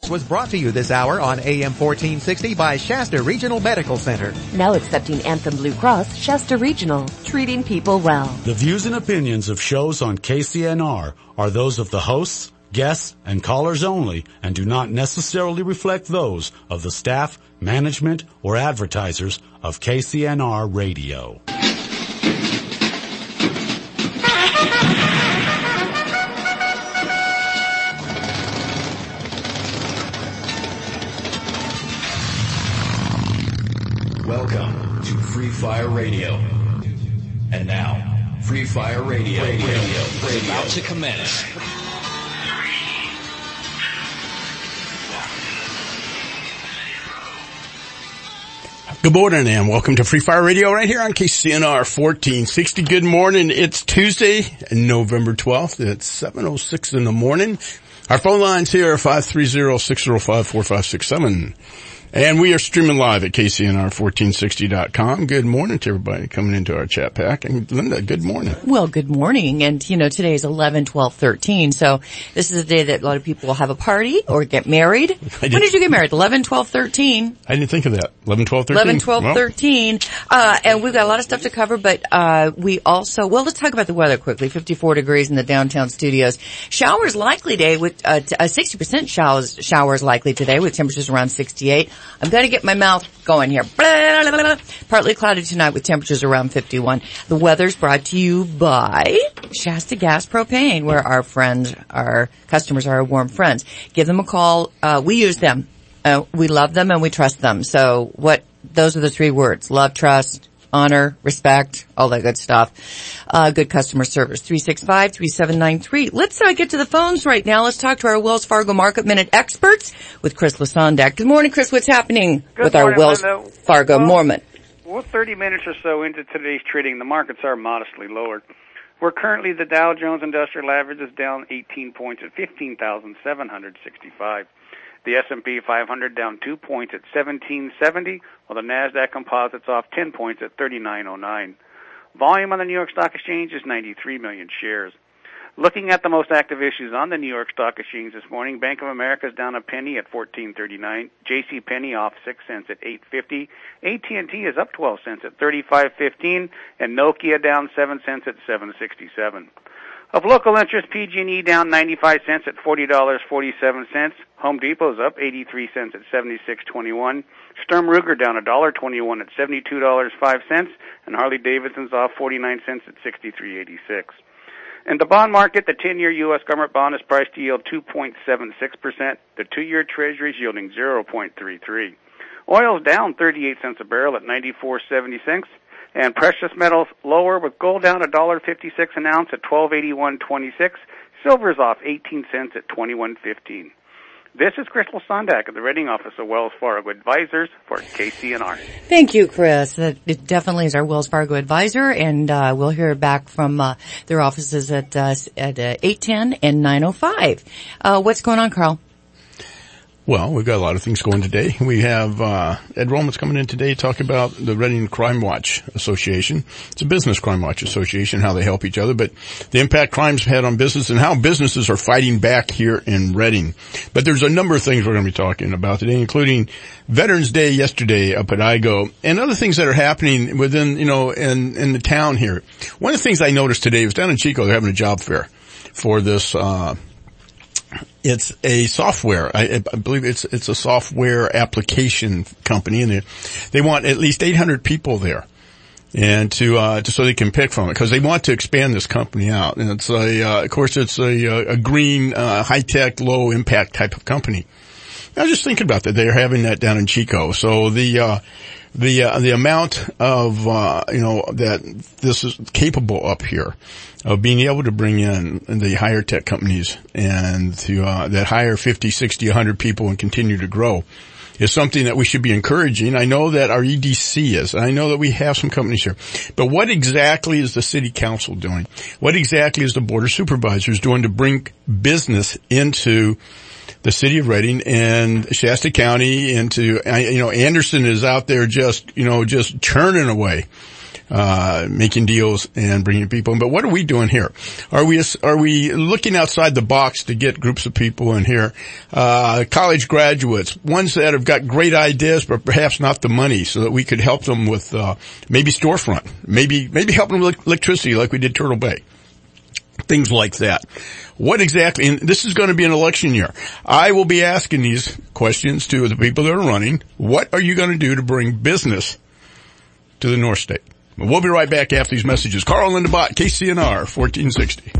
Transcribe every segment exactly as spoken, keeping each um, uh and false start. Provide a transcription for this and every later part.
was brought to you this hour on A M fourteen sixty by Shasta Regional Medical Center. Now accepting Anthem Blue Cross, Shasta Regional, treating people well. The views and opinions of shows on K C N R are those of the hosts, guests, and callers only and do not necessarily reflect those of the staff, management, or advertisers of K C N R Radio. Welcome to Free Fire Radio. And now, Free Fire Radio, radio, radio, radio. About to commence. Good morning and welcome to Free Fire Radio right here on K C N R fourteen sixty. Good morning. It's Tuesday, November twelfth. It's seven oh six in the morning. Our phone lines here are five three zero, six zero five, four five six seven. And we are streaming live at K C N R fourteen sixty dot com. Good morning to everybody coming into our chat pack. And Linda, good morning. Well, good morning. And, you know, today is eleven, twelve, thirteen. So this is a day that a lot of people will have a party or get married. When did you get married? eleven, twelve, thirteen. I didn't think of that. eleven, twelve, thirteen. eleven, twelve, well. thirteen. Uh, and we've got a lot of stuff to cover, but, uh, we also, well, let's talk about the weather quickly. fifty-four degrees in the downtown studios. Showers likely today with, uh, a sixty percent showers, showers likely today with temperatures around sixty-eight. I'm going to get my mouth going here. Blah, blah, blah, blah. Partly cloudy tonight with temperatures around fifty-one. The weather's brought to you by Shasta Gas Propane, where our friends, our customers are our warm friends. Give them a call. Uh, we use them. Uh, we love them and we trust them. So what, those are the three words. Love, trust, honor, respect, all that good stuff. Uh, good customer service. three six five, three seven nine three. Let's uh, get to the phones right now. Let's talk to our Wells Fargo Market Minute experts with Chris Lasondak. Good morning, Chris. What's happening Good with morning, our Wells Linda. Fargo well, Mormon? We're thirty minutes or so into today's trading. The markets are modestly lower. We're currently, the Dow Jones Industrial Average is down eighteen points at fifteen thousand seven hundred sixty-five. The S and P five hundred down two points at seventeen seventy, while the NASDAQ Composite's off ten points at thirty-nine oh nine. Volume on the New York Stock Exchange is ninety-three million shares. Looking at the most active issues on the New York Stock Exchange this morning, Bank of America is down a penny at fourteen thirty-nine. J C Penney off six cents at eight fifty. A T and T is up twelve cents at thirty-five fifteen, and Nokia down seven cents at seven sixty-seven. Of local interest, P G and E down ninety-five cents at forty dollars and forty-seven cents. Home Depot's up eighty-three cents at seventy-six twenty-one. Sturm Ruger down one dollar and twenty-one cents at seventy-two dollars and five cents. And Harley Davidson's off forty-nine cents at sixty-three eighty-six. In the bond market, the ten-year U S government bond is priced to yield two point seven six percent. The two-year Treasury is yielding zero point three three. Oil's down thirty-eight cents a barrel at ninety-four seventy-six. And precious metals lower, with gold down one dollar and fifty-six an ounce at twelve eighty-one twenty-six. Silver's off eighteen cents at twenty-one fifteen. This is Chris Lasondak of the Rating Office of Wells Fargo Advisors for K C N R. Thank you, Chris. That it definitely is our Wells Fargo advisor, and uh, we'll hear back from uh, their offices at uh, at uh, eight ten and nine oh five. Uh, what's going on, Carl? Well, we've got a lot of things going today. We have uh Ed Rollman's coming in today to talk about the Reading Crime Watch Association. It's a business crime watch association, how they help each other, but the impact crime's had on business and how businesses are fighting back here in Reading. But there's a number of things we're going to be talking about today, including Veterans Day yesterday up at I G O and other things that are happening within, you know, in, in the town here. One of the things I noticed today was down in Chico, they're having a job fair for this, uh, It's a software. I, I believe it's it's a software application company, and they they want at least eight hundred people there, and to uh to, so they can pick from it because they want to expand this company out. And it's a uh, of course it's a a green, uh, high tech, low impact type of company. I was just thinking about that. They're having that down in Chico. So the uh the uh, the amount of uh you know that this is capable up here of being able to bring in the higher tech companies and to uh that hire fifty, sixty, one hundred people and continue to grow is something that we should be encouraging. I know that our E D C is. I know that we have some companies here. But what exactly is the city council doing? What exactly is the board of supervisors doing to bring business into the city of Reading and Shasta County into, you know, Anderson is out there just, you know, just churning away. uh, making deals and bringing people in. But what are we doing here? Are we, are we looking outside the box to get groups of people in here? Uh, college graduates, ones that have got great ideas, but perhaps not the money, so that we could help them with, uh, maybe storefront, maybe, maybe help them with electricity like we did Turtle Bay. Things like that. What exactly, and this is going to be an election year. I will be asking these questions to the people that are running. What are you going to do to bring business to the North State? We'll be right back after these messages. Carl Lindenbach, K C N R, fourteen sixty.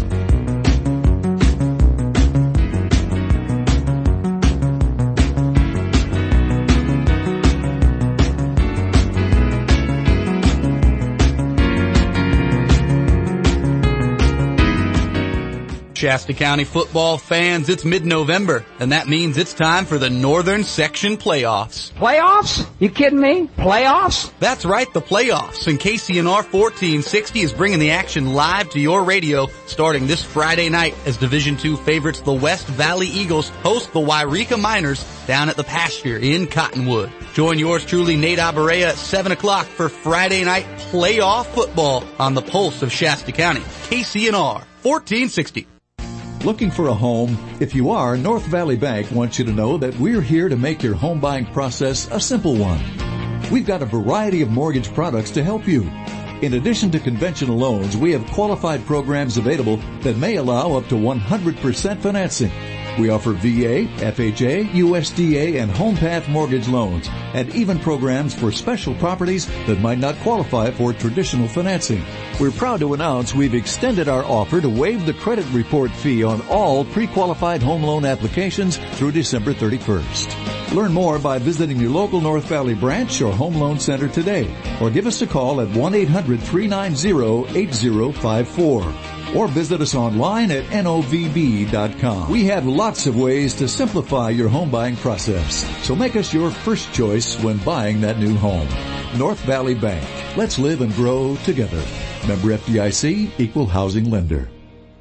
Shasta County football fans, it's mid-November, and that means it's time for the Northern Section Playoffs. Playoffs? You kidding me? Playoffs? That's right, the playoffs, and K C N R fourteen sixty is bringing the action live to your radio starting this Friday night as Division two favorites the West Valley Eagles host the Wairika Miners down at the Pasture in Cottonwood. Join yours truly, Nate Abarea, at seven o'clock for Friday night playoff football on the pulse of Shasta County. K C N R fourteen sixty. Looking for a home? If you are, North Valley Bank wants you to know that we're here to make your home buying process a simple one. We've got a variety of mortgage products to help you. In addition to conventional loans, we have qualified programs available that may allow up to one hundred percent financing. We offer V A, F H A, U S D A, and HomePath mortgage loans, and even programs for special properties that might not qualify for traditional financing. We're proud to announce we've extended our offer to waive the credit report fee on all pre-qualified home loan applications through December thirty-first. Learn more by visiting your local North Valley branch or home loan center today, or give us a call at one eight hundred, three nine zero, eight zero five four. Or visit us online at N O V B dot com. We have lots of ways to simplify your home buying process, so make us your first choice when buying that new home. North Valley Bank. Let's live and grow together. Member F D I C, Equal Housing Lender.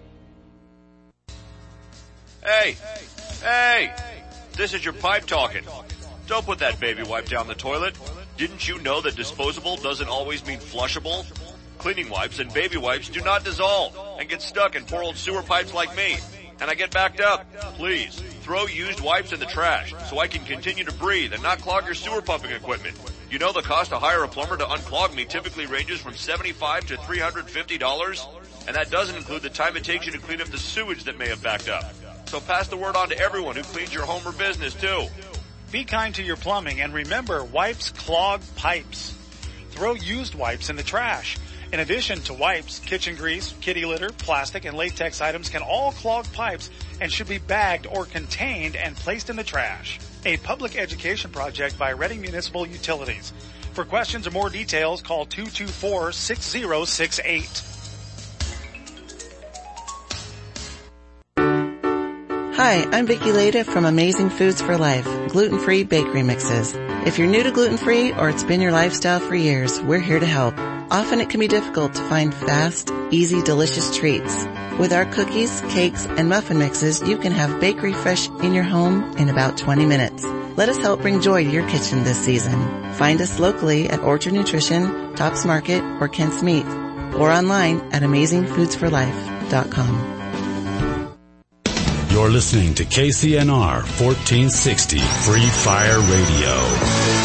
Hey, hey, this is your pipe talking. Don't put that baby wipe down the toilet. Didn't you know that disposable doesn't always mean flushable? Cleaning wipes and baby wipes do not dissolve and get stuck in poor old sewer pipes like me. And I get backed up. Please, throw used wipes in the trash so I can continue to breathe and not clog your sewer pumping equipment. You know the cost to hire a plumber to unclog me typically ranges from seventy-five dollars to three hundred fifty dollars. And that doesn't include the time it takes you to clean up the sewage that may have backed up. So pass the word on to everyone who cleans your home or business too. Be kind to your plumbing and remember, wipes clog pipes. Throw used wipes in the trash. In addition to wipes, kitchen grease, kitty litter, plastic, and latex items can all clog pipes and should be bagged or contained and placed in the trash. A public education project by Reading Municipal Utilities. For questions or more details, call two two four, six zero six eight. Hi, I'm Vicki Leda from Amazing Foods for Life, gluten-free bakery mixes. If you're new to gluten-free or it's been your lifestyle for years, we're here to help. Often it can be difficult to find fast, easy, delicious treats. With our cookies, cakes, and muffin mixes, you can have bakery fresh in your home in about twenty minutes. Let us help bring joy to your kitchen this season. Find us locally at Orchard Nutrition, Tops Market, or Kent's Meat, or online at amazing foods for life dot com. You're listening to K C N R fourteen sixty Free Fire Radio.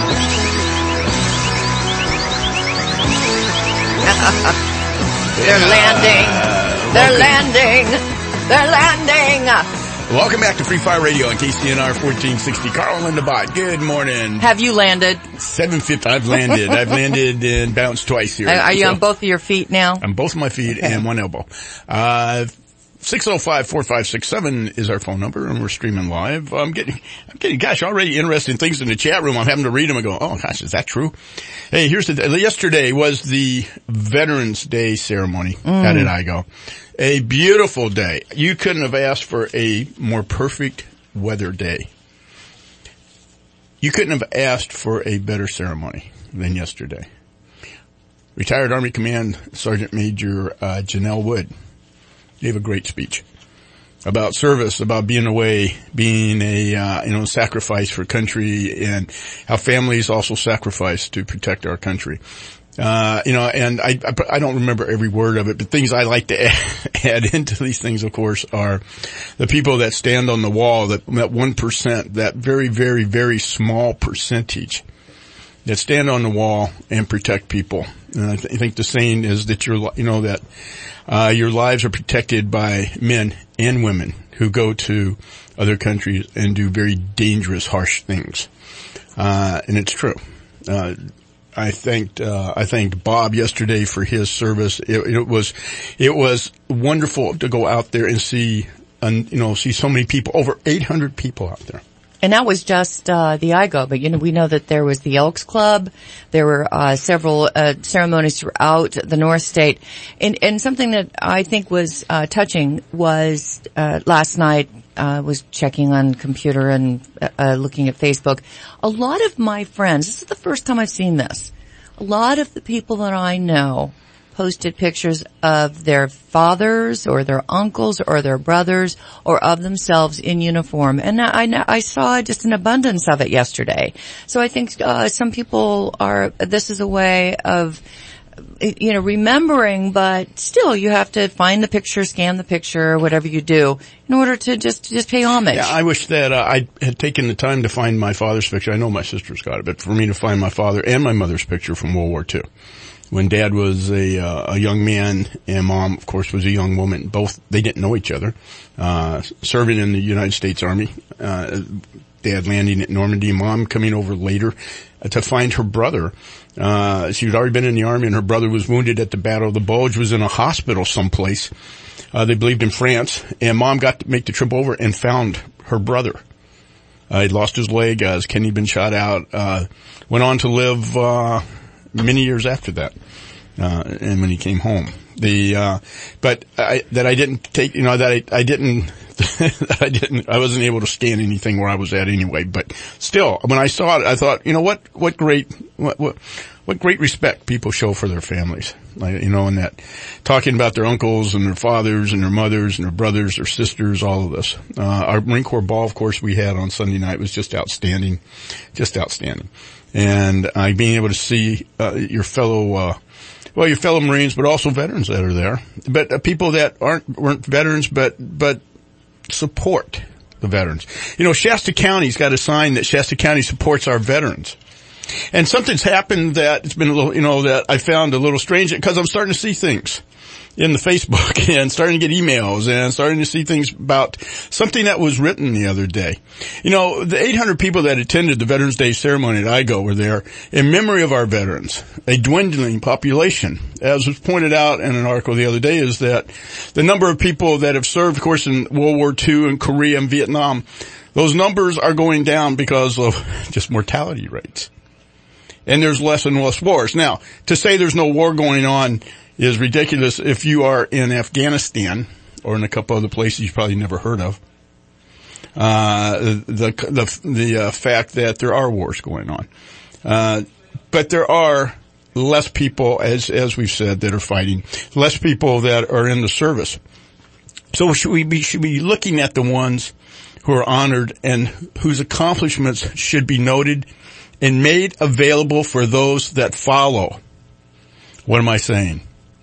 They're landing. They're landing. They're landing. Welcome back to Free Fire Radio on K C N R fourteen sixty. Carl Lindenbach, good morning. Have you landed? seven fifty, I've landed. I've landed and bounced twice here. Are you so, on both of your feet now? On both of my feet okay. and one elbow. Uh, six oh five, four five six seven is our phone number, and we're streaming live. I'm getting, I'm getting, gosh, already interesting things in the chat room. I'm having to read them and go, oh gosh, is that true? Hey, here's the, yesterday was the Veterans Day ceremony. Mm. How did I go? A beautiful day. You couldn't have asked for a more perfect weather day. You couldn't have asked for a better ceremony than yesterday. Retired Army Command Sergeant Major uh, Janelle Wood gave a great speech about service, about being away, being a, uh, you know, sacrifice for country, and how families also sacrifice to protect our country. Uh, you know, and I, I, I don't remember every word of it, but things I like to add, add into these things, of course, are the people that stand on the wall, that, that one percent, that very, very, very small percentage that stand on the wall and protect people. And I, th- I think the saying is that your, you know, that, uh, your lives are protected by men and women who go to other countries and do very dangerous, harsh things. Uh, and it's true. Uh, I thanked, uh, I thanked Bob yesterday for his service. It, it was, it was wonderful to go out there and see, and, you know, see so many people, over eight hundred people out there. And that was just, uh, the I G O, but you know, we know that there was the Elks Club. There were, uh, several, uh, ceremonies throughout the North State. And, and something that I think was, uh, touching was, uh, last night, I uh, was checking on computer and uh, looking at Facebook. A lot of my friends, this is the first time I've seen this, a lot of the people that I know posted pictures of their fathers or their uncles or their brothers or of themselves in uniform. And I, I saw just an abundance of it yesterday. So I think uh, some people are, this is a way of, you know, remembering, but still you have to find the picture, scan the picture, whatever you do, in order to just, just pay homage. Yeah, I wish that, uh, I had taken the time to find my father's picture. I know my sister's got it, but for me to find my father and my mother's picture from World War Two. When Dad was a, uh, a young man and Mom, of course, was a young woman. Both, they didn't know each other, uh, serving in the United States Army, uh, Dad landing at Normandy, Mom coming over later uh, to find her brother. Uh, she had already been in the Army and her brother was wounded at the Battle of the Bulge, was in a hospital someplace. Uh, they believed in France, and Mom got to make the trip over and found her brother. Uh, he'd lost his leg, uh, his kidney had been shot out, uh, went on to live, uh, many years after that, uh, and when he came home. The, uh, but I, that I didn't take, you know, that I, I didn't, I didn't, I wasn't able to scan anything where I was at anyway, but still, when I saw it, I thought, you know, what, what great, what, what, what great respect people show for their families. Like, you know, and that, talking about their uncles and their fathers and their mothers and their brothers, their sisters, all of this. Uh, our Marine Corps ball, of course, we had on Sunday night was just outstanding, just outstanding. And, uh, being able to see, uh, your fellow, uh, well, your fellow Marines, but also veterans that are there. But uh, people that aren't, weren't veterans, but, but support the veterans. You know, Shasta County's got a sign that Shasta County supports our veterans. And something's happened that it's been a little, you know, that I found a little strange because I'm starting to see things in the Facebook and starting to get emails and starting to see things about something that was written the other day. You know, the eight hundred people that attended the Veterans Day ceremony at I G O were there in memory of our veterans, a dwindling population. As was pointed out in an article the other day, is that the number of people that have served, of course, in World War Two and Korea and Vietnam, those numbers are going down because of just mortality rates. And there's less and less wars. Now, to say there's no war going on is ridiculous if you are in Afghanistan or in a couple other places you've probably never heard of. Uh, the, the, the, uh, fact that there are wars going on. Uh, but there are less people, as, as we've said, that are fighting, less people that are in the service. So should we be, should be looking at the ones who are honored and whose accomplishments should be noted and made available for those that follow. What am I saying?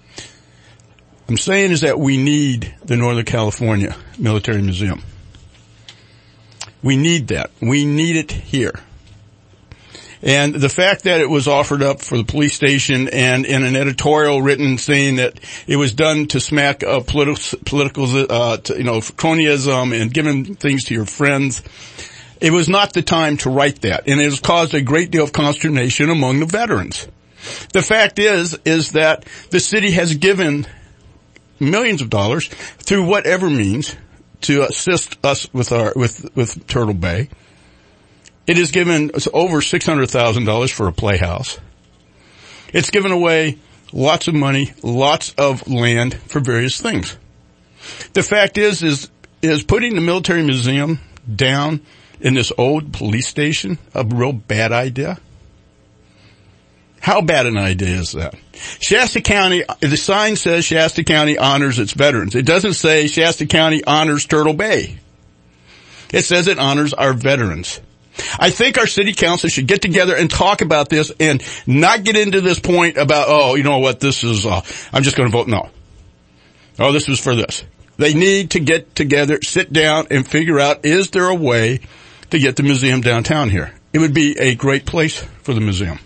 I'm saying is that we need the Northern California Military Museum. We need that. We need it here. And the fact that it was offered up for the police station and in an editorial written saying that it was done to smack uh, political, political, uh, to, you know, cronyism and giving things to your friends, it was not the time to write that. And it has caused a great deal of consternation among the veterans. The fact is, is that the city has given millions of dollars through whatever means to assist us with our, with, with Turtle Bay. It has given over six hundred thousand dollars for a playhouse. It's given away lots of money, lots of land for various things. The fact is, is, is putting the military museum down in this old police station a real bad idea? How bad an idea is that? Shasta County, the sign says Shasta County honors its veterans. It doesn't say Shasta County honors Turtle Bay. It says it honors our veterans. I think our city council should get together and talk about this and not get into this point about, oh, you know what, this is, uh, I'm just going to vote no. Oh, this was for this. They need to get together, sit down, and figure out, is there a way to get the museum downtown here? It would be a great place for the museum.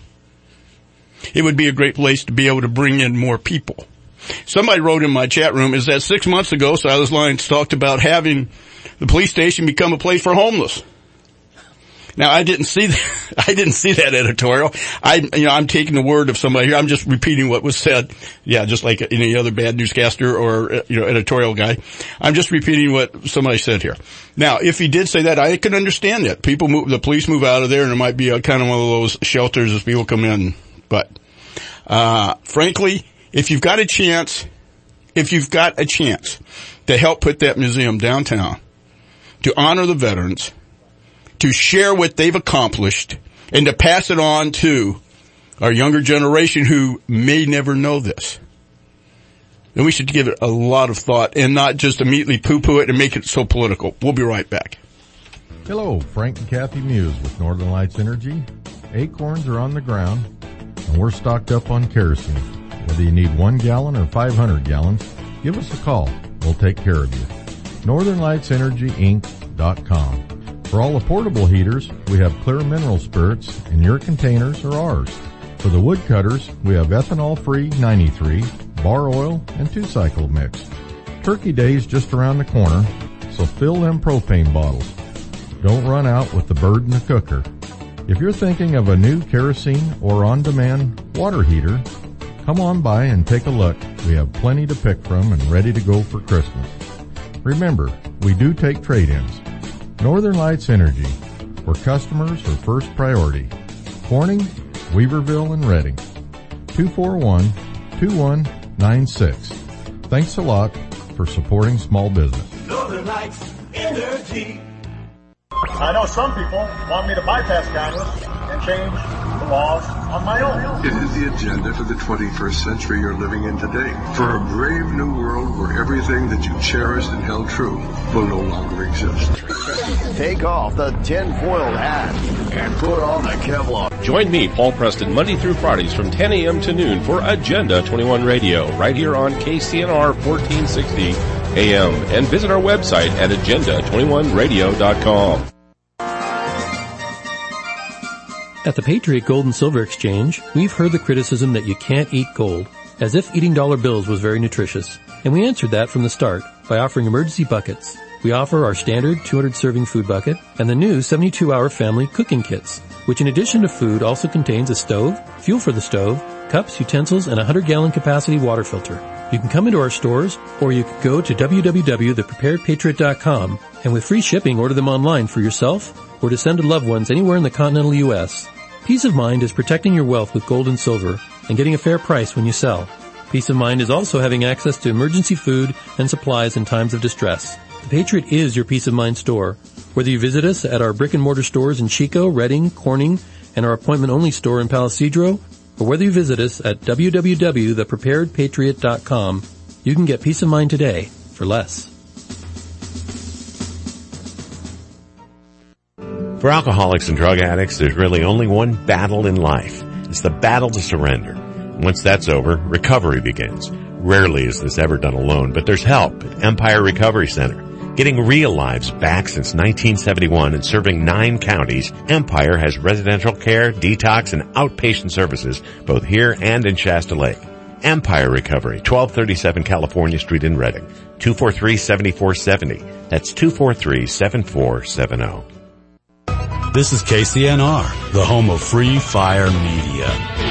It would be a great place to be able to bring in more people. Somebody wrote in my chat room, is that six months ago, Silas Lyons talked about having the police station become a place for homeless. Now, I didn't see that, I didn't see that editorial. I, you know, I'm taking the word of somebody here. I'm just repeating what was said. Yeah, just like any other bad newscaster or, you know, editorial guy. I'm just repeating what somebody said here. Now, if he did say that, I can understand that. People move, the police move out of there, and there might be a kind of one of those shelters as people come in. But, uh, frankly, if you've got a chance, if you've got a chance to help put that museum downtown, to honor the veterans, to share what they've accomplished, and to pass it on to our younger generation who may never know this, then we should give it a lot of thought and not just immediately poo-poo it and make it so political. We'll be right back. Hello, Frank and Kathy Muse with Northern Lights Energy. Acorns are on the ground, and we're stocked up on kerosene. Whether you need one gallon or five hundred gallons, give us a call. We'll take care of you. Northern Lights Energy Inc dot com. For all the portable heaters, we have clear mineral spirits in your containers or ours. For the woodcutters, we have ethanol-free ninety-three, bar oil, and two-cycle mix. Turkey Day's just around the corner, so fill them propane bottles. Don't run out with the bird in the cooker. If you're thinking of a new kerosene or on-demand water heater, come on by and take a look. We have plenty to pick from and ready to go for Christmas. Remember, we do take trade-ins. Northern Lights Energy, where customers are first priority. Corning, Weaverville, and Reading. two four one, two one nine six. Thanks a lot for supporting small business. Northern Lights Energy. I know some people want me to bypass Congress and change the laws on my own. It is the agenda for the twenty-first century you're living in today. For a brave new world where everything that you cherished and held true will no longer exist. Take off the tin-foiled hat and put on the Kevlar. Join me, Paul Preston, Monday through Fridays from ten a.m. to noon for Agenda twenty-one Radio, right here on K C N R fourteen sixty A M, and visit our website at agenda twenty-one radio dot com. At the Patriot Gold and Silver Exchange, we've heard the criticism that you can't eat gold, as if eating dollar bills was very nutritious. And we answered that from the start by offering emergency buckets. We offer our standard two hundred serving food bucket and the new seventy-two hour family cooking kits, which in addition to food also contains a stove, fuel for the stove, cups, utensils, and a one hundred gallon capacity water filter. You can come into our stores, or you can go to w w w dot the prepared patriot dot com and with free shipping order them online for yourself or to send to loved ones anywhere in the continental U S. Peace of mind is protecting your wealth with gold and silver and getting a fair price when you sell. Peace of mind is also having access to emergency food and supplies in times of distress. The Patriot is your peace of mind store. Whether you visit us at our brick and mortar stores in Chico, Reading, Corning, and our appointment only store in Palisadro, or whether you visit us at w w w dot the prepared patriot dot com, you can get peace of mind today for less. For alcoholics and drug addicts, there's really only one battle in life. It's the battle to surrender. Once that's over, recovery begins. Rarely is this ever done alone, but there's help at Empire Recovery Center. Getting real lives back since nineteen seventy-one and serving nine counties, Empire has residential care, detox, and outpatient services both here and in Shasta Lake. Empire Recovery, twelve thirty-seven California Street in Reading, two four three, seven four seven zero. That's two four three, seven four seven zero. This is K C N R, the home of Free Fire Media.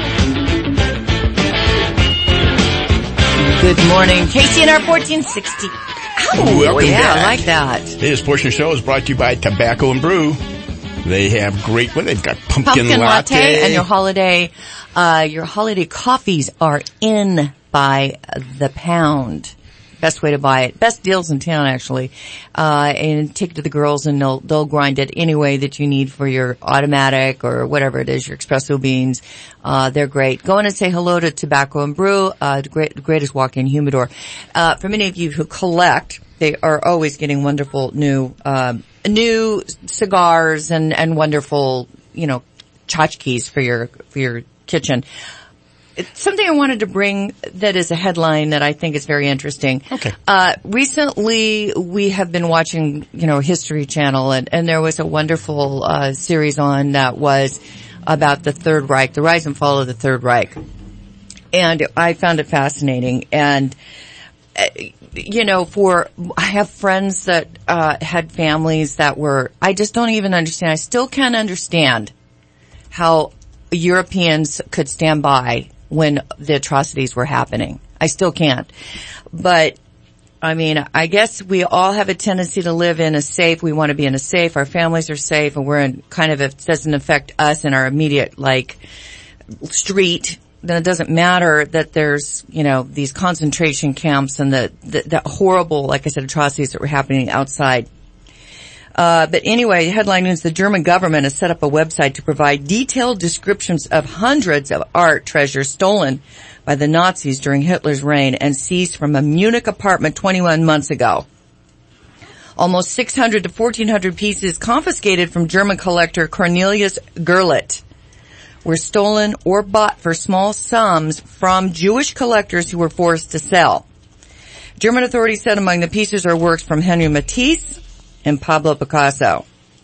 Good morning, K C N R fourteen sixty. Oh, yeah, back. I like that. This portion of the show is brought to you by Tobacco and Brew. They have great, what they've got pumpkin, pumpkin latte. latte. And your holiday, uh, your holiday coffees are in by the pound. Best way to buy it. Best deals in town, actually. Uh, and take it to the girls and they'll, they'll grind it any way that you need for your automatic or whatever it is, your espresso beans. Uh, they're great. Go in and say hello to Tobacco and Brew, uh, the great, greatest walk-in humidor. Uh, for many of you who collect, they are always getting wonderful new, um, new cigars and, and wonderful, you know, tchotchkes for your, for your kitchen. It's something I wanted to bring that is a headline that I think is very interesting. Okay. Uh, recently we have been watching, you know, History Channel, and, and there was a wonderful, uh, series on that was about the Third Reich, the rise and fall of the Third Reich. And I found it fascinating. And, uh, you know, for, I have friends that, uh, had families that were, I just don't even understand. I still can't understand how Europeans could stand by when the atrocities were happening. I still can't. But, I mean, I guess we all have a tendency to live in a safe, we want to be in a safe, our families are safe, and we're in kind of, if it doesn't affect us in our immediate, like, street, then it doesn't matter that there's, you know, these concentration camps and the, the, the horrible, like I said, atrocities that were happening outside. Uh, but anyway, headline news, the German government has set up a website to provide detailed descriptions of hundreds of art treasures stolen by the Nazis during Hitler's reign and seized from a Munich apartment twenty-one months ago. Almost six hundred to fourteen hundred pieces confiscated from German collector Cornelius Gerlet were stolen or bought for small sums from Jewish collectors who were forced to sell. German authorities said among the pieces are works from Henri Matisse and Pablo Picasso.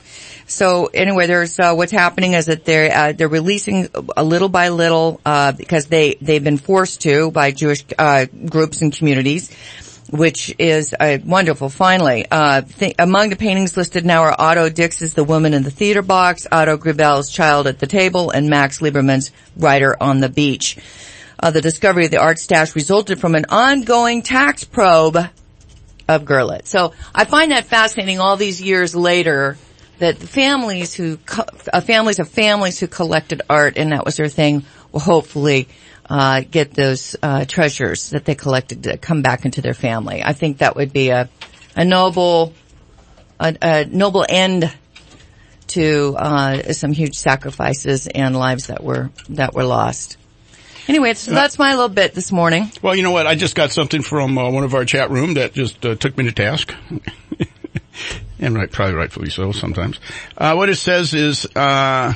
So anyway, there's uh, what's happening is that they're uh, they're releasing a little by little uh because they they've been forced to by Jewish uh groups and communities, which is uh, wonderful. Finally, uh th- among the paintings listed now are Otto Dix's The Woman in the Theater Box, Otto Gribel's Child at the Table, and Max Lieberman's Writer on the Beach. Uh, the discovery of the art stash resulted from an ongoing tax probe of Gerlet. So I find that fascinating all these years later that the families who, co- uh, families of families who collected art and that was their thing will hopefully, uh, get those, uh, treasures that they collected to come back into their family. I think that would be a, a noble, a, a noble end to, uh, some huge sacrifices and lives that were, that were lost. Anyway, so that's my little bit this morning. Well, you know what? I just got something from uh, one of our chat room that just uh, took me to task. And right, probably rightfully so sometimes. Uh, what it says is, uh,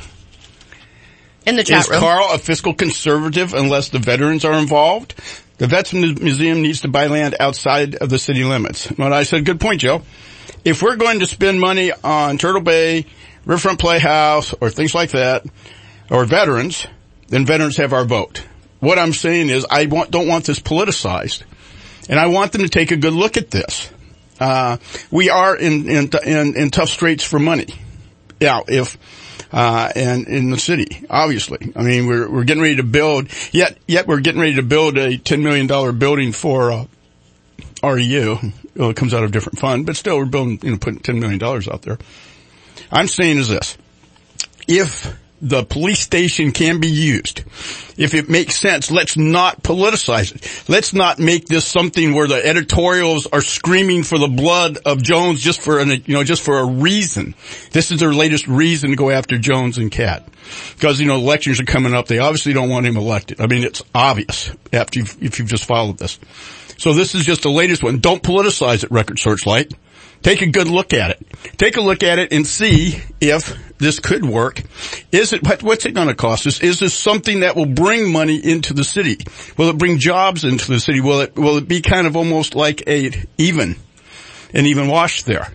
in the chat is room, Carl a fiscal conservative unless the veterans are involved? The Vets Museum needs to buy land outside of the city limits. Well, I said, good point, Joe. If we're going to spend money on Turtle Bay, Riverfront Playhouse, or things like that, or veterans, then veterans have our vote. What I'm saying is I want, don't want this politicized, and I want them to take a good look at this. Uh, we are in, in, in, in tough straits for money. Yeah, if, uh, and in the city, obviously. I mean, we're, we're getting ready to build, yet, yet we're getting ready to build a ten million dollars building for, uh, R E U. Well, it comes out of a different fund, but still we're building, you know, putting ten million dollars out there. I'm saying is this. If the police station can be used, if it makes sense, let's not politicize it. Let's not make this something where the editorials are screaming for the blood of Jones just for an, you know, just for a reason. This is their latest reason to go after Jones and Cat. Because, you know, elections are coming up. They obviously don't want him elected. I mean, it's obvious after you've, if you've just followed this. So this is just the latest one. Don't politicize it, Record Searchlight. Take a good look at it. Take a look at it and see if this could work. Is it, what, what's it going to cost us? Is this something that will bring money into the city? Will it bring jobs into the city? Will it, will it be kind of almost like a even, an even wash there?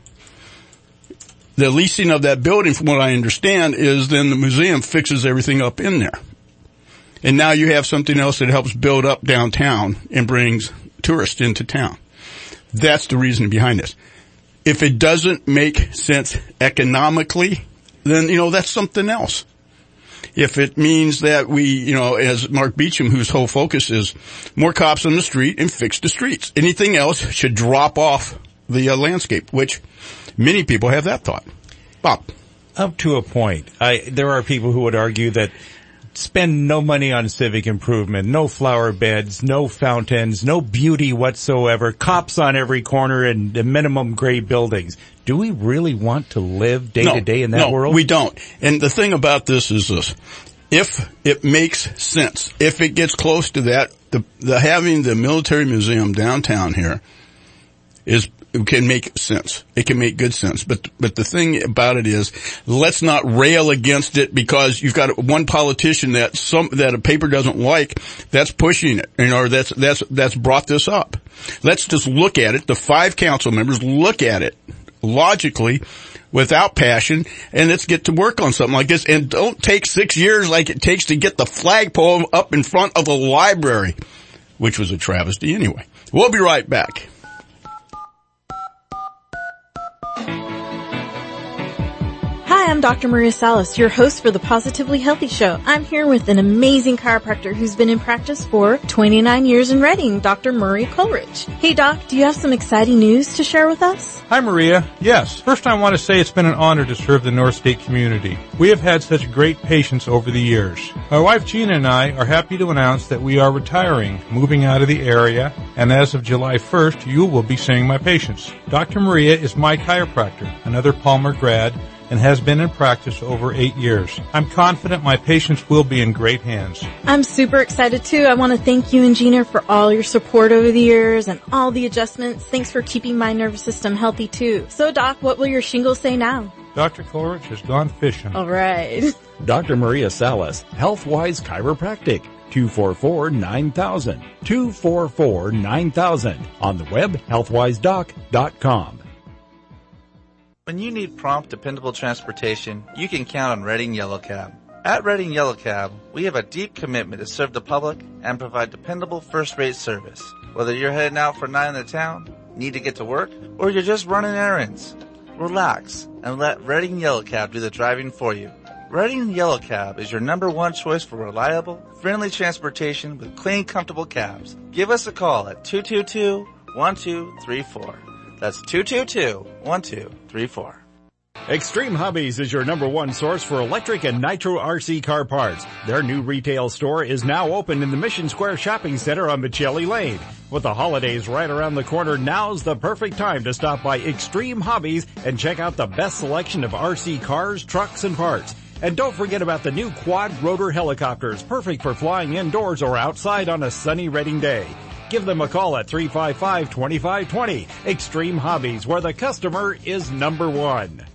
The leasing of that building, from what I understand, is then the museum fixes everything up in there. And now you have something else that helps build up downtown and brings tourists into town. That's the reason behind this. If it doesn't make sense economically, then, you know, that's something else. If it means that we, you know, as Mark Beecham, whose whole focus is more cops on the street and fix the streets. Anything else should drop off the uh, landscape, which many people have that thought. Bob. Up to a point. I, there are people who would argue that spend no money on civic improvement, no flower beds, no fountains, no beauty whatsoever, cops on every corner and the minimum grade buildings. Do we really want to live day no, to day in that no, world? We don't. And the thing about this is this. If it makes sense, if it gets close to that, the, the having the military museum downtown here is can make sense. It can make good sense. But, but the thing about it is, let's not rail against it because you've got one politician that some, that a paper doesn't like, that's pushing it, you know, or that's, that's, that's brought this up. Let's just look at it. The five council members look at it logically, without passion, and let's get to work on something like this. And don't take six years like it takes to get the flagpole up in front of the library, which was a travesty anyway. We'll be right back. Hi, I'm Doctor Maria Salas, your host for the Positively Healthy Show. I'm here with an amazing chiropractor who's been in practice for twenty-nine years in Reading, Doctor Murray Coleridge. Hey Doc, do you have some exciting news to share with us? Hi Maria. Yes. First I want to say it's been an honor to serve the North State community. We have had such great patients over the years. My wife Gina and I are happy to announce that we are retiring, moving out of the area, and as of July first, you will be seeing my patients. Doctor Maria is my chiropractor, another Palmer grad, and has been in practice over eight years. I'm confident my patients will be in great hands. I'm super excited too. I want to thank you and Gina for all your support over the years and all the adjustments. Thanks for keeping my nervous system healthy too. So Doc, what will your shingles say now? Doctor Coleridge has gone fishing. All right. Doctor Maria Salas, HealthWise Chiropractic. two four four, nine thousand. two four four, nine thousand. On the web, healthwise doc dot com. When you need prompt, dependable transportation, you can count on Reading Yellow Cab. At Reading Yellow Cab, we have a deep commitment to serve the public and provide dependable first-rate service. Whether you're heading out for a night in the town, need to get to work, or you're just running errands, relax and let Reading Yellow Cab do the driving for you. Reading Yellow Cab is your number one choice for reliable, friendly transportation with clean, comfortable cabs. Give us a call at two two two, one two three four. That's two two two, one two three four. Extreme Hobbies is your number one source for electric and nitro R C car parts. Their new retail store is now open in the Mission Square Shopping Center on Michelli Lane. With the holidays right around the corner, now's the perfect time to stop by Extreme Hobbies and check out the best selection of R C cars, trucks, and parts. And don't forget about the new quad rotor helicopters, perfect for flying indoors or outside on a sunny Reading day. Give them a call at three five five, two five two zero. Extreme Hobbies, where the customer is number one.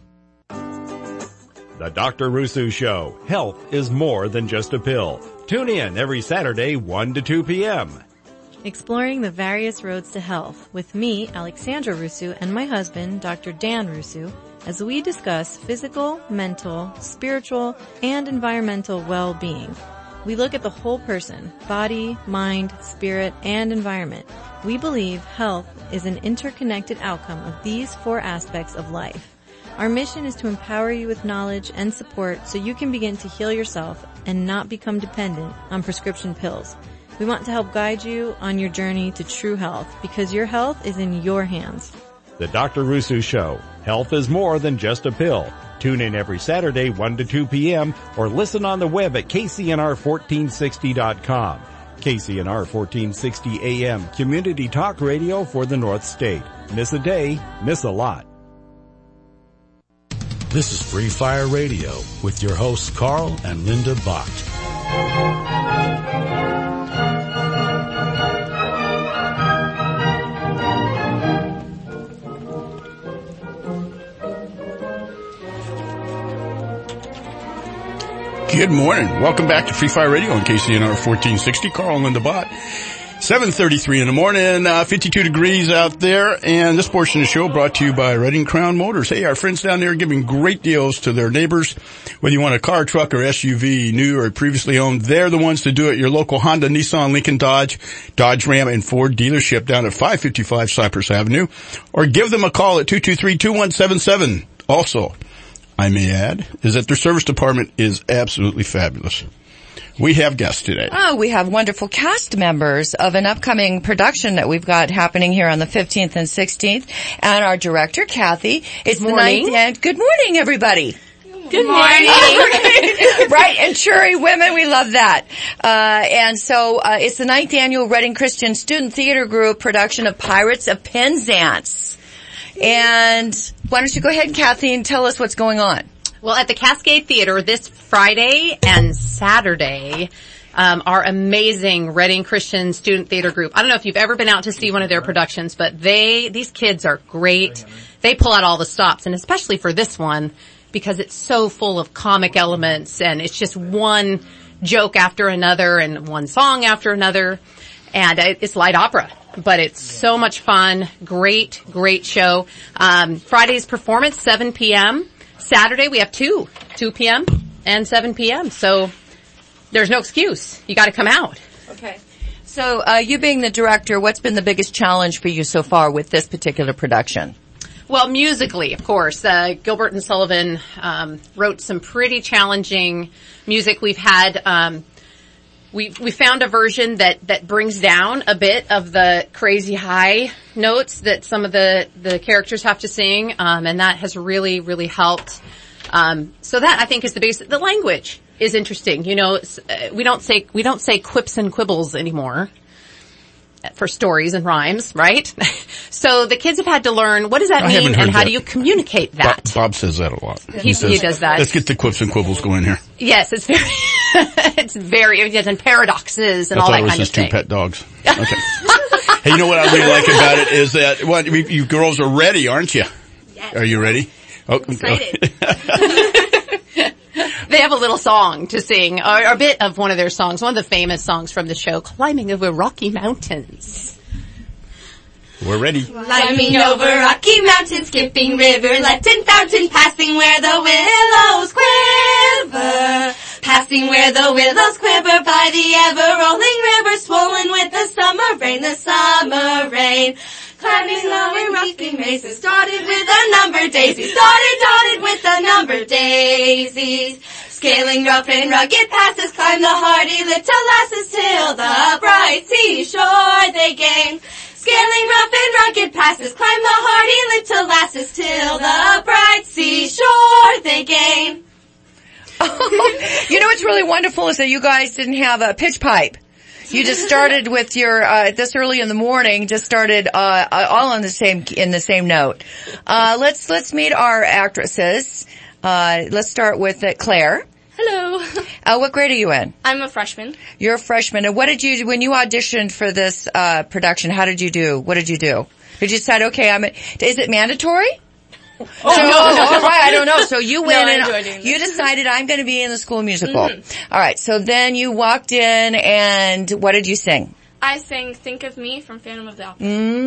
The Doctor Rusu Show. Health is more than just a pill. Tune in every Saturday, one to two p.m. Exploring the various roads to health with me, Alexandra Rusu, and my husband, Doctor Dan Rusu, as we discuss physical, mental, spiritual, and environmental well-being. We look at the whole person, body, mind, spirit, and environment. We believe health is an interconnected outcome of these four aspects of life. Our mission is to empower you with knowledge and support so you can begin to heal yourself and not become dependent on prescription pills. We want to help guide you on your journey to true health because your health is in your hands. The Doctor Rusu Show. Health is more than just a pill. Tune in every Saturday, one to two p.m. or listen on the web at K C N R fourteen sixty dot com. K C N R fourteen sixty A M, community talk radio for the North State. Miss a day, miss a lot. This is Free Fire Radio with your hosts Carl and Linda Bach. Good morning. Welcome back to Free Fire Radio on K C N R fourteen sixty. Carl and Linda Bott. seven thirty-three in the morning, uh, fifty-two degrees out there, and this portion of the show brought to you by Reading Crown Motors. Hey, our friends down there are giving great deals to their neighbors. Whether you want a car, truck, or S U V, new or previously owned, they're the ones to do it. Your local Honda, Nissan, Lincoln, Dodge, Dodge Ram, and Ford dealership down at five fifty-five Cypress Avenue. Or give them a call at two two three, two one seven seven. Also, I may add, is that their service department is absolutely fabulous. We have guests today. Oh, we have wonderful cast members of an upcoming production that we've got happening here on the fifteenth and sixteenth. And our director, Kathy. It's Good morning. the ninth, and good morning, everybody. Good morning. Right, and Churi women, we love that. Uh, and so, uh, it's the ninth annual Reading Christian Student Theater Group production of Pirates of Penzance. And why don't you go ahead, Kathy, and tell us what's going on? Well, at the Cascade Theater this Friday and Saturday, uh, um, our amazing Reading Christian Student Theater Group. I don't know if you've ever been out to see one of their productions, but they, these kids are great. They pull out all the stops, and especially for this one, because it's so full of comic elements, and it's just one joke after another and one song after another. And it's light opera, but it's so much fun. Great, great show. Um, Friday's performance, seven p.m. Saturday, we have two, two p.m. and seven p.m. So there's no excuse. You got to come out. Okay. So uh, you being the director, what's been the biggest challenge for you so far with this particular production? Well, musically, of course. Uh, Gilbert and Sullivan um, wrote some pretty challenging music. We've had... Um, We we found a version that, that brings down a bit of the crazy high notes that some of the, the characters have to sing, um, and that has really, really helped. Um, so that I think is the basic. The language is interesting. You know, it's, uh, we don't say we don't say quips and quibbles anymore for stories and rhymes, right? So the kids have had to learn what does that I mean and how that. do you communicate that? Bob, Bob says that a lot. He, says, he does that. Let's get the quips and quibbles going here. Yes, it's very, it's very, yes, and paradoxes and I all that thought it was kind of his two thing. pet dogs. Okay. Hey, you know what I really like about it is that, well, you girls are ready, aren't you? Yes. Are you ready? Oh, excited. They have a little song to sing, or a bit of one of their songs, one of the famous songs from the show, Climbing Over Rocky Mountains. We're ready. Climbing over rocky mountains, skipping river, letting fountain, passing where the willows quiver. Passing where the willows quiver by the ever-rolling river, swollen with the summer rain, the summer rain. Climbing low in rocky mesas, dotted with a number daisies, dotted, dotted with a number daisies. Scaling rough and rugged passes, climb the hardy little lasses till the bright seashore they gain. Scaling rough and rugged passes, climb the hardy little lasses till the bright seashore they gain. You know what's really wonderful is that you guys didn't have a pitch pipe. You just started with your uh this early in the morning. Just started uh all on the same in the same note. Uh Let's let's meet our actresses. Uh Let's start with uh, Claire. Hello. Uh, what grade are you in? I'm a freshman. You're a freshman. And what did you do when you auditioned for this uh production? How did you do? What did you do? Did you decide, okay, I'm a, is it mandatory? Oh, so, no, no. all right, I don't know. So you went no, and you decided I'm going to be in the school musical. Mm-hmm. All right. So then you walked in and what did you sing? I sang Think of Me from Phantom of the Opera.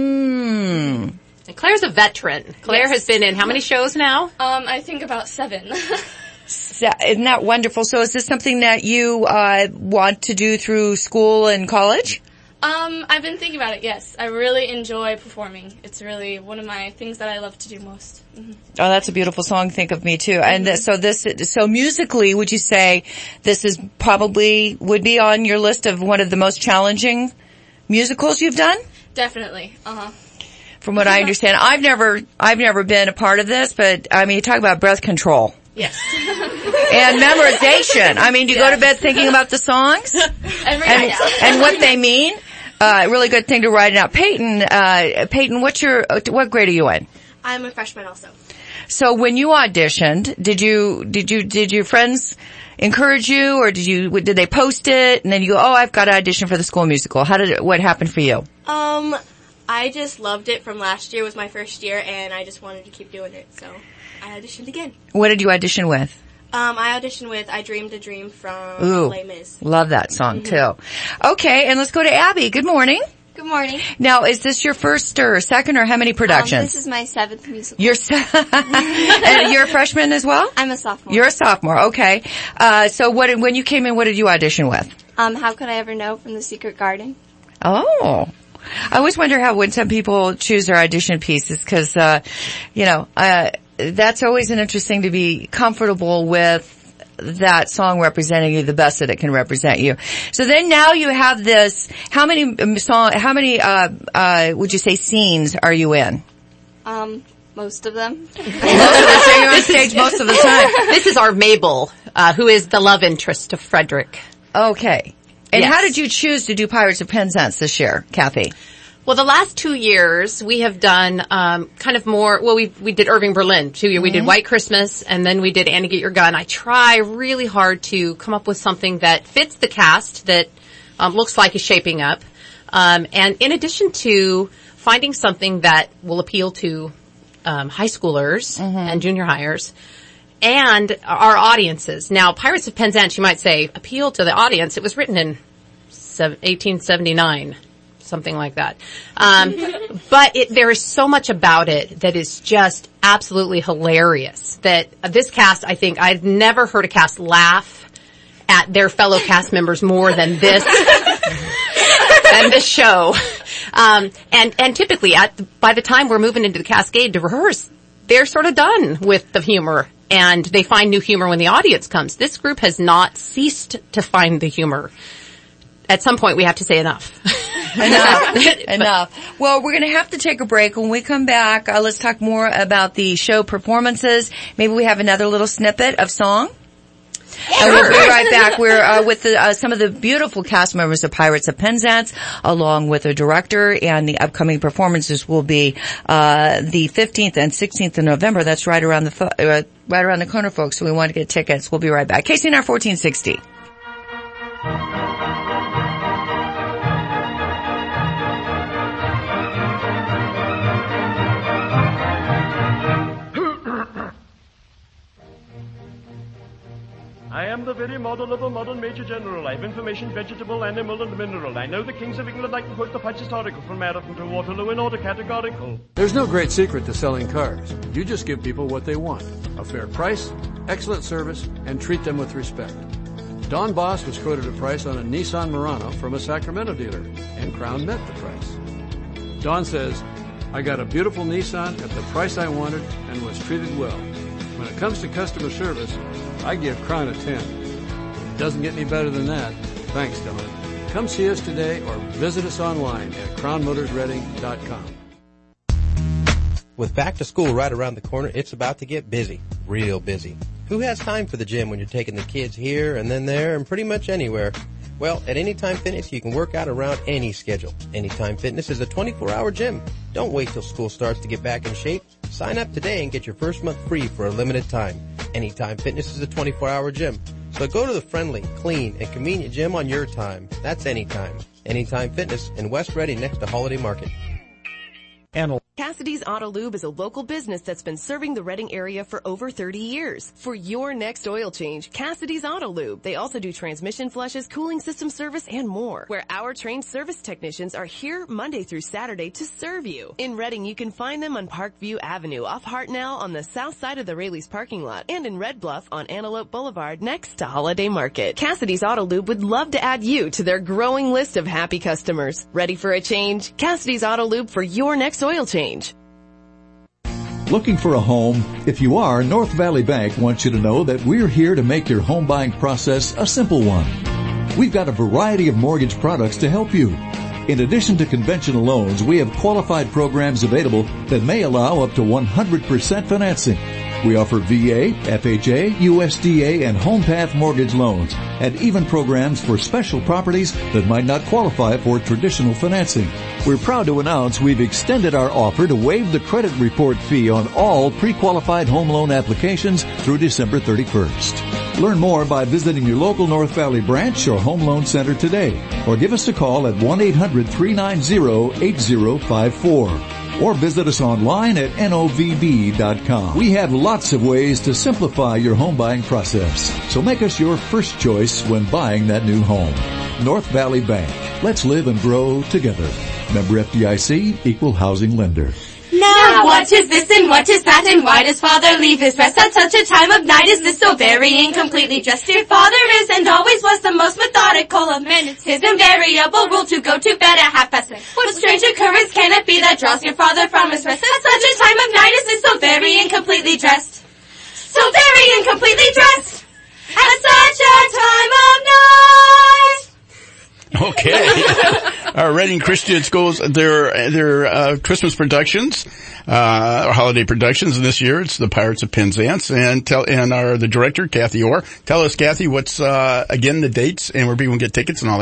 Mmm. And Claire's a veteran. Claire Yes. has been in how many shows now? Um, I think about seven. So, isn't that wonderful? So is this something that you uh want to do through school and college? um, I've been thinking about it, yes. I really enjoy performing. It's really one of my things that I love to do most. Mm-hmm. Oh, that's a beautiful song. Think of Me too. And th- so this, so musically, would you say this is probably would be on your list of one of the most challenging musicals you've done? Definitely. Uh-huh. From what I understand, I've never, I've never been a part of this, but I mean, you talk about breath control. Yes. And memorization. I mean, do you yes. go to bed thinking about the songs? Every and, night. and what they mean? Uh, really good thing to write it out. Peyton, uh, Peyton, what's your, what grade are you in? I'm a freshman also. So when you auditioned, did you, did you, did your friends encourage you or did you, did they post it and then you go, oh, I've got to audition for the school musical? How did it, what happened for you? Um, I just loved it from last year. It was my first year and I just wanted to keep doing it, so I auditioned again. What did you audition with? Um, I auditioned with I Dreamed a Dream from Ooh, Les Mis. Love that song Mm-hmm. too. Okay, and let's go to Abby. Good morning. Good morning. Now, is this your first or second or how many productions? Um, this is my seventh musical. You're se- and you're a freshman as well? I'm a sophomore. You're a sophomore, okay. Uh, so what, when you came in, what did you audition with? Um, How Could I Ever Know from The Secret Garden. Oh. I always wonder how when some people choose their audition pieces because, uh, you know, uh, that's always an interesting to be comfortable with that song representing you the best that it can represent you. So then now you have this, how many um, song, how many, uh, uh, would you say scenes are you in? Um, most of them. Most of them, so you're on stage most of the time. This is our Mabel, uh, who is the love interest of Frederick. Okay. And Yes. how did you choose to do Pirates of Penzance this year, Kathy? Well, the last two years we have done um kind of more. Well, we we did Irving Berlin two years. Mm-hmm. We did White Christmas, and then we did Annie Get Your Gun. I try really hard to come up with something that fits the cast that um looks like it's shaping up. Um and in addition to finding something that will appeal to um high schoolers mm-hmm. and junior hires and our audiences. Now, Pirates of Penzance, you might say, appeal to the audience. It was written in eighteen seventy-nine. Something like that. Um, but it, there is so much about it that is just absolutely hilarious that uh, this cast, I think, I've never heard a cast laugh at their fellow cast members more than this, than this show. Um, and, and typically at the, by the time we're moving into the Cascade to rehearse, they're sort of done with the humor and they find new humor when the audience comes. This group has not ceased to find the humor. At some point we have to say enough. Enough. Enough. Well, we're going to have to take a break. When we come back, uh, let's talk more about the show performances. Maybe we have another little snippet of song. Sure. And we'll be right back. We're uh, with the, uh, some of the beautiful cast members of Pirates of Penzance, along with the director, and the upcoming performances will be uh the fifteenth and sixteenth of November. That's right around the fo- uh, right around the corner, folks. So we want to get tickets. We'll be right back. K C N R fourteen sixty. I am the very model of a modern Major General. I have information, vegetable, animal, and mineral. I know the kings of England. I can quote the facts historical from Marathon to Waterloo in order categorical. There's no great secret to selling cars. You just give people what they want. A fair price, excellent service, and treat them with respect. Don Boss was quoted a price on a Nissan Murano from a Sacramento dealer, and Crown met the price. Don says, I got a beautiful Nissan at the price I wanted and was treated well. When it comes to customer service, I give Crown a ten. It doesn't get any better than that. Thanks, Don. Come see us today or visit us online at crown motors reading dot com. With back to school right around the corner, it's about to get busy. Real busy. Who has time for the gym when you're taking the kids here and then there and pretty much anywhere? Well, at Anytime Fitness, you can work out around any schedule. Anytime Fitness is a twenty-four hour gym. Don't wait till school starts to get back in shape. Sign up today and get your first month free for a limited time. Anytime Fitness is a twenty-four hour gym. So go to the friendly, clean, and convenient gym on your time. That's Anytime. Anytime Fitness in West Reading next to Holiday Market. And Cassidy's Auto Lube is a local business that's been serving the Reading area for over thirty years. For your next oil change, Cassidy's Auto Lube. They also do transmission flushes, cooling system service, and more. Where our trained service technicians are here Monday through Saturday to serve you. In Reading, you can find them on Parkview Avenue off Hartnell on the south side of the Raley's parking lot, and in Red Bluff on Antelope Boulevard next to Holiday Market. Cassidy's Auto Lube would love to add you to their growing list of happy customers. Ready for a change? Cassidy's Auto Lube for your next oil change. Looking for a home? If you are, North Valley Bank wants you to know that we're here to make your home buying process a simple one. We've got a variety of mortgage products to help you. In addition to conventional loans, we have qualified programs available that may allow up to one hundred percent financing. We offer V A, F H A, U S D A, and HomePath mortgage loans, and even programs for special properties that might not qualify for traditional financing. We're proud to announce we've extended our offer to waive the credit report fee on all pre-qualified home loan applications through December thirty-first. Learn more by visiting your local North Valley branch or home loan center today, or give us a call at one eight hundred three nine zero eight zero five four. Or visit us online at N O V B dot com. We have lots of ways to simplify your home buying process. So make us your first choice when buying that new home. North Valley Bank. Let's live and grow together. Member F D I C, Equal Housing Lender. Now what is this and what is that and why does father leave his rest at such a time of night? Is this so very incompletely dressed? Your father is and always was the most methodical of men. It's his invariable rule to go to bed at half past ten. What strange occurrence can it be that draws your father from his rest? At such a time of night is this so very incompletely dressed? So very incompletely dressed at such a time of night. Okay. Our Reading Christian Schools, their, their, uh, Christmas productions, uh, holiday productions, and this year it's the Pirates of Penzance, and tell, and our, the director, Kathy Orr. Tell us, Kathy, what's, uh, again, the dates and where people can get tickets and all that.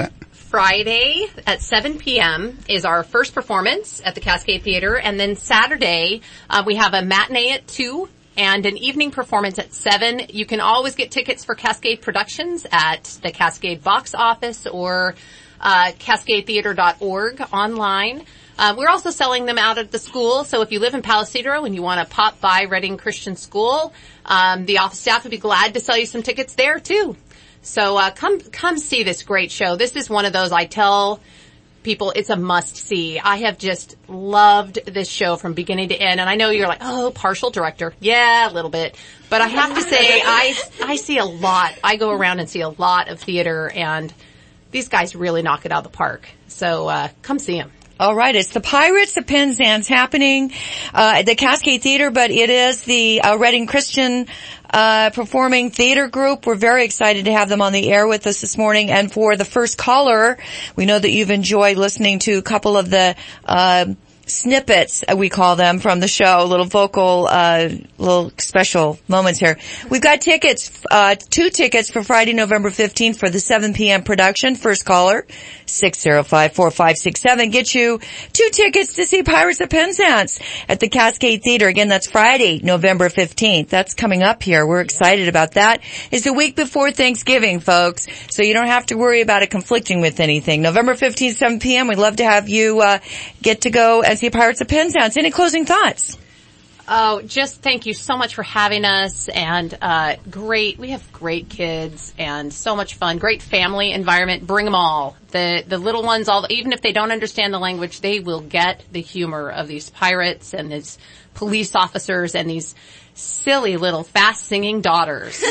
Friday at seven p.m. is our first performance at the Cascade Theater, and then Saturday uh, we have a matinee at two and an evening performance at seven. You can always get tickets for Cascade Productions at the Cascade box office or uh, cascade theater dot org online. Uh, we're also selling them out at the school, so if you live in Palo Cedro and you want to pop by Reading Christian School, um, the office staff would be glad to sell you some tickets there too. So uh, come come see this great show. This is one of those I tell people it's a must-see. I have just loved this show from beginning to end, and I know you're like, oh, partial director. Yeah, a little bit. But I have to say, I I see a lot. I go around and see a lot of theater, and these guys really knock it out of the park. So uh come see them. All right, it's the Pirates of Penzance happening uh at the Cascade Theater, but it is the uh, Reading Christian uh Performing Theater Group. We're very excited to have them on the air with us this morning. And for the first caller, we know that you've enjoyed listening to a couple of the uh snippets, we call them, from the show, little vocal, uh, little special moments here. We've got tickets, uh, two tickets for Friday, November fifteenth for the seven p.m. production. First caller, six oh five, four five six seven, get you two tickets to see Pirates of Penzance at the Cascade Theater. Again, that's Friday, November fifteenth. That's coming up here. We're excited about that. It's the week before Thanksgiving, folks, so you don't have to worry about it conflicting with anything. November fifteenth, seven p.m. We'd love to have you, uh, get to go and see Pirates of Penzance. Any closing thoughts? Oh, just thank you so much for having us, and uh great, we have great kids and so much fun, great family environment. Bring them all. The the little ones, all even if they don't understand the language, they will get the humor of these pirates and these police officers and these silly little fast singing daughters.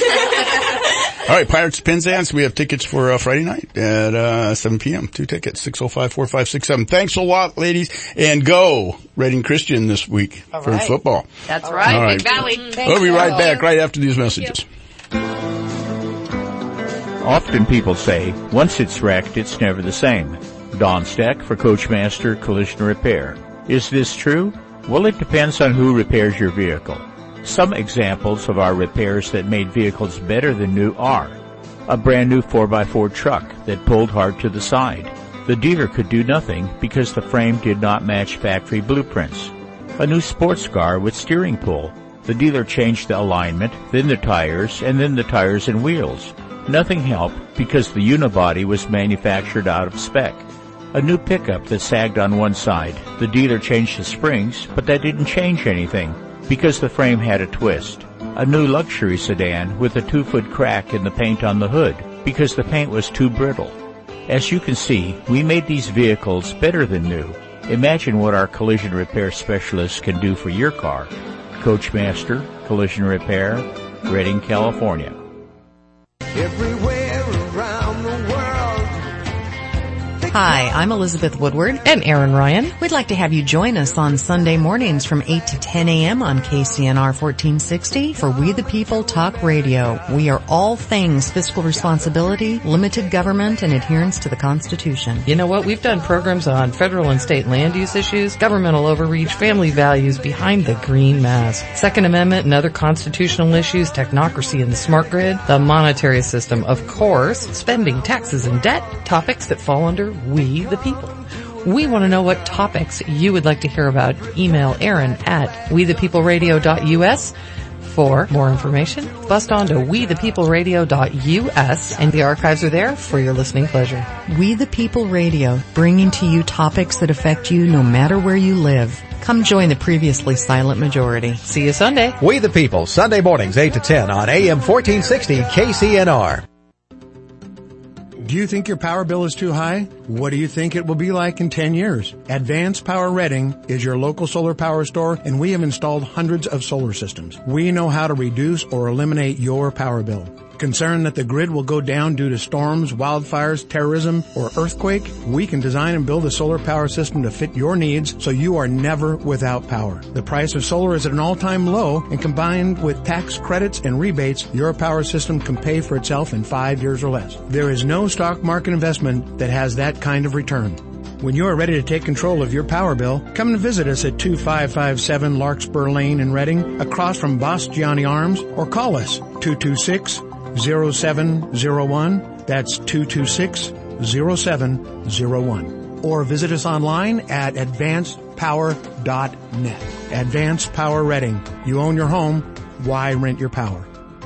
All right, Pirates of Penzance, we have tickets for uh, Friday night at uh seven p.m. Two tickets, six oh five, four five six seven. Thanks a lot, ladies, and go Reading Christian this week All for right. football. That's right, All right. Big Valley. We'll be right back right after these messages. Often people say, once it's wrecked, it's never the same. Don Steck for Coachmaster Collision Repair. Is this true? Well, it depends on who repairs your vehicle. Some examples of our repairs that made vehicles better than new are a brand new four by four truck that pulled hard to the side. The dealer could do nothing because the frame did not match factory blueprints. A new sports car with steering pull. The dealer changed the alignment, then the tires, and then the tires and wheels. Nothing helped because the unibody was manufactured out of spec. A new pickup that sagged on one side. The dealer changed the springs, but that didn't change anything because the frame had a twist. A new luxury sedan with a two-foot crack in the paint on the hood because the paint was too brittle. As you can see, we made these vehicles better than new. Imagine what our collision repair specialists can do for your car. Coachmaster Collision Repair, Redding, California. Everywhere around the world. Hi, I'm Elizabeth Woodward. And Aaron Ryan. We'd like to have you join us on Sunday mornings from eight to ten a.m. on K C N R fourteen sixty for We the People Talk Radio. We are all things fiscal responsibility, limited government, and adherence to the Constitution. You know what? We've done programs on federal and state land use issues, governmental overreach, family values behind the green mask, Second Amendment and other constitutional issues, technocracy and the smart grid, the monetary system, of course, spending, taxes, and debt, topics that fall under We the People. We want to know what topics you would like to hear about. Email Aaron at we the people radio dot u s for more information. Bust on to we the people radio dot u s and the archives are there for your listening pleasure. We the People Radio, bringing to you topics that affect you no matter where you live. Come join the previously silent majority. See you Sunday. We the People, Sunday mornings eight to ten on A M fourteen sixty K C N R. Do you think your power bill is too high? What do you think it will be like in ten years? Advanced Power Reading is your local solar power store, and we have installed hundreds of solar systems. We know how to reduce or eliminate your power bill. Concerned that the grid will go down due to storms, wildfires, terrorism, or earthquake? We can design and build a solar power system to fit your needs so you are never without power. The price of solar is at an all-time low, and combined with tax credits and rebates, your power system can pay for itself in five years or less. There is no stock market investment that has that kind of return. When you are ready to take control of your power bill, come and visit us at two five five seven Larkspur Lane in Reading, across from Bastiani Arms, or call us two two six, zero seven zero one. That's two two six, zero seven zero one. Or visit us online at advanced power dot net. Advanced Power Reading. You own your home. Why rent your power?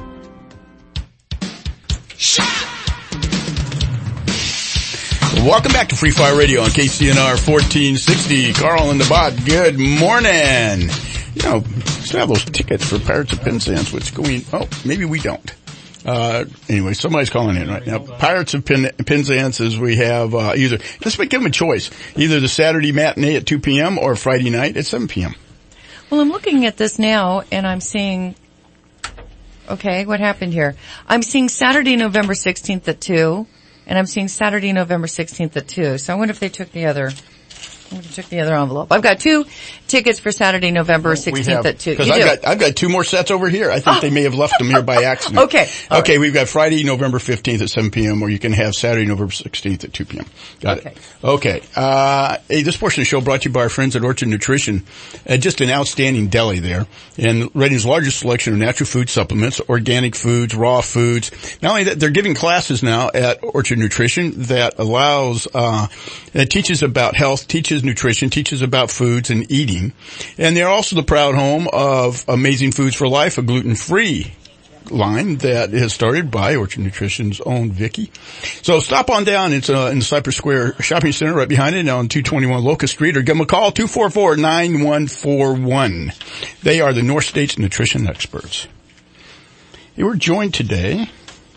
Welcome back to Free Fire Radio on K C N R fourteen sixty. Carl and the Bot, good morning. You know, still have those tickets for Pirates of Penzance, which going, oh, maybe we don't. Uh, anyway, somebody's calling in right now. Pirates of Pen, Penzance is we have, uh, either, let's give them a choice. Either the Saturday matinee at two p.m. or Friday night at seven p.m. Well, I'm looking at this now and I'm seeing, okay, what happened here? I'm seeing Saturday, November sixteenth at two, and I'm seeing Saturday, November sixteenth at two. So I wonder if they took the other, I wonder if they took the other envelope. I've got two tickets for Saturday, November sixteenth at two. Because I've got, I've got two more sets over here. I think oh. they may have left them here by accident. Okay. All okay, right. We've got Friday, November fifteenth at seven p.m. or you can have Saturday, November sixteenth at two p.m. Got okay. it. Okay. Uh, hey, this portion of the show brought to you by our friends at Orchard Nutrition. Uh, just an outstanding deli there. And Reading's largest selection of natural food supplements, organic foods, raw foods. Not only that, they're giving classes now at Orchard Nutrition that allows, uh, that teaches about health, teaches nutrition, teaches about foods and eating. And they're also the proud home of Amazing Foods for Life, a gluten-free line that is started by Orchard Nutrition's own Vicky. So stop on down. It's uh, in the Cypress Square Shopping Center right behind it on two twenty-one Locust Street, or give them a call, two four four, nine one four one. They are the North States nutrition experts. Hey, we're joined today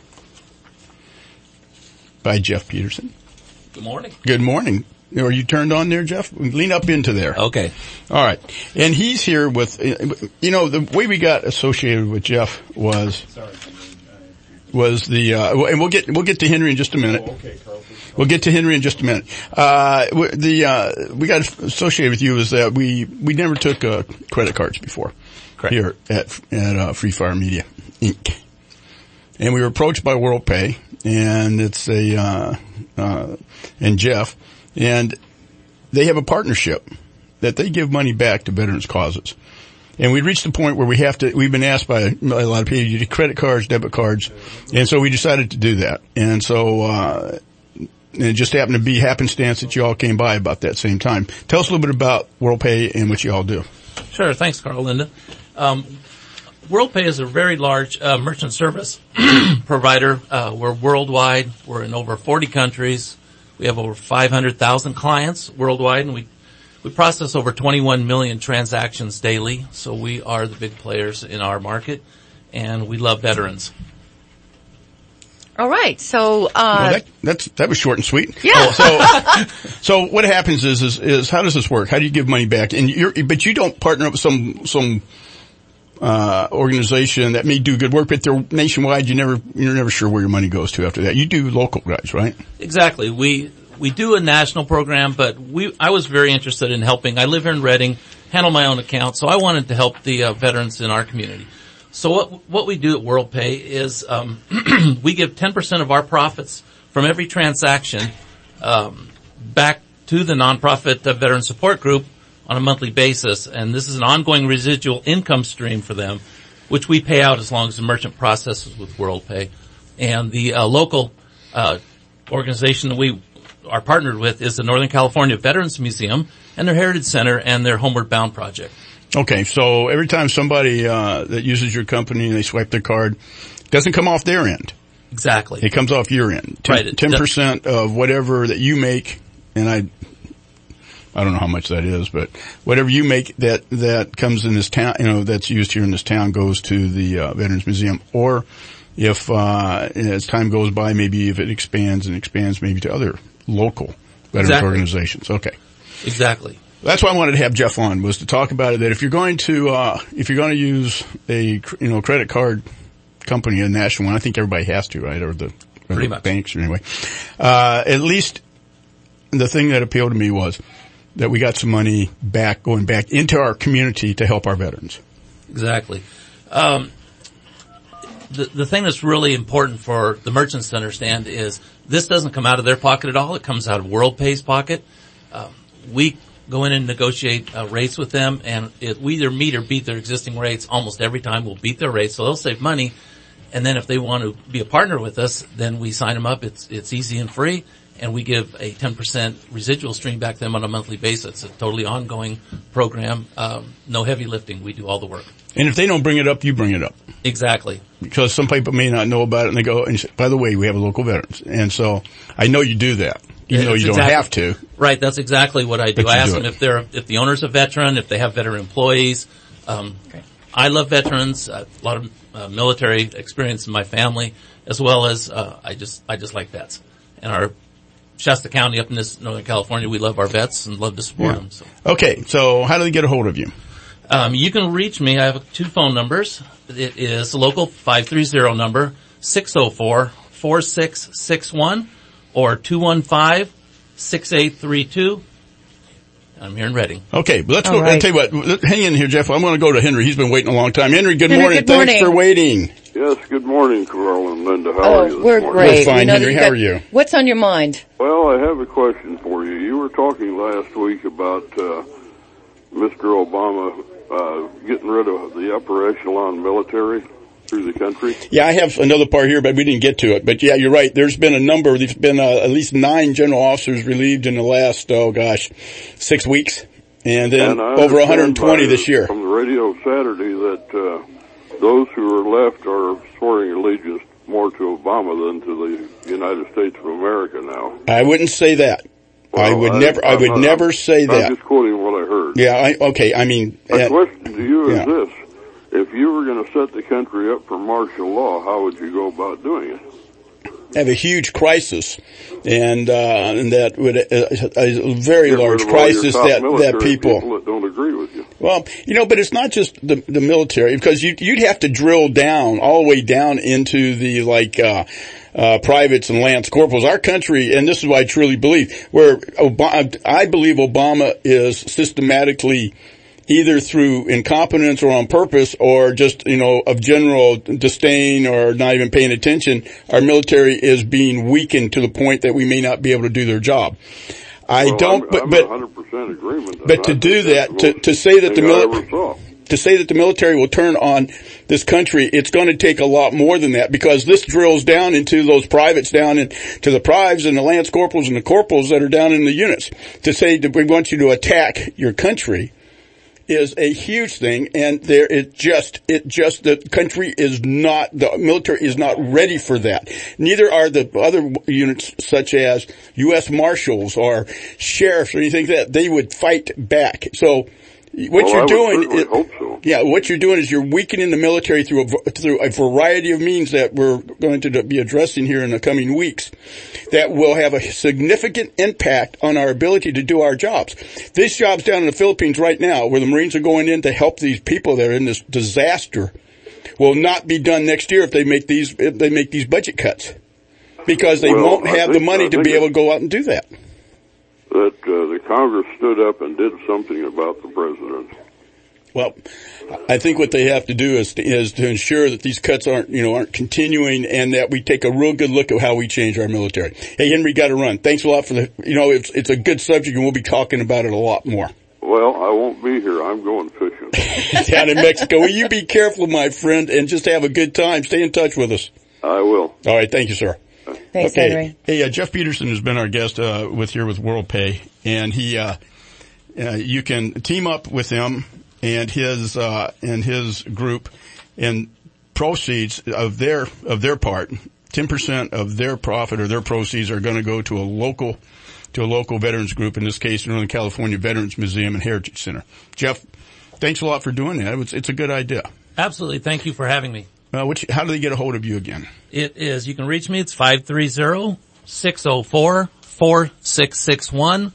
by Jeff Peterson. Good morning. Good morning. Are you turned on there, Jeff? Lean up into there. Okay. All right. And he's here with, you know, the way we got associated with Jeff was, was the, uh, and we'll get, we'll get to Henry in just a minute. Oh, okay, Carl. We'll get to Henry in just a minute. Uh, the, uh, we got associated with you is that we, we never took, uh, credit cards before. Correct. Here at, at, uh, Free Fire Media, Incorporated. And we were approached by WorldPay, and it's a, uh, uh, and Jeff. And they have a partnership that they give money back to veterans causes. And we reached the point where we have to, we've been asked by a lot of people, you do credit cards, debit cards. And so we decided to do that. And so, uh, it just happened to be happenstance that you all came by about that same time. Tell us a little bit about WorldPay and what you all do. Sure. Thanks, Carl Linda. Um, WorldPay is a very large, uh, merchant service provider. Uh, we're worldwide. We're in over forty countries. We have over five hundred thousand clients worldwide, and we we process over twenty-one million transactions daily. So we are the big players in our market, and we love veterans. All right. So uh well, that, that's that was short and sweet. Yeah. Oh, so so what happens is, is is how does this work? How do you give money back? And you're but you don't partner up with some some uh organization that may do good work, but they're nationwide. You never you're never sure where your money goes to after that. You do local guys, right? Exactly. We we do a national program, but we I was very interested in helping. I live here in Reading, handle my own account, so I wanted to help the uh, veterans in our community. So what what we do at WorldPay is um we give ten percent of our profits from every transaction um back to the nonprofit uh, veteran support group on a monthly basis, and this is an ongoing residual income stream for them, which we pay out as long as the merchant processes with WorldPay. And the uh, local uh organization that we are partnered with is the Northern California Veterans Museum and their Heritage Center and their Homeward Bound project. Okay, so every time somebody uh that uses your company and they swipe their card, it doesn't come off their end. Exactly. It comes off your end. Right. ten percent of whatever that you make, and I I don't know how much that is, but whatever you make that, that comes in this town, you know, that's used here in this town goes to the, uh, Veterans Museum. Or if, uh, as time goes by, maybe if it expands and expands maybe to other local veterans exactly. organizations. Okay. Exactly. That's why I wanted to have Jeff on, was to talk about it, that if you're going to, uh, if you're going to use a, you know, credit card company, a national one, I think everybody has to, right? Or the, or Pretty the much. banks or anyway. Uh, at least the thing that appealed to me was that we got some money back, going back into our community to help our veterans. Exactly. Um, the, the thing that's really important for the merchants to understand is this doesn't come out of their pocket at all. It comes out of WorldPay's pocket. Um, we go in and negotiate uh, rates with them, and it, we either meet or beat their existing rates. Almost every time we'll beat their rates, so they'll save money. And then if they want to be a partner with us, then we sign them up. It's, it's easy and free. and we give a ten percent residual stream back to them on a monthly basis. It's a totally ongoing program. Um, no heavy lifting. We do all the work. And if they don't bring it up, you bring it up. Exactly. Because some people may not know about it, and they go, and say, by the way, we have a local veterans. And so I know you do that, even Yeah, though you exactly, don't have to. Right, that's exactly what I do. But I you ask do them it. if they're, if the owner's a veteran, if they have veteran employees. Um, I love veterans, uh, a lot of uh, military experience in my family, as well as, uh, I just, I just like vets. And our Shasta County up in this Northern California, we love our vets and love to support Yeah. them. So. Okay, so how do they get a hold of you? Um, you can reach me. I have two phone numbers. It is a local five three zero number, six oh four, four six six one, or two one five, six eight three two. I'm here in Reading. Okay, but let's All go. right. I'll tell you what, hang in here, Jeff. I'm going to go to Henry. He's been waiting a long time. Henry, good Henry, morning. good Thanks morning. for waiting. Yes, good morning, Carl and Linda. How Oh, are you this we're morning? great. We're fine, We know that Henry. you've How got- are you? What's on your mind? Well, I have a question for you. You were talking last week about uh, Mister Obama uh, getting rid of the upper echelon military through the country. Yeah, I have another part here, but we didn't get to it. But yeah, you're right. There's been a number. There's been uh, at least nine general officers relieved in the last, oh gosh, six weeks. And then And I over one hundred understand twenty by- this year. From the radio Saturday that uh, those who are left are swearing allegiance more to Obama than to the United States of America now. I wouldn't say that. I Well, would I- never, I I'm would not- never say I'm that. just quoting what I heard. Yeah, I, okay, I mean. My uh, question to you is yeah. this. If you were going to set the country up for martial law, how would you go about doing it? have a huge crisis, and uh, and that would uh, a very Get rid large of all your crisis top that military that people. people that don't agree with you. Well, you know, but it's not just the the military, because you you'd have to drill down all the way down into the like uh uh privates and lance corporals. Our country, and this is what I truly believe, where Obama, I believe Obama is systematically, either through incompetence or on purpose, or just, you know, of general disdain or not even paying attention, our military is being weakened to the point that we may not be able to do their job. I Well, don't, I'm, but, I'm but, one hundred percent agreement. but to do that, to, to say that the military, to say that the military will turn on this country, it's going to take a lot more than that, because this drills down into those privates, down into the prives and the lance corporals and the corporals that are down in the units. To say that we want you to attack your country is a huge thing, and there it just it just the country is not, the military is not ready for that. Neither are the other units, such as U S Marshals or sheriffs or anything like that. They would fight back. So what Well, I you're would doing certainly is, hope so. yeah, what you're doing is you're weakening the military through a, through a variety of means that we're going to be addressing here in the coming weeks, that will have a significant impact on our ability to do our jobs. These jobs down in the Philippines right now, where the Marines are going in to help these people that are in this disaster, will not be done next year if they make these if they make these budget cuts, because they Well, won't I have the think- money I to think be able it- to go out and do that. That uh, the Congress stood up and did something about the president. Well, I think what they have to do is to, is to ensure that these cuts aren't, you know, aren't continuing, and that we take a real good look at how we change our military. Hey, Henry, got to run. Thanks a lot for the, you know, it's it's a good subject, and we'll be talking about it a lot more. Well, I won't be here. I'm going fishing. Down in Mexico. Will you be careful, my friend, and just have a good time. Stay in touch with us. I will. All right. Thank you, sir. Thanks, okay. Henry. Hey, uh, Jeff Peterson has been our guest uh, with here with WorldPay, and he, uh, uh, you can team up with him and his uh, and his group, and proceeds of their of their part, ten percent of their profit or their proceeds are going to go to a local to a local veterans group. In this case, Northern California Veterans Museum and Heritage Center. Jeff, thanks a lot for doing that. It's, it's a good idea. Absolutely. Thank you for having me. Uh, which, how do they get a hold of you again? It is, you can reach me, it's five three zero, six oh four, four six six one,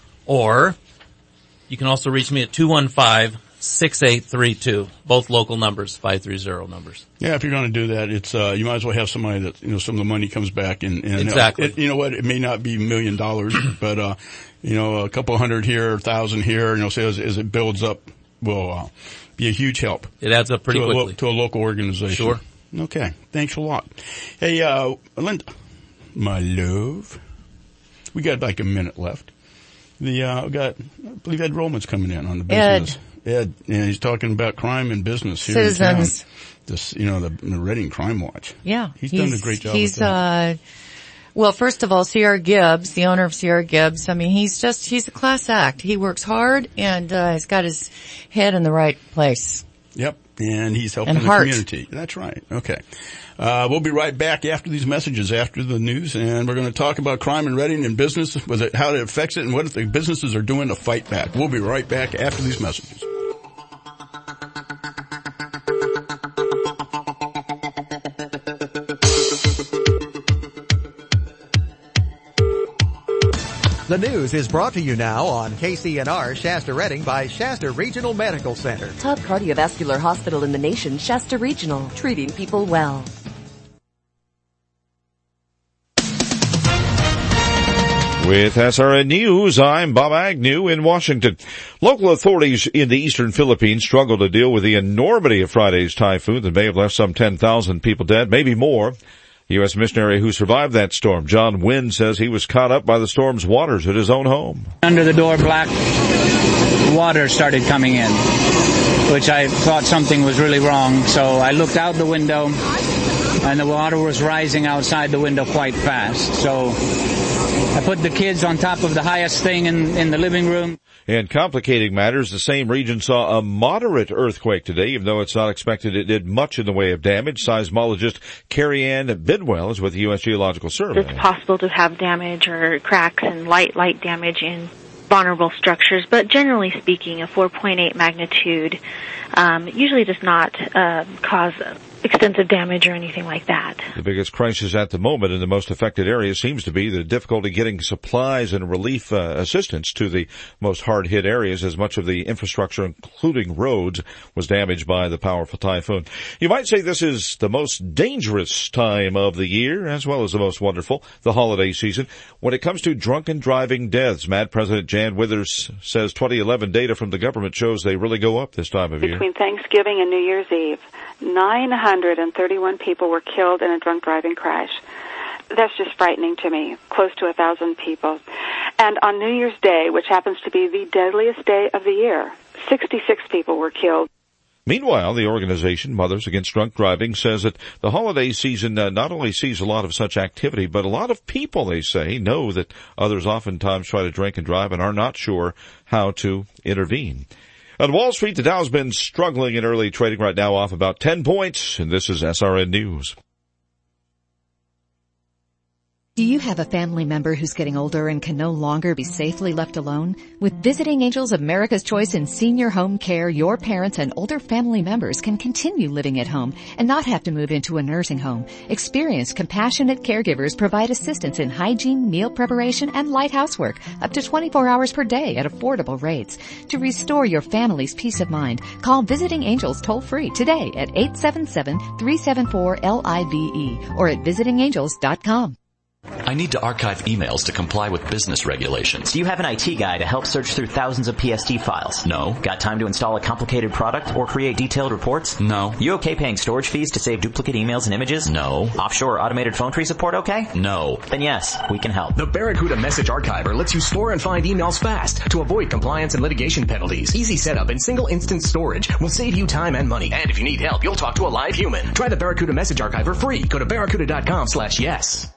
or you can also reach me at two one five, six eight three two, both local numbers, five three zero numbers. Yeah, if you're going to do that, it's, uh, you might as well have somebody that, you know, some of the money comes back and, and Exactly. uh, it, you know what, it may not be a million dollars, but, uh, you know, a couple hundred here, a thousand here, you know, say as, as it builds up, will, uh, be a huge help. It adds up pretty to a, quickly. to a local organization. Sure. Okay. Thanks a lot. Hey, uh, Linda, my love, we got like a minute left. The, uh, we got, I believe Ed Rollman's coming in on the business. Ed. Ed, and he's talking about crime and business here Citizens. in town. This, you know, the, the Reading Crime Watch. Yeah. He's, done a great job He's, with that. uh, Well, first of all, Sierra Gibbs, the owner of Sierra Gibbs, I mean, he's just, he's a class act. He works hard and, uh, he's got his head in the right place. Yep. And he's helping and the heart. community. That's right. Okay. Uh, we'll be right back after these messages, after the news, and we're going to talk about crime and Reading and business, with it, how it affects it, and what the businesses are doing to fight back. We'll be right back after these messages. The news is brought to you now on K C N R Shasta Reading by Shasta Regional Medical Center. Top cardiovascular hospital in the nation, Shasta Regional, treating people well. With S R N News, I'm Bob Agnew in Washington. Local authorities in the eastern Philippines struggle to deal with the enormity of Friday's typhoon that may have left some ten thousand people dead, maybe more. U S missionary who survived that storm, John Wynn, says he was caught up by the storm's waters at his own home. Under the door, black water started coming in, which I thought something was really wrong. So I looked out the window, and the water was rising outside the window quite fast. So I put the kids on top of the highest thing in, in the living room. And complicating matters, the same region saw a moderate earthquake today, even though it's not expected it did much in the way of damage. Seismologist Carrie Ann Bidwell is with the U S Geological Survey. It's possible to have damage or cracks and light, light damage in vulnerable structures, but generally speaking, a four point eight magnitude um, usually does not uh, cause extensive damage or anything like that. The biggest crisis at the moment in the most affected areas seems to be the difficulty getting supplies and relief uh, assistance to the most hard-hit areas, as much of the infrastructure, including roads, was damaged by the powerful typhoon. You might say this is the most dangerous time of the year, as well as the most wonderful, the holiday season. When it comes to drunken driving deaths, M A D President Jan Withers says twenty eleven data from the government shows they really go up this time of year. Between Thanksgiving and New Year's Eve, nine hundred thirty-one people were killed in a drunk driving crash. That's just frightening to me, close to a thousand people. And on New Year's Day, which happens to be the deadliest day of the year, sixty-six people were killed. Meanwhile, the organization Mothers Against Drunk Driving says that the holiday season uh, not only sees a lot of such activity, but a lot of people, they say, know that others oftentimes try to drink and drive and are not sure how to intervene. On Wall Street, the Dow's been struggling in early trading right now, off about ten points, and this is S R N News. Do you have a family member who's getting older and can no longer be safely left alone? With Visiting Angels America's Choice in Senior Home Care, your parents and older family members can continue living at home and not have to move into a nursing home. Experienced, compassionate caregivers provide assistance in hygiene, meal preparation, and light housework up to twenty-four hours per day at affordable rates. To restore your family's peace of mind, call Visiting Angels toll-free today at eight seven seven, three seven four, L I V E or at visiting angels dot com. I need to archive emails to comply with business regulations. Do you have an I T guy to help search through thousands of P S D files? No. Got time to install a complicated product or create detailed reports? No. You okay paying storage fees to save duplicate emails and images? No. Offshore automated phone tree support okay? No. Then yes, we can help. The Barracuda Message Archiver lets you store and find emails fast to avoid compliance and litigation penalties. Easy setup and single instance storage will save you time and money. And if you need help, you'll talk to a live human. Try the Barracuda Message Archiver free. Go to barracuda dot com slash yes.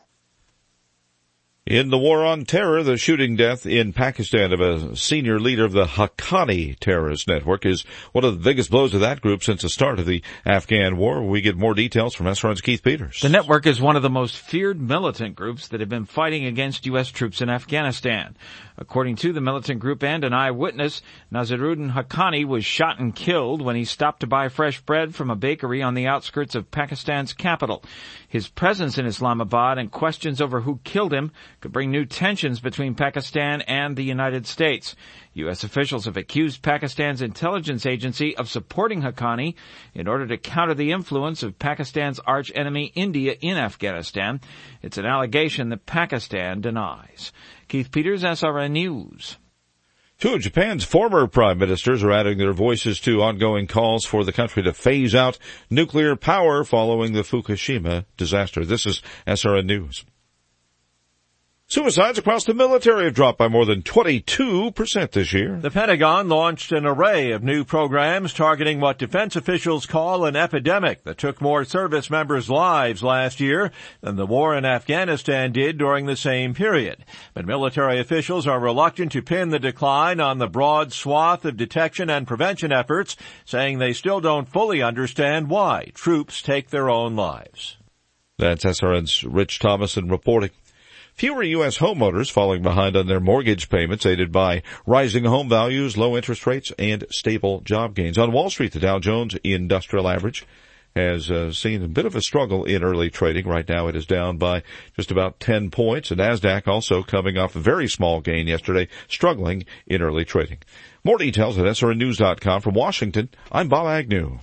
In the war on terror, the shooting death in Pakistan of a senior leader of the Haqqani terrorist network is one of the biggest blows to that group since the start of the Afghan war. We get more details from S R N's Keith Peters. The network is one of the most feared militant groups that have been fighting against U S troops in Afghanistan. According to the militant group and an eyewitness, Naziruddin Haqqani was shot and killed when he stopped to buy fresh bread from a bakery on the outskirts of Pakistan's capital. His presence in Islamabad and questions over who killed him could bring new tensions between Pakistan and the United States. U S officials have accused Pakistan's intelligence agency of supporting Haqqani in order to counter the influence of Pakistan's arch-enemy India in Afghanistan. It's an allegation that Pakistan denies. Keith Peters, S R N News. Two of Japan's former prime ministers are adding their voices to ongoing calls for the country to phase out nuclear power following the Fukushima disaster. This is S R N News. Suicides across the military have dropped by more than twenty-two percent this year. The Pentagon launched an array of new programs targeting what defense officials call an epidemic that took more service members' lives last year than the war in Afghanistan did during the same period. But military officials are reluctant to pin the decline on the broad swath of detection and prevention efforts, saying they still don't fully understand why troops take their own lives. That's S R N's Rich Thomason reporting. Fewer U S homeowners falling behind on their mortgage payments, aided by rising home values, low interest rates, and stable job gains. On Wall Street, the Dow Jones Industrial Average has uh, seen a bit of a struggle in early trading. Right now it is down by just about ten points. The NASDAQ also coming off a very small gain yesterday, struggling in early trading. More details at S R N news dot com. From Washington, I'm Bob Agnew.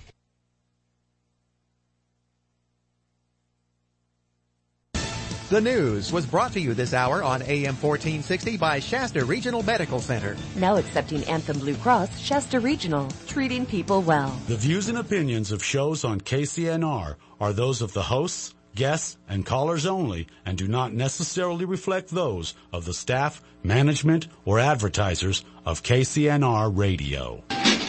The news was brought to you this hour on A M fourteen sixty by Shasta Regional Medical Center. Now accepting Anthem Blue Cross, Shasta Regional, treating people well. The views and opinions of shows on K C N R are those of the hosts, guests, and callers only and do not necessarily reflect those of the staff, management, or advertisers of K C N R Radio.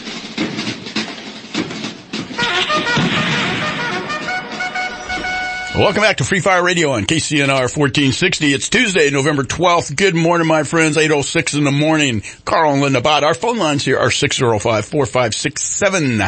Welcome back to Free Fire Radio on K C N R fourteen sixty. It's Tuesday, November twelfth. Good morning, my friends. eight oh six in the morning. Carl and Linda Bott. Our phone lines here are six oh five, four five six seven.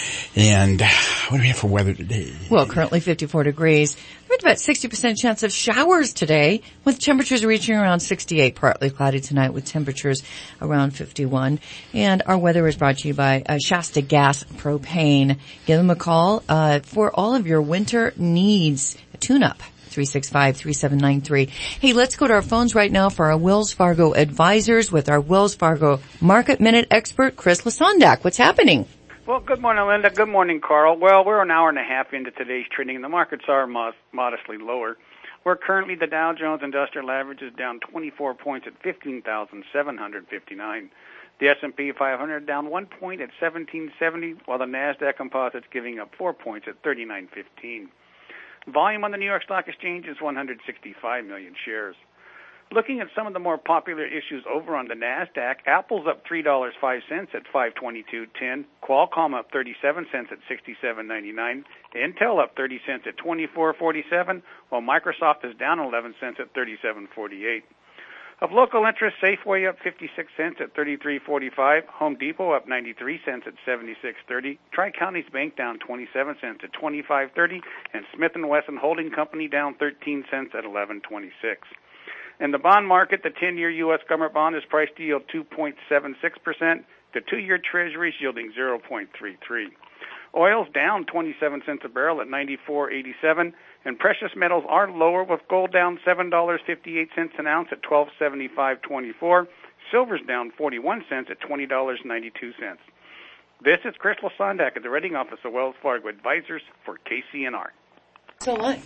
And what do we have for weather today? Well, currently fifty-four degrees. There's about sixty percent chance of showers today, with temperatures reaching around sixty-eight. Partly cloudy tonight with temperatures around fifty-one. And our weather is brought to you by uh, Shasta Gas Propane. Give them a call uh, for all of your winter needs. Tune-up. three six five, three seven nine three. Hey, let's go to our phones right now for our Wells Fargo advisors with our Wells Fargo Market Minute expert, Chris Lasondak. What's happening? Well, good morning, Linda. Good morning, Carl. Well, we're an hour and a half into today's trading, and the markets are mod- modestly lower. We're currently, the Dow Jones Industrial Average is down twenty-four points at fifteen thousand seven hundred fifty-nine. The S and P five hundred down one point at seventeen seventy, while the NASDAQ Composite's giving up four points at thirty-nine fifteen. Volume on the New York Stock Exchange is one hundred sixty-five million shares. Looking at some of the more popular issues over on the NASDAQ, Apple's up three dollars and five cents at five twenty-two ten, Qualcomm up thirty-seven cents at sixty-seven ninety-nine, Intel up thirty cents at twenty-four forty-seven, while Microsoft is down eleven cents at thirty-seven forty-eight. Of local interest, Safeway up fifty-six cents at thirty-three forty-five, Home Depot up ninety-three cents at seventy-six thirty, Tri-Counties Bank down twenty-seven cents at twenty-five thirty, and Smith and Wesson Holding Company down thirteen cents at eleven twenty-six. In the bond market, the ten-year U S government bond is priced to yield two point seven six percent, the two-year Treasury is yielding zero point three three. Oil's down twenty-seven cents a barrel at ninety-four eighty-seven, and precious metals are lower, with gold down seven dollars and fifty-eight cents an ounce at twelve seventy-five twenty-four. Silver's down forty-one cents at twenty dollars and ninety-two cents. This is Chris Lasondak at the Reading Office of Wells Fargo Advisors for K C N R. So what?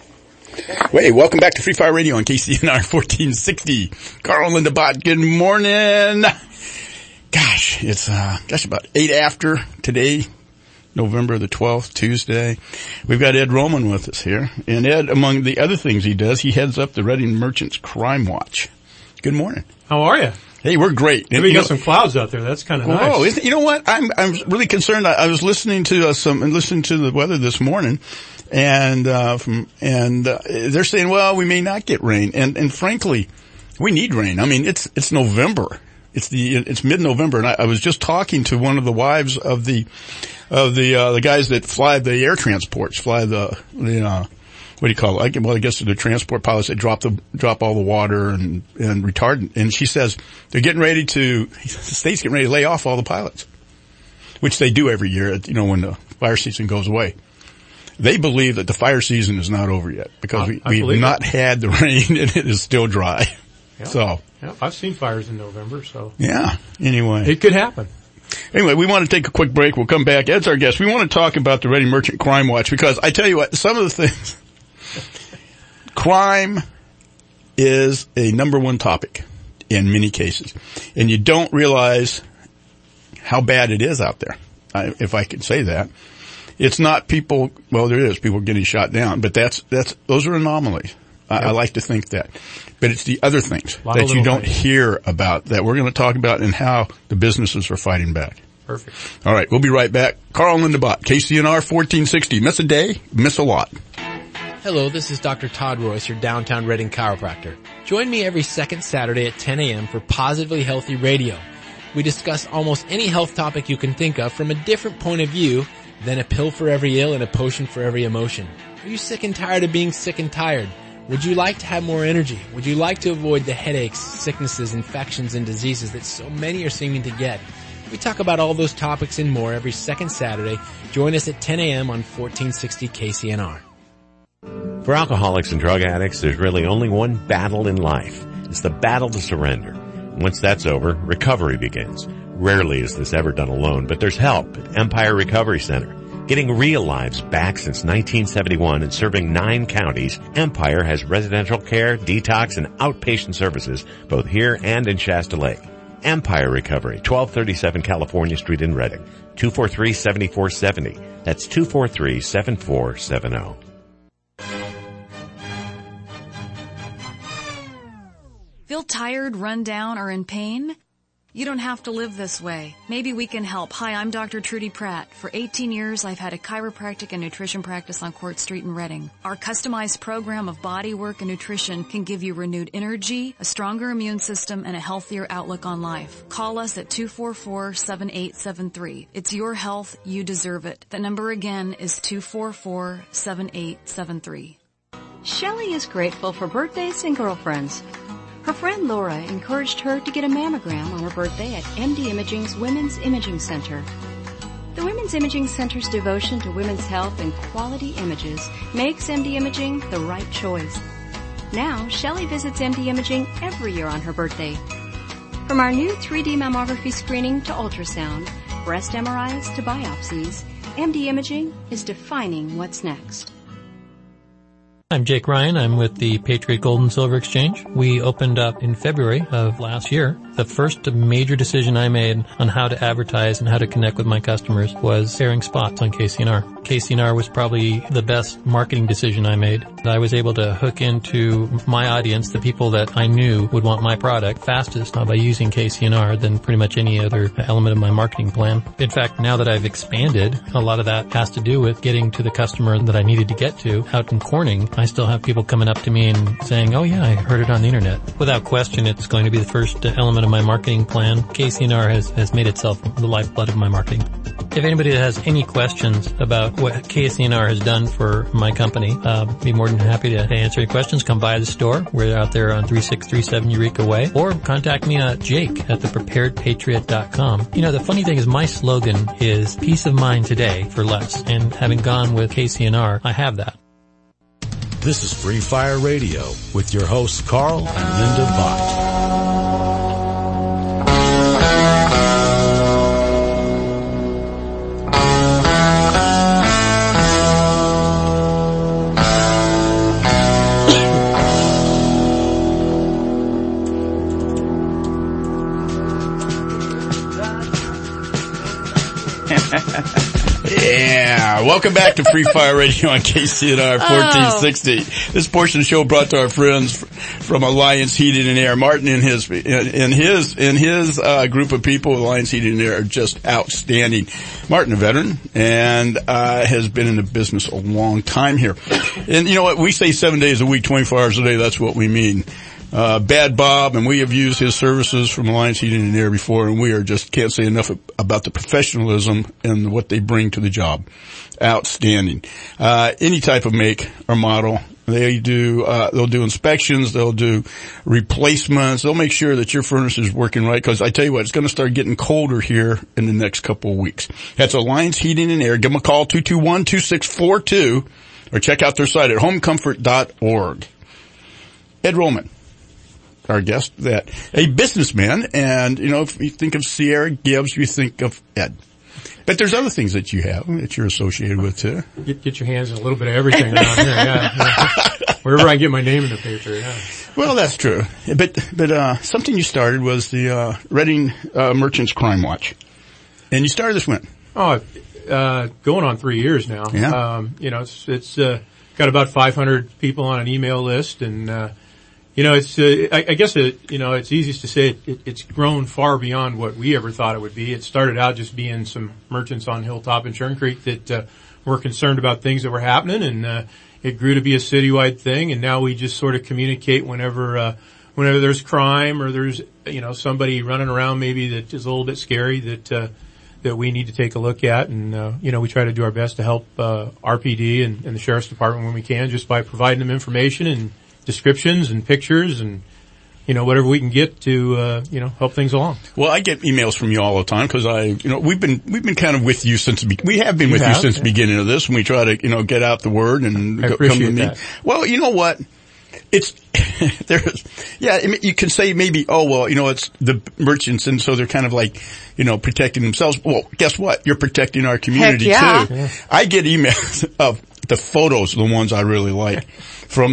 Hey, welcome back to Free Fire Radio on K C N R fourteen sixty. Carl and Linda Bott, good morning. Gosh, it's, uh, gosh, about eight after today. November the twelfth, Tuesday. We've got Ed Roman with us here. And Ed, among the other things he does, he heads up the Reading Merchants Crime Watch. Good morning. How are you? Hey, we're great. And we got know, some clouds out there. That's kind of nice. Oh, you know what? I'm I'm really concerned. I, I was listening to uh, some and listening to the weather this morning, and uh from and uh, they're saying, well, we may not get rain. And and frankly, we need rain. I mean, it's it's November. It's the it's mid-November, and I, I was just talking to one of the wives of the of the uh the guys that fly the air transports, fly the the uh what do you call it? Well, I guess the transport pilots that drop the drop all the water and and retardant. And she says they're getting ready to the state's getting ready to lay off all the pilots, which they do every year. You know, when the fire season goes away. They believe that the fire season is not over yet because we, we've not had the rain and it is still dry. Yeah. So. Yeah, I've seen fires in November, so. Yeah, anyway. It could happen. Anyway, we want to take a quick break. We'll come back. Ed's our guest. We want to talk about the Reading Merchant Crime Watch because I tell you what, some of the things, crime is a number one topic in many cases. And you don't realize how bad it is out there, if I can say that. It's not people, well, there is people getting shot down, but that's, that's, those are anomalies. I, Yep. I like to think that. But it's the other things Lot that of you little don't things. hear about that we're going to talk about and how the businesses are fighting back. Perfect. All right, we'll be right back. Carl and Linda Bott, K C N R fourteen sixty. Miss a day, miss a lot. Hello, this is Doctor Todd Royce, your downtown Reading chiropractor. Join me every second Saturday at ten a.m. for Positively Healthy Radio. We discuss almost any health topic you can think of from a different point of view than a pill for every ill and a potion for every emotion. Are you sick and tired of being sick and tired? Would you like to have more energy? Would you like to avoid the headaches, sicknesses, infections, and diseases that so many are seeming to get? We talk about all those topics and more every second Saturday. Join us at ten a.m. on fourteen sixty K C N R. For alcoholics and drug addicts, there's really only one battle in life. It's the battle to surrender. Once that's over, recovery begins. Rarely is this ever done alone, but there's help at Empire Recovery Center. Getting real lives back since nineteen seventy-one and serving nine counties, Empire has residential care, detox, and outpatient services both here and in Shasta Lake. Empire Recovery, twelve thirty-seven California Street in Reading, two four three, seven four seven zero. That's two four three, seven four seven zero. Feel tired, run down, or in pain? You don't have to live this way. Maybe we can help. Hi, I'm Doctor Trudy Pratt. For eighteen years, I've had a chiropractic and nutrition practice on Court Street in Reading. Our customized program of body work and nutrition can give you renewed energy, a stronger immune system, and a healthier outlook on life. Call us at two four four, seven eight seven three. It's your health. You deserve it. The number again is two four four, seven eight seven three. Shelley is grateful for birthdays and girlfriends. Her friend Laura encouraged her to get a mammogram on her birthday at M D Imaging's Women's Imaging Center. The Women's Imaging Center's devotion to women's health and quality images makes M D Imaging the right choice. Now, Shelley visits M D Imaging every year on her birthday. From our new three D mammography screening to ultrasound, breast M R Is to biopsies, M D Imaging is defining what's next. I'm Jake Ryan. I'm with the Patriot Gold and Silver Exchange. We opened up in February of last year. The first major decision I made on how to advertise and how to connect with my customers was airing spots on K C N R. K C N R was probably the best marketing decision I made. I was able to hook into my audience, the people that I knew would want my product fastest by using K C N R than pretty much any other element of my marketing plan. In fact, now that I've expanded, a lot of that has to do with getting to the customer that I needed to get to out in Corning. I still have people coming up to me and saying, oh yeah, I heard it on the internet. Without question, it's going to be the first element of my marketing plan. K C N R has, has made itself the lifeblood of my marketing. If anybody has any questions about what K C N R has done for my company, uh, be more than happy to answer any questions. Come by the store. We're out there on three six three seven Eureka Way. Or contact me at Jake at the prepared patriot dot com. You know, the funny thing is my slogan is peace of mind today for less. And having gone with K C N R, I have that. This is Free Fire Radio with your hosts Carl and Linda Bott. Yeah, welcome back to Free Fire Radio on K C N R fourteen sixty. Oh. This portion of the show brought to our friends from Alliance Heating and Air. Martin and his in his in his uh, group of people, Alliance Heating and Air, are just outstanding. Martin, a veteran, and uh, has been in the business a long time here. And you know what? We say seven days a week, twenty-four hours a day. That's what we mean. Uh, Bad Bob, and we have used his services from Alliance Heating and Air before, and we are just can't say enough about the professionalism and what they bring to the job. Outstanding. Uh, any type of make or model. They do, uh, they'll do inspections, they'll do replacements, they'll make sure that your furnace is working right, because I tell you what, it's going to start getting colder here in the next couple of weeks. That's Alliance Heating and Air. Give them a call, two two one, two six four two, or check out their site at home comfort dot org. Ed Rollman, our guest, that a businessman, and you know, if you think of Sierra Gibbs, you think of Ed. But there's other things that you have that you're associated with too. Get, get your hands in a little bit of everything around here, yeah. yeah. Wherever I get my name in the picture, yeah. Well, that's true. But, but, uh, something you started was the, uh, Reading, uh, Merchants Crime Watch. And you started this when? Oh, uh, going on three years now. Yeah. Um, you know, it's, it's, uh, got about five hundred people on an email list, and uh, you know, it's uh, I, I guess it, you know, it's easiest to say it, it, it's grown far beyond what we ever thought it would be. It started out just being some merchants on Hilltop and Churn Creek that uh, were concerned about things that were happening, and uh, it grew to be a citywide thing. And now we just sort of communicate whenever uh, whenever there's crime or there's you know somebody running around maybe that is a little bit scary that uh, that we need to take a look at. And uh, you know, we try to do our best to help uh, R P D and, and the Sheriff's Department when we can, just by providing them information and descriptions and pictures and, you know, whatever we can get to, uh, you know, help things along. Well, I get emails from you all the time because I, you know, we've been, we've been kind of with you since, the, we have been You with have, you since yeah. the beginning of this, and we try to, you know, get out the word and I go, appreciate come to me. that. Well, you know what? It's, there's, yeah, I mean, you can say maybe, oh, well, you know, it's the merchants, and so they're kind of like, you know, protecting themselves. Well, guess what? You're protecting our community yeah. too. Yeah. I get emails of the photos, the ones I really like, from,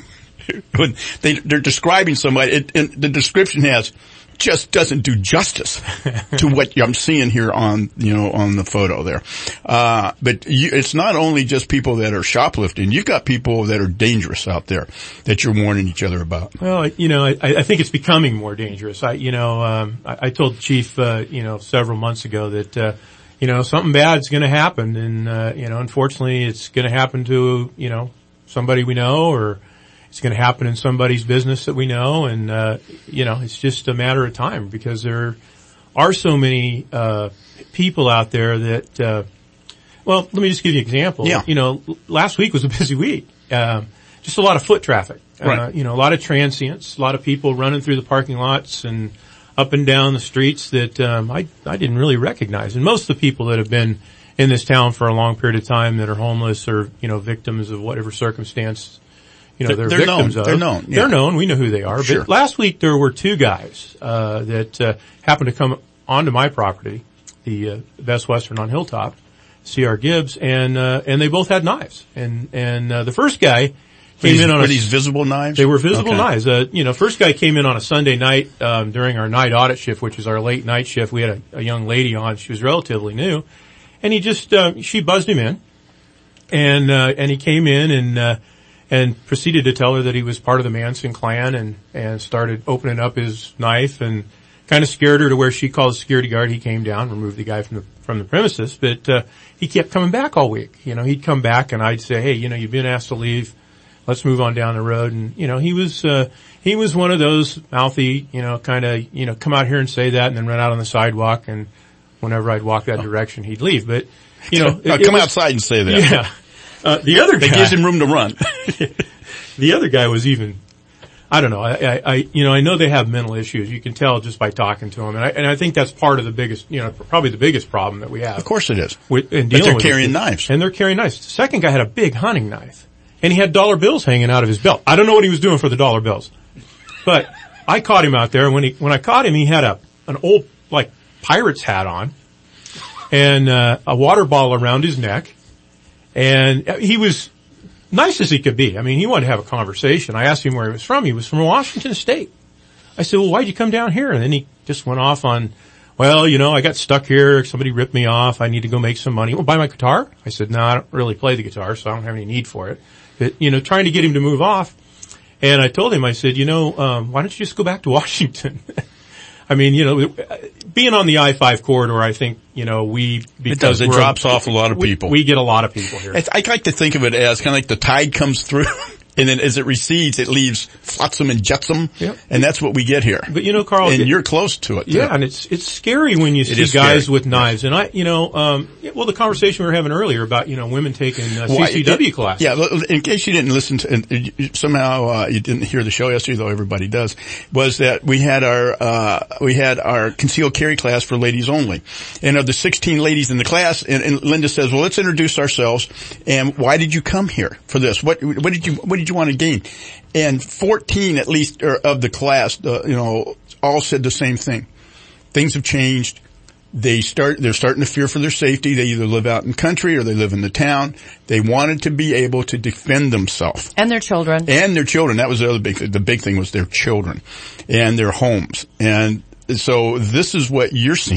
when they, they're describing somebody, it, and the description has, just doesn't do justice to what I'm seeing here on, you know, on the photo there. Uh, but you, it's not only just people that are shoplifting. You've got people that are dangerous out there that you're warning each other about. Well, you know, I, I think it's becoming more dangerous. I, you know, um, I, I told the chief, uh, you know, several months ago that, uh, you know, something bad's going to happen, and uh, you know, unfortunately, it's going to happen to, you know, somebody we know, or it's going to happen in somebody's business that we know, and uh, you know, it's just a matter of time, because there are so many uh people out there that. Uh, well, let me just give you an example. Yeah. You know, last week was a busy week. Um, just a lot of foot traffic. Right. Uh, you know, a lot of transients, a lot of people running through the parking lots and up and down the streets that um, I I didn't really recognize. And most of the people that have been in this town for a long period of time that are homeless or, you know, victims of whatever circumstance, you know, they're, They're victims known. of. They're known, yeah. They're known. We know who they are. Sure. But last week there were two guys uh that uh, happened to come onto my property, the uh, Best Western on Hilltop, C R Gibbs, and uh, and they both had knives. And and uh, the first guy came these, in on were a, these visible knives? They were visible Okay. knives. Uh, you know, first guy came in on a Sunday night um, during our night audit shift, which is our late night shift. We had a, a young lady on. She was relatively new, and he just uh, she buzzed him in, and uh, and he came in and uh, and proceeded to tell her that he was part of the Manson clan, and and started opening up his knife and kind of scared her to where she called the security guard. He came down, removed the guy from the from the premises, but uh, he kept coming back all week. You know, he'd come back, and I'd say, hey, you know, you've been asked to leave. Let's move on down the road. And, you know, he was, uh, he was one of those mouthy, you know, kind of, you know, come out here and say that and then run out on the sidewalk. And whenever I'd walk that direction, he'd leave. But, you know, Uh, it, come it was, outside and say that. Yeah. Uh, the other guy. It gives him room to run. The other guy was even, I don't know, I, I, I, you know, I know they have mental issues. You can tell just by talking to them. And I, and I think that's part of the biggest, you know, probably the biggest problem that we have. Of course it is. With, in But dealing they're with carrying it. knives. And they're carrying knives. The second guy had a big hunting knife. And he had dollar bills hanging out of his belt. I don't know what he was doing for the dollar bills. But I caught him out there, and when he, when I caught him, he had a, an old, like, pirate's hat on, and, uh, a water bottle around his neck, and he was nice as he could be. I mean, he wanted to have a conversation. I asked him where he was from. He was from Washington State. I said, well, why'd you come down here? And then he just went off on, well, you know, I got stuck here. Somebody ripped me off. I need to go make some money. Well, buy my guitar? I said, no, I don't really play the guitar, so I don't have any need for it. But, you know, trying to get him to move off. And I told him, I said, you know, um, why don't you just go back to Washington? I mean, you know, being on the I five corridor, I think, you know, we, because It does. It we're- drops off a lot of we- people. We get a lot of people here. I, I like to think of it as kind of like the tide comes through, and then as it recedes, it leaves flotsam and jetsam, Yep. and that's what we get here. But you know, Carl, and it- you're close to it. Too. Yeah, and it's it's scary when you It see is guys scary. with knives. And I, you know, um, well, the conversation we were having earlier about, you know, women taking uh, Well, C C W it- classes. Yeah, l- in case you didn't listen to, and you- somehow uh, you didn't hear the show yesterday, though everybody does, was that we had our uh we had our concealed carry class for ladies only, and of the sixteen ladies in the class, and, and Linda says, "Well, let's introduce ourselves, and why did you come here for this? What what did you what did you want to gain?" And fourteen at least er, of the class, uh, you know, all said the same thing. Things have changed. They start, they're starting to fear for their safety. They either live out in country or they live in the town. They wanted to be able to defend themselves. And their children. And their children. That was the other big thing. The big thing was their children and their homes. And so this is what you're seeing.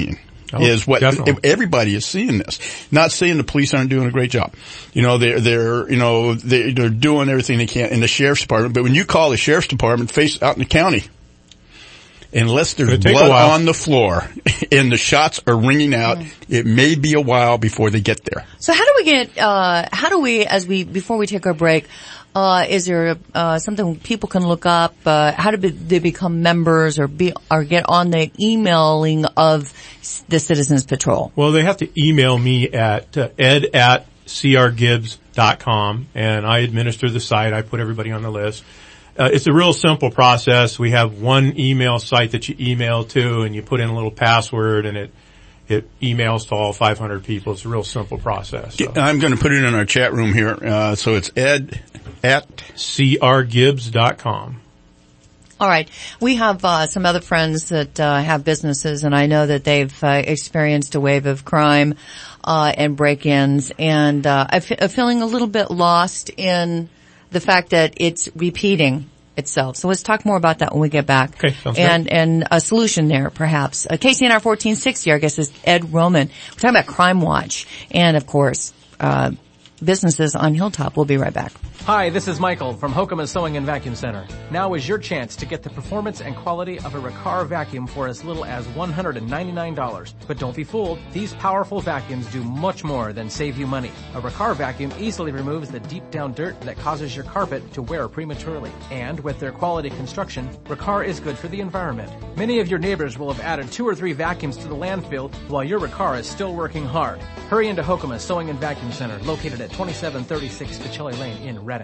Oh, is what definitely. everybody is seeing this. Not saying the police aren't doing a great job. You know, they're, they're, you know, they're, they're doing everything they can in the sheriff's department. But when you call the sheriff's department face out in the county, unless there's blood on the floor and the shots are ringing out, mm-hmm. it may be a while before they get there. So how do we get, uh, how do we, as we, before we take our break, uh, is there, uh, something people can look up? Uh, how do they become members or be, or get on the emailing of the Citizens Patrol? Well, they have to email me at uh, ed at c r gibbs dot com, and I administer the site. I put everybody on the list. Uh, it's a real simple process. We have one email site that you email to, and you put in a little password, and it it emails to all five hundred people. It's a real simple process. So. I'm going to put it in our chat room here. Uh, so it's ed at c r gibbs dot com. All right. We have uh, some other friends that uh, have businesses, and I know that they've uh, experienced a wave of crime uh, and break-ins, and uh, I'm f- feeling a little bit lost in the fact that it's repeating itself. So let's talk more about that when we get back. Okay, sounds and, good. and a solution there, perhaps. Uh, K C N R fourteen sixty, our guest is Ed Roman. We're talking about Crime Watch and, of course, uh, businesses on Hilltop. We'll be right back. Hi, this is Michael from Hokema Sewing and Vacuum Center. Now is your chance to get the performance and quality of a Riccar vacuum for as little as one hundred ninety-nine dollars. But don't be fooled, these powerful vacuums do much more than save you money. A Riccar vacuum easily removes the deep down dirt that causes your carpet to wear prematurely. And with their quality construction, Riccar is good for the environment. Many of your neighbors will have added two or three vacuums to the landfill while your Riccar is still working hard. Hurry into Hokema Sewing and Vacuum Center, located at twenty-seven thirty-six Ficelli Lane in Reading.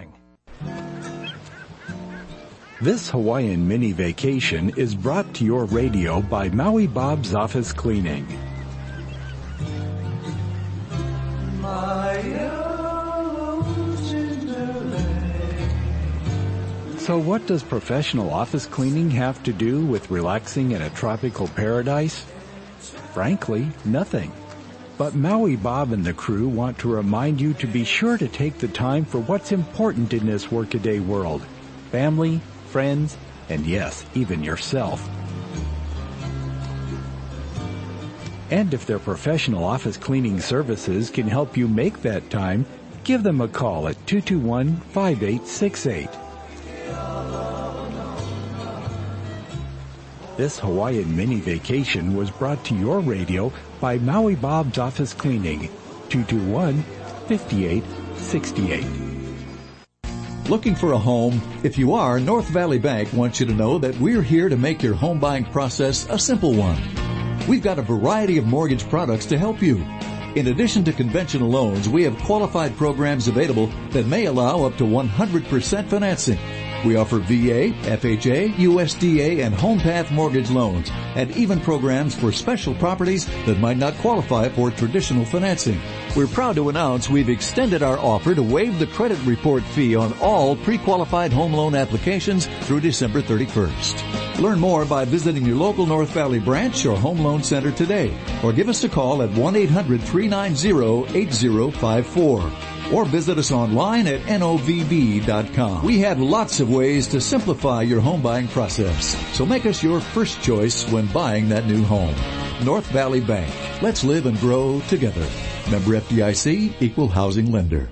This Hawaiian mini vacation is brought to your radio by Maui Bob's Office Cleaning. So what does professional office cleaning have to do with relaxing in a tropical paradise? Frankly, nothing. But Maui Bob and the crew want to remind you to be sure to take the time for what's important in this workaday world. Family, friends, and yes, even yourself. And if their professional office cleaning services can help you make that time, give them a call at two two one, five eight six eight. This Hawaiian mini vacation was brought to your radio by Maui Bob's Office Cleaning, two two one, five eight six eight. Looking for a home? If you are, North Valley Bank wants you to know that we're here to make your home buying process a simple one. We've got a variety of mortgage products to help you. In addition to conventional loans, we have qualified programs available that may allow up to one hundred percent financing. We offer V A, F H A, U S D A, and HomePath mortgage loans, and even programs for special properties that might not qualify for traditional financing. We're proud to announce we've extended our offer to waive the credit report fee on all pre-qualified home loan applications through December thirty-first. Learn more by visiting your local North Valley branch or home loan center today, or give us a call at one eight hundred, three nine zero, eight zero five four. Or visit us online at N O V B dot com. We have lots of ways to simplify your home buying process, so make us your first choice when buying that new home. North Valley Bank. Let's live and grow together. Member F D I C, Equal Housing Lender.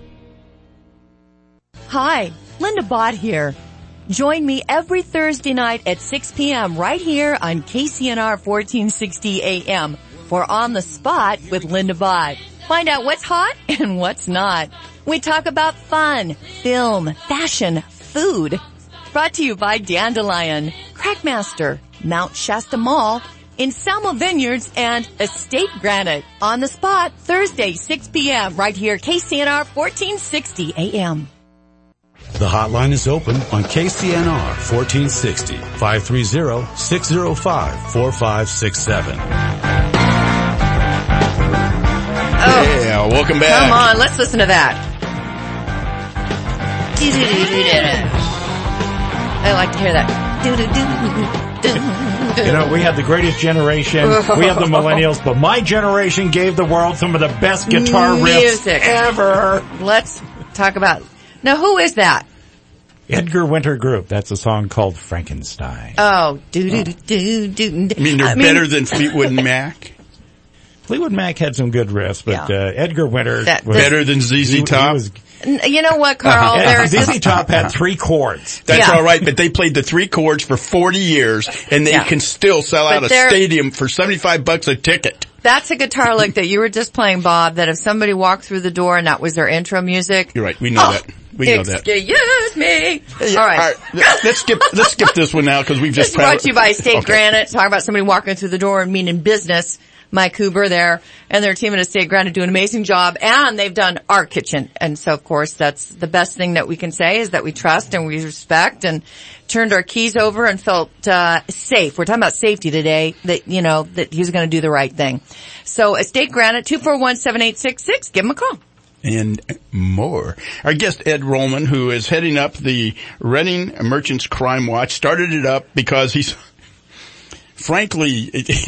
Hi, Linda Bott here. Join me every Thursday night at six p.m. right here on K C N R fourteen sixty A M for On the Spot with Linda Bott. Find out what's hot and what's not. We talk about fun, film, fashion, food. Brought to you by Dandelion, Crackmaster, Mount Shasta Mall, in Selma Vineyards, and Estate Granite. On the Spot, Thursday, six p.m. right here, K C N R fourteen sixty A M. The hotline is open on K C N R fourteen sixty, five three zero, six zero five, four five six seven. Oh, yeah, welcome back. Come on, let's listen to that. I like to hear that. You know, we had the greatest generation. We have the millennials, but my generation gave the world some of the best guitar riffs Music. ever. Let's talk about. Now, who is that? Edgar Winter Group. That's a song called Frankenstein. Oh, do do do do do. I mean, they're I mean, better than Fleetwood Mac. Fleetwood Mac had some good riffs, but Yeah. uh, Edgar Winter That- was Better than Z Z he- he Top? was- N- You know what, Carl? Yeah, There's Z Z just- Top had three chords. That's Yeah. all right, but they played the three chords for forty years, and they Yeah. can still sell But out a they're- stadium for seventy-five bucks a ticket. That's a guitar lick that you were just playing, Bob, that if somebody walked through the door and that was their intro music. You're right. We know Oh, that. We know that. Excuse me. Yeah, All right. Let's skip, let's skip this one now because we've This just is brought to you by State Okay. Granite. Talk about somebody walking through the door and meaning business. Mike Huber there and their team at Estate Granite do an amazing job, and they've done our kitchen. And so, of course, that's the best thing that we can say is that we trust and we respect and turned our keys over and felt uh safe. We're talking about safety today, that, you know, that he's going to do the right thing. So Estate Granite, two four one, seven eight six six. Give him a call. And more. Our guest, Ed Rollman, who is heading up the Reading Merchants Crime Watch, started it up because he's, frankly,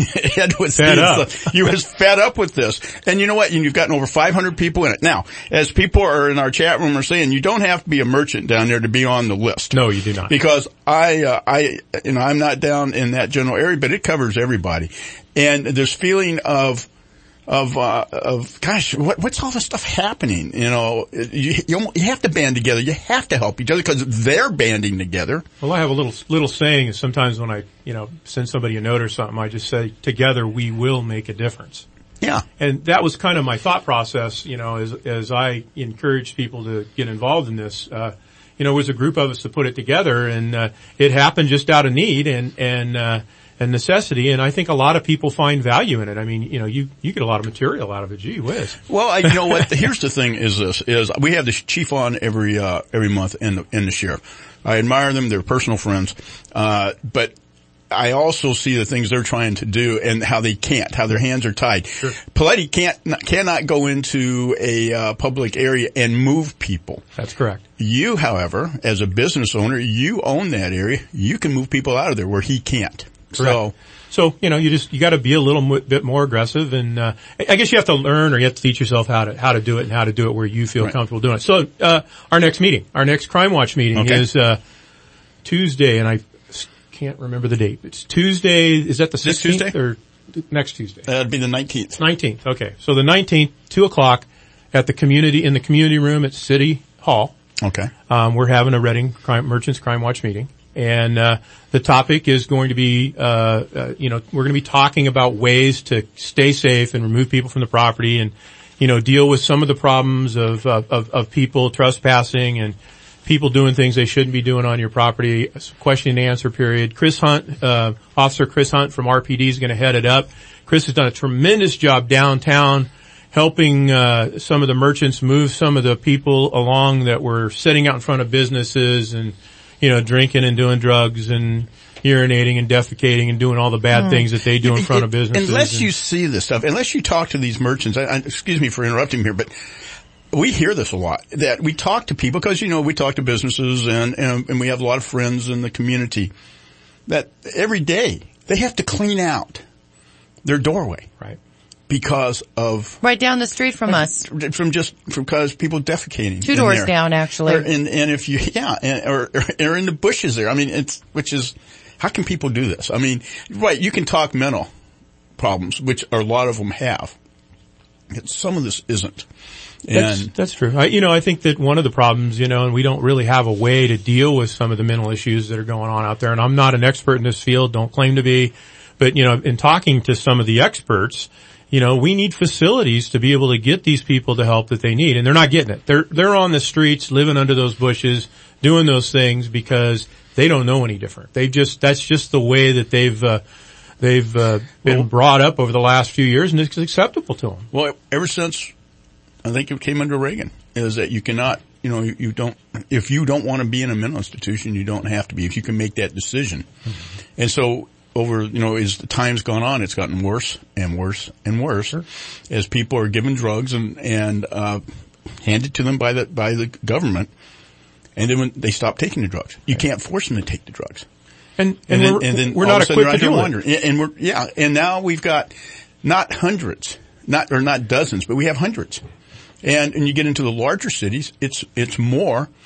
Ed was, Fed up. he was fed up with this. And you know what? You've gotten over five hundred people in it. Now, as people are in our chat room are saying, you don't have to be a merchant down there to be on the list. No, you do not. Because I, uh, I, you know, I'm not down in that general area, but it covers everybody. And this feeling of, of, uh, of, gosh, what, what's all this stuff happening? You know, you, you, you have to band together. You have to help each other because they're banding together. Well, I have a little little saying is sometimes when I, you know, send somebody a note or something, I just say, together we will make a difference. Yeah. And that was kind of my thought process, you know, as, as I encouraged people to get involved in this. Uh, you know, it was a group of us to put it together, and, uh, it happened just out of need and, and, uh, and necessity, and I think a lot of people find value in it. I mean, you know, you, you get a lot of material out of it. Gee whiz. Well, I, you know what? Here's the thing is this, is we have the chief on every, uh, every month and the, and the sheriff. I admire them. They're personal friends. Uh, but I also see the things they're trying to do and how they can't, how their hands are tied. Sure. Paletti can't, cannot go into a, uh, public area and move people. That's correct. You, however, as a business owner, you own that area. You can move people out of there where he can't. So, so, you know, you just, you gotta be a little m- bit more aggressive, and, uh, I guess you have to learn or you have to teach yourself how to, how to do it and how to do it where you feel Right. comfortable doing it. So, uh, our next meeting, our next Crime Watch meeting Okay. is, uh, Tuesday, and I s- can't remember the date. It's Tuesday, is that the This sixteenth Tuesday? or next Tuesday? that'd be the nineteenth. nineteenth, okay. So the nineteenth, two o'clock at the community, in the community room at City Hall. Okay. Um, we're having a Reading Crime, Merchants Crime Watch meeting. And, uh, the topic is going to be, uh, uh, you know, we're going to be talking about ways to stay safe and remove people from the property and, you know, deal with some of the problems of, of, of, of people trespassing and people doing things they shouldn't be doing on your property. Question and answer period. Chris Hunt, uh, Officer Chris Hunt from R P D is going to head it up. Chris has done a tremendous job downtown helping, uh, some of the merchants move some of the people along that were sitting out in front of businesses and, you know, drinking and doing drugs and urinating and defecating and doing all the bad Mm. things that they do in front of businesses. Unless and, you see this stuff, unless you talk to these merchants, I, I, excuse me for interrupting here, but we hear this a lot, that we talk to people, because, you know, we talk to businesses and, and, and we have a lot of friends in the community, that every day they have to clean out their doorway. Right. Because of Right down the street from us. from just because people defecating Two in doors there. down, actually. Or, and and if you yeah, and, or or in the bushes there. I mean, it's which is how can people do this? I mean, right? You can talk mental problems, which a lot of them have. Some of this isn't. And That's, that's true. I, you know, I think that one of the problems, you know, and we don't really have a way to deal with some of the mental issues that are going on out there. And I'm not an expert in this field, don't claim to be, but you know, in talking to some of the experts, you know, we need facilities to be able to get these people the help that they need, and they're not getting it. They're they're on the streets, living under those bushes, doing those things because they don't know any different. They just that's just the way that they've uh, they've uh, been Well- brought up over the last few years, and it's acceptable to them. well, ever since I think it came under Reagan, is that you cannot, you know, you, you don't if you don't want to be in a mental institution, you don't have to be. If you can make that decision, Mm-hmm. and so. Over, you know, as the time's gone on, it's gotten worse and worse and worse as people are given drugs and, and, uh, handed to them by the, by the government. And then when they stop taking the drugs, you can't force them to take the drugs. And, And, and, then, we're, and then we're all not of a sudden equipped to they're deal out with there it. wondering. And we're, yeah, and now we've got not hundreds, not, or not dozens, but we have hundreds. And, and you get into the larger cities, it's, it's more.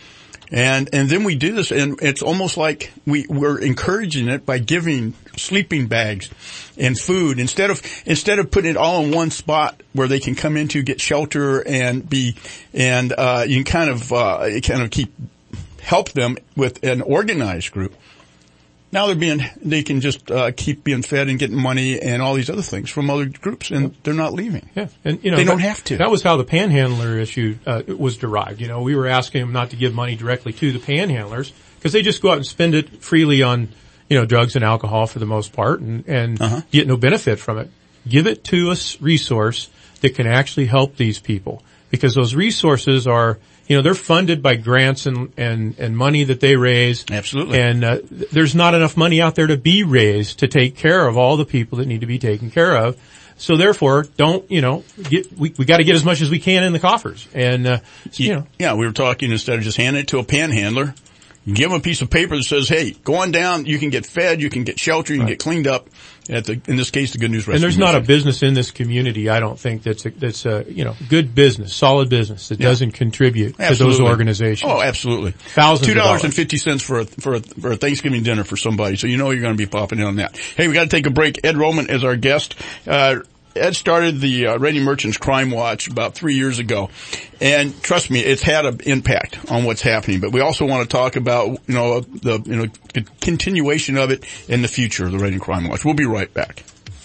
And, and then we do this, and it's almost like we, we're encouraging it by giving sleeping bags and food instead of, instead of putting it all in one spot where they can come into, get shelter and be, and, uh, you can kind of, uh, kind of keep, help them with an organized group. Now they're being, they can just, uh, keep being fed and getting money and all these other things from other groups, and they're not leaving. Yeah. And, you know, they don't that, have to. That was how the panhandler issue, uh, was derived. You know, we were asking them not to give money directly to the panhandlers because they just go out and spend it freely on, you know, drugs and alcohol for the most part and, and uh-huh. get no benefit from it. Give it to a resource that can actually help these people, because those resources are, you know, they're funded by grants and, and, and money that they raise. Absolutely. And, uh, there's not enough money out there to be raised to take care of all the people that need to be taken care of. So therefore, don't, you know, get, we, we gotta get as much as we can in the coffers. And, uh, you know. Yeah, we were talking, instead of just handing it to a panhandler, give them a piece of paper that says, hey, go on down, you can get fed, you can get shelter, you can right. get cleaned up. At the, in this case, the Good News Rescue. And there's not a business in this community, I don't think, that's a, that's a, you know, good business, solid business that yeah. doesn't contribute absolutely. to those organizations. Oh, absolutely. Thousands Two dollars and fifty cents for a, for a, for a Thanksgiving dinner for somebody. So you know you're going to be popping in on that. Hey, we got to take a break. Ed Roman is our guest. Uh, Ed started the uh, Reading Merchants Crime Watch about three years ago, and trust me, it's had an impact on what's happening. But we also want to talk about, you know, the you know the continuation of it in the future of the Reading Crime Watch. We'll be right back.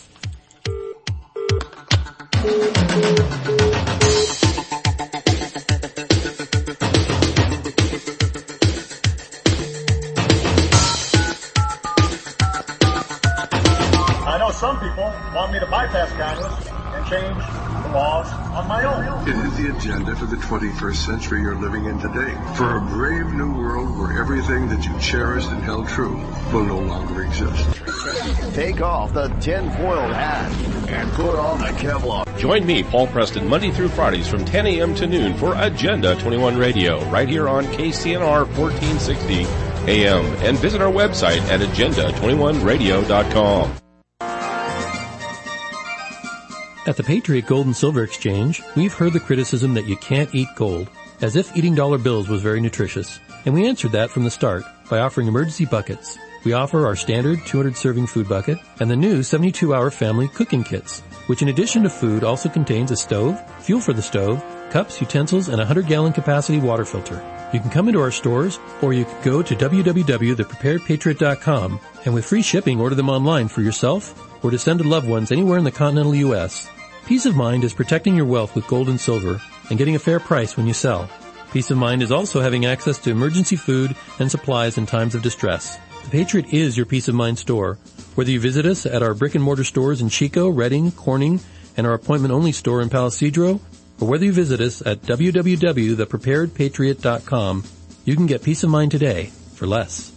I know some people want me to bypass Congress and change the laws on my own. It is the agenda for the twenty-first century you're living in today. For a brave new world where everything that you cherished and held true will no longer exist. Take off the tin-foiled hat and put on the Kevlar. Join me, Paul Preston, Monday through Fridays from ten a.m. to noon for Agenda twenty-one Radio, right here on K C N R fourteen sixty A M. And visit our website at agenda twenty-one radio dot com. At the Patriot Gold and Silver Exchange, we've heard the criticism that you can't eat gold, as if eating dollar bills was very nutritious. And we answered that from the start by offering emergency buckets. We offer our standard two hundred serving food bucket and the new seventy-two hour family cooking kits, which in addition to food also contains a stove, fuel for the stove, cups, utensils, and a one hundred gallon capacity water filter. You can come into our stores, or you can go to w w w dot the prepared patriot dot com and with free shipping order them online for yourself or to send to loved ones anywhere in the continental U S Peace of mind is protecting your wealth with gold and silver and getting a fair price when you sell. Peace of mind is also having access to emergency food and supplies in times of distress. The Patriot is your peace of mind store. Whether you visit us at our brick and mortar stores in Chico, Reading, Corning, and our appointment only store in Palisadro, or whether you visit us at w w w dot the prepared patriot dot com, you can get peace of mind today for less.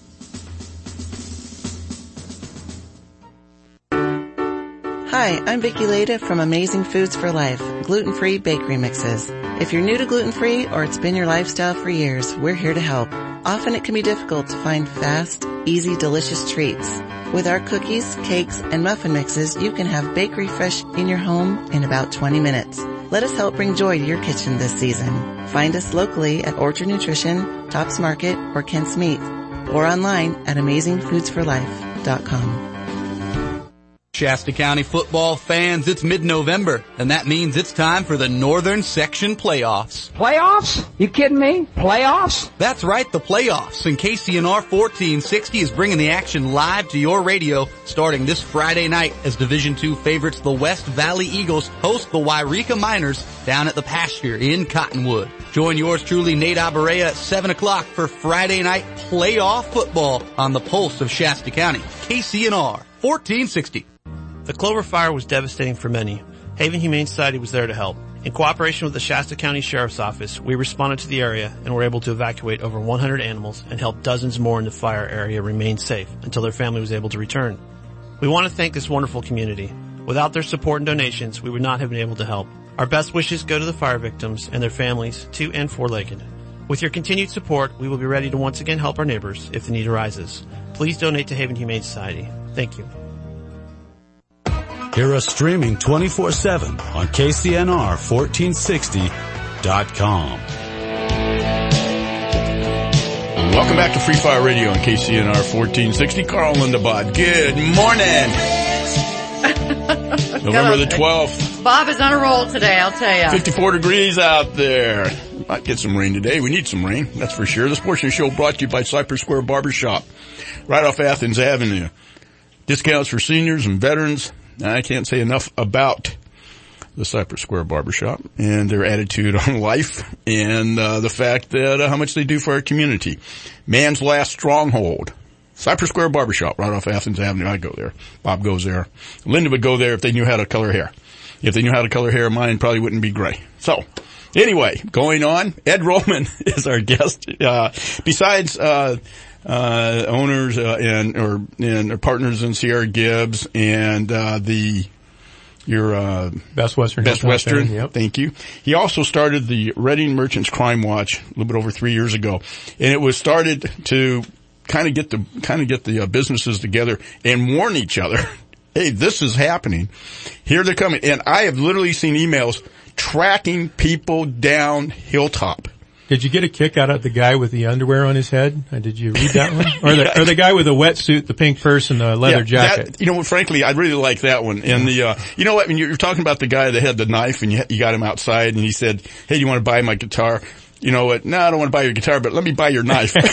Hi, I'm Vicki Leda from Amazing Foods for Life, gluten-free bakery mixes. If you're new to gluten-free or it's been your lifestyle for years, we're here to help. Often it can be difficult to find fast, easy, delicious treats. With our cookies, cakes, and muffin mixes, you can have bakery fresh in your home in about twenty minutes. Let us help bring joy to your kitchen this season. Find us locally at Orchard Nutrition, Tops Market, or Kent's Meat, or online at amazing foods for life dot com. Shasta County football fans, it's mid-November, and that means it's time for the Northern Section Playoffs. Playoffs? You kidding me? Playoffs? That's right, the playoffs. And K C N R fourteen sixty is bringing the action live to your radio starting this Friday night as Division two favorites the West Valley Eagles host the Wairika Miners down at the Pasture in Cottonwood. Join yours truly, Nate Abarea, at seven o'clock for Friday night playoff football on the pulse of Shasta County. K C N R fourteen sixty. The Clover Fire was devastating for many. Haven Humane Society was there to help. In cooperation with the Shasta County Sheriff's Office, we responded to the area and were able to evacuate over one hundred animals and help dozens more in the fire area remain safe until their family was able to return. We want to thank this wonderful community. Without their support and donations, we would not have been able to help. Our best wishes go to the fire victims and their families, to and for Lakeland. With your continued support, we will be ready to once again help our neighbors if the need arises. Please donate to Haven Humane Society. Thank you. Hear us streaming twenty-four seven on K C N R fourteen sixty dot com. Welcome back to Free Fire Radio on K C N R fourteen sixty. Carl Lindabod. Good morning. November the twelfth. Bob is on a roll today, I'll tell you. fifty-four degrees out there. Might get some rain today. We need some rain, that's for sure. This portion of the show brought to you by Cypress Square Barbershop, right off Athens Avenue. Discounts for seniors and veterans. I can't say enough about the Cypress Square Barbershop and their attitude on life and uh, the fact that uh, how much they do for our community. Man's last stronghold. Cypress Square Barbershop, right off Athens Avenue. I go there. Bob goes there. Linda would go there if they knew how to color hair. If they knew how to color hair, mine probably wouldn't be gray. So, anyway, going on, Ed Rollman is our guest. Uh, besides, uh, uh, owners, uh, and, or, and or partners in Sierra Gibbs and, uh, the, your, uh, Best Western. Best Western. Fan, yep. Thank you. He also started the Reading Merchants Crime Watch a little bit over three years ago. And it was started to kind of get the, kind of get the uh, businesses together and warn each other. Hey, this is happening. Here they're coming. And I have literally seen emails tracking people down Hilltop. Did you get a kick out of the guy with the underwear on his head? Uh, did you read that one? Or the, yeah. or the guy with the wetsuit, the pink purse, and the leather yeah, jacket? That, you know what, frankly, I really like that one. And the, uh, you know what, when you're talking about the guy that had the knife and you, you got him outside and he said, hey, do you want to buy my guitar? You know what? No, I don't want to buy your guitar, but let me buy your knife. And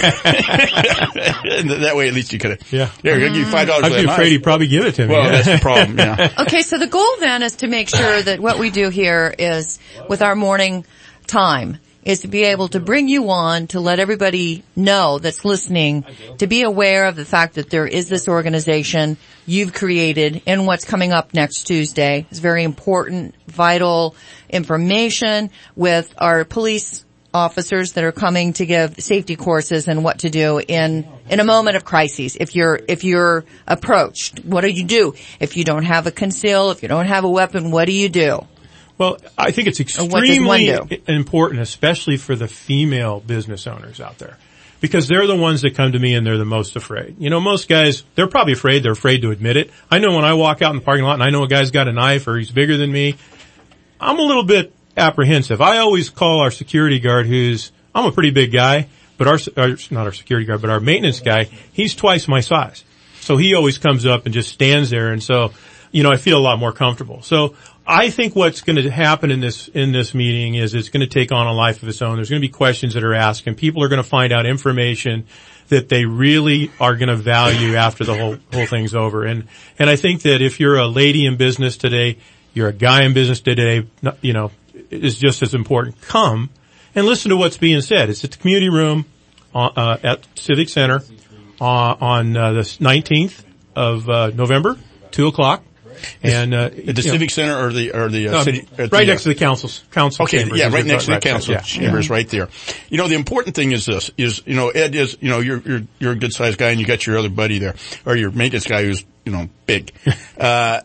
that way, at least you could have. Yeah. There, I'll give you five dollars. I'd be afraid he'd probably give it to me. Well, that's the problem. Yeah. Okay, so the goal then is to make sure that what we do here is with our morning time is to be able to bring you on to let everybody know that's listening to be aware of the fact that there is this organization you've created and what's coming up next Tuesday. It's very important, vital information with our police officers that are coming to give safety courses and what to do in in a moment of crises. If you're if you're approached, what do you do? If you don't have a conceal, if you don't have a weapon, what do you do? Well, I think it's extremely important, especially for the female business owners out there, because they're the ones that come to me and they're the most afraid. You know, most guys, they're probably afraid. They're afraid to admit it. I know when I walk out in the parking lot and I know a guy's got a knife or he's bigger than me, I'm a little bit apprehensive. I always call our security guard, who's, I'm a pretty big guy, but our, our, not our security guard, but our maintenance guy, he's twice my size. So he always comes up and just stands there. And so, you know, I feel a lot more comfortable. So I think what's going to happen in this, in this meeting is it's going to take on a life of its own. There's going to be questions that are asked and people are going to find out information that they really are going to value after the whole, whole thing's over. And, and I think that if you're a lady in business today, you're a guy in business today, you know, is just as important. Come and listen to what's being said. It's at the community room, uh, uh at Civic Center, uh, on, uh, the nineteenth of, uh, November, two o'clock. And, uh, at the Civic know, Center or the, or the, uh, uh city, right the, next to the council's, council okay, chambers. yeah, right next to the right, council yeah. chambers, yeah. right there. You know, the important thing is this, is, you know, Ed is, you know, you're, you're, you're a good sized guy and you got your other buddy there, or your maintenance guy who's, you know, big. uh,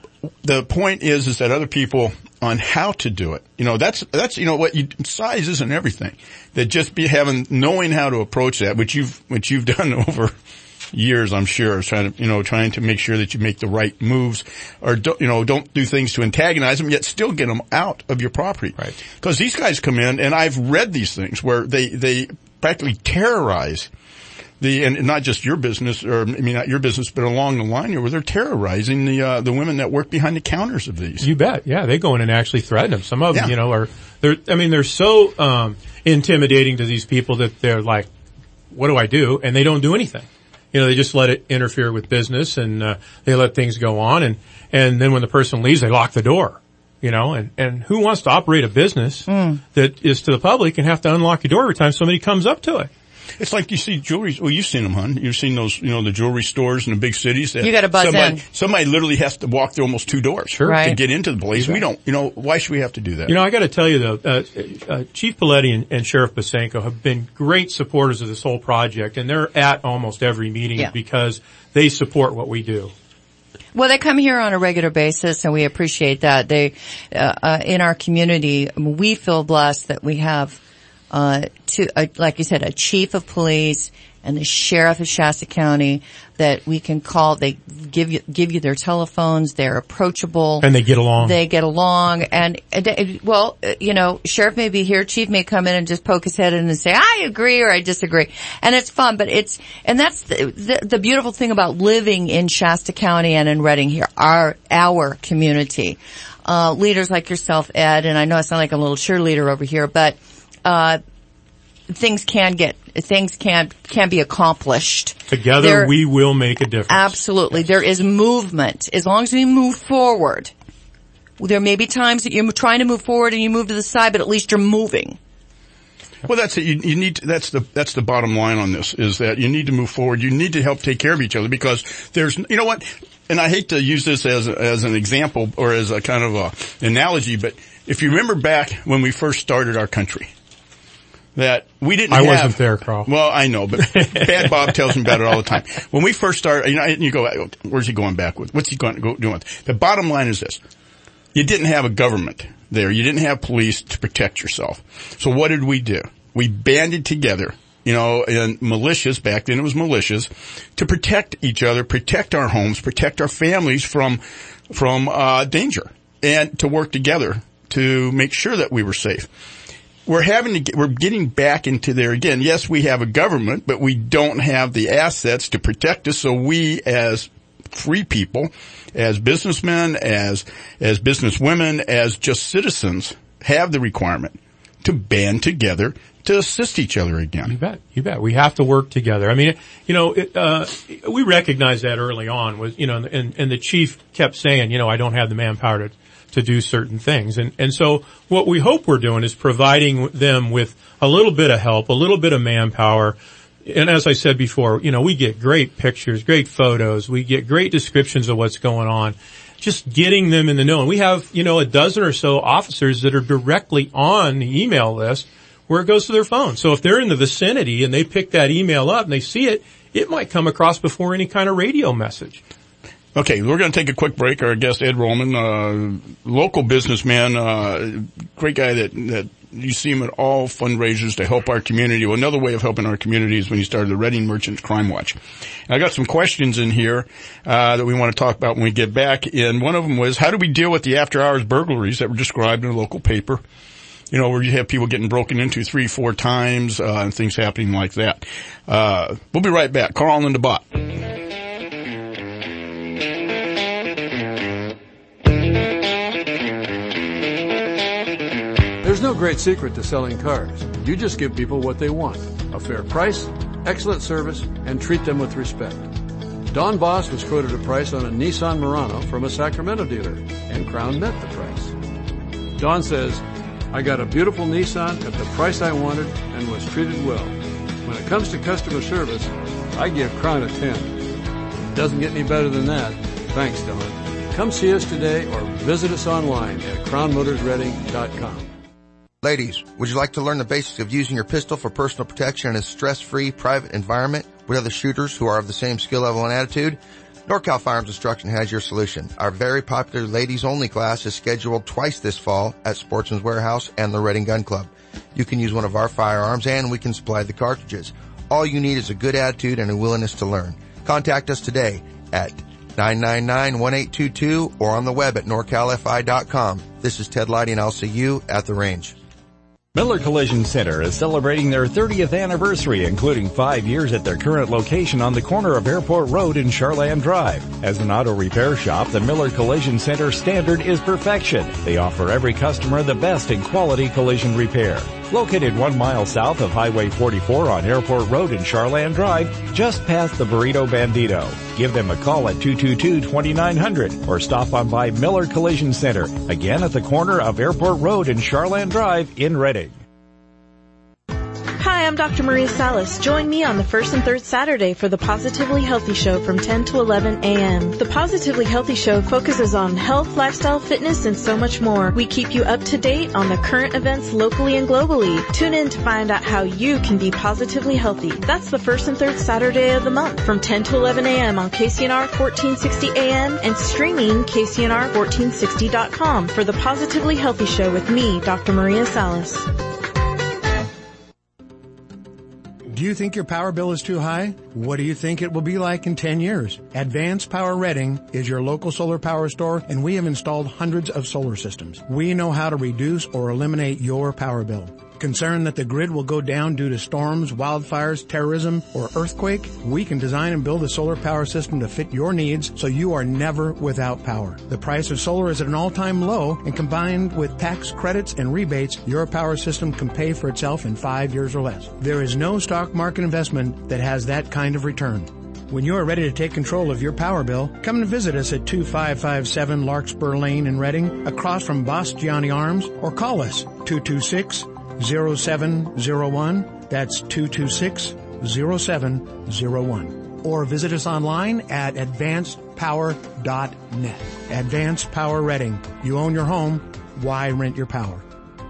the point is, is that other people on how to do it. You know, that's, that's, you know, what you, size isn't everything. That just be having, knowing how to approach that, which you've, which you've done over years, I'm sure, is trying to, you know, trying to make sure that you make the right moves or don't, you know, don't do things to antagonize them, yet still get them out of your property. Right. Because these guys come in, and I've read these things where they, they practically terrorize the, and not just your business, or I mean not your business, but along the line here, where they're terrorizing the uh the women that work behind the counters of these. You bet. Yeah, they go in and actually threaten them. Some of them, yeah. you know, are they're. I mean, they're so um intimidating to these people that they're like, "What do I do?" And they don't do anything. You know, they just let it interfere with business, and uh, they let things go on, and and then when the person leaves, they lock the door. You know, and and who wants to operate a business mm. that is to the public and have to unlock your door every time somebody comes up to it? It's like you see jewelry. Well, you've seen them, hon. You've seen those, you know, the jewelry stores in the big cities. That you got to buzz somebody, in. Somebody literally has to walk through almost two doors sure. right. to get into the place. Right. We don't, you know, why should we have to do that? You know, I got to tell you though, uh, uh, Chief Paletti and, and Sheriff Basenko have been great supporters of this whole project, and they're at almost every meeting yeah. because they support what we do. Well, they come here on a regular basis, and we appreciate that. They, uh, uh in our community, we feel blessed that we have, uh, to, uh, like you said, a chief of police and the sheriff of Shasta County that we can call. They give you give you their telephones. They're approachable, and they get along. They get along, and, and well, you know, sheriff may be here, chief may come in and just poke his head in and say, "I agree" or "I disagree," and it's fun. But it's and that's the the, the beautiful thing about living in Shasta County and in Redding here, our our community. Uh, leaders like yourself, Ed, and I know I sound like a little cheerleader over here, but, uh, things can get, things can, can be accomplished. Together there, we will make a difference. Absolutely. Yes. There is movement. As long as we move forward. There may be times that you're trying to move forward and you move to the side, but at least you're moving. Well, that's it. You, you need to, that's the, that's the bottom line on this, is that you need to move forward. You need to help take care of each other, because there's, you know what? And I hate to use this as as an example or as a kind of a analogy, but if you remember back when we first started our country, that we didn't I have... I wasn't there, Carl. Well, I know, but Bad Bob tells me about it all the time. When we first started, you know, you go, where's he going back with? What's he going to go doing with? The bottom line is this. You didn't have a government there. You didn't have police to protect yourself. So what did we do? We banded together. You know, and militias, back then it was militias, to protect each other, protect our homes, protect our families from, from, uh, danger, and to work together to make sure that we were safe. We're having to get, we're getting back into there again. Yes, we have a government, but we don't have the assets to protect us, so we as free people, as businessmen, as, as businesswomen, as just citizens, have the requirement to band together to assist each other again. You bet. You bet. We have to work together. I mean, you know, it, uh, we recognized that early on was, you know, and, and the chief kept saying, you know, I don't have the manpower to, to do certain things. And, and so what we hope we're doing is providing them with a little bit of help, a little bit of manpower. And as I said before, you know, we get great pictures, great photos. We get great descriptions of what's going on. Just getting them in the know. And we have, you know, a dozen or so officers that are directly on the email list where it goes to their phone. So if they're in the vicinity and they pick that email up and they see it, it might come across before any kind of radio message. Okay, we're going to take a quick break. Our guest, Ed Roman, uh, local businessman, uh, great guy that, that you see him at all fundraisers to help our community. Well, another way of helping our community is when he started the Redding Merchants Crime Watch. And I got some questions in here, uh, that we want to talk about when we get back. And one of them was, how do we deal with the after-hours burglaries that were described in a local paper? You know, where you have people getting broken into three, four times, uh, and things happening like that. Uh, we'll be right back. Carl and the Bot. There's no great secret to selling cars. You just give people what they want. A fair price, excellent service, and treat them with respect. Don Boss was quoted a price on a Nissan Murano from a Sacramento dealer, and Crown met the price. Don says, I got a beautiful Nissan at the price I wanted and was treated well. When it comes to customer service, I give Crown a ten. It doesn't get any better than that. Thanks, Don. Come see us today or visit us online at crown motors redding dot com. Ladies, would you like to learn the basics of using your pistol for personal protection in a stress-free private environment with other shooters who are of the same skill level and attitude? NorCal Firearms Instruction has your solution. Our very popular ladies-only class is scheduled twice this fall at Sportsman's Warehouse and the Redding Gun Club. You can use one of our firearms and we can supply the cartridges. All you need is a good attitude and a willingness to learn. Contact us today at nine nine nine, one eight two two or on the web at norcal f i dot com. This is Ted Lighty and I'll see you at the range. Miller Collision Center is celebrating their thirtieth anniversary, including five years at their current location on the corner of Airport Road and Charland Drive. As an auto repair shop, the Miller Collision Center standard is perfection. They offer every customer the best in quality collision repair. Located one mile south of Highway forty-four on Airport Road and Charland Drive, just past the Burrito Bandito. Give them a call at two two two, two nine zero zero or stop on by Miller Collision Center, again at the corner of Airport Road and Charland Drive in Redding. Hi, I'm Doctor Maria Salas. Join me on the first and third Saturday for the Positively Healthy Show from ten to eleven a.m. The Positively Healthy Show focuses on health, lifestyle, fitness, and so much more. We keep you up to date on the current events locally and globally. Tune in to find out how you can be positively healthy. That's the first and third Saturday of the month from ten to eleven a.m. on K C N R fourteen sixty A M and streaming K C N R fourteen sixty dot com for the Positively Healthy Show with me, Doctor Maria Salas. Do you think your power bill is too high? What do you think it will be like in ten years? Advanced Power Reading is your local solar power store, and we have installed hundreds of solar systems. We know how to reduce or eliminate your power bill. Concerned that the grid will go down due to storms, wildfires, terrorism, or earthquake? We can design and build a solar power system to fit your needs so you are never without power. The price of solar is at an all-time low, and combined with tax credits and rebates, your power system can pay for itself in five years or less. There is no stock market investment that has that kind of return. When you are ready to take control of your power bill, come and visit us at two five five seven Larkspur Lane in Reading, across from Bastiani Arms, or call us two two six, zero seven zero one. That's two two six, zero seven zero one. Or visit us online at advanced power dot net. Advanced Power Reading. You own your home. Why rent your power?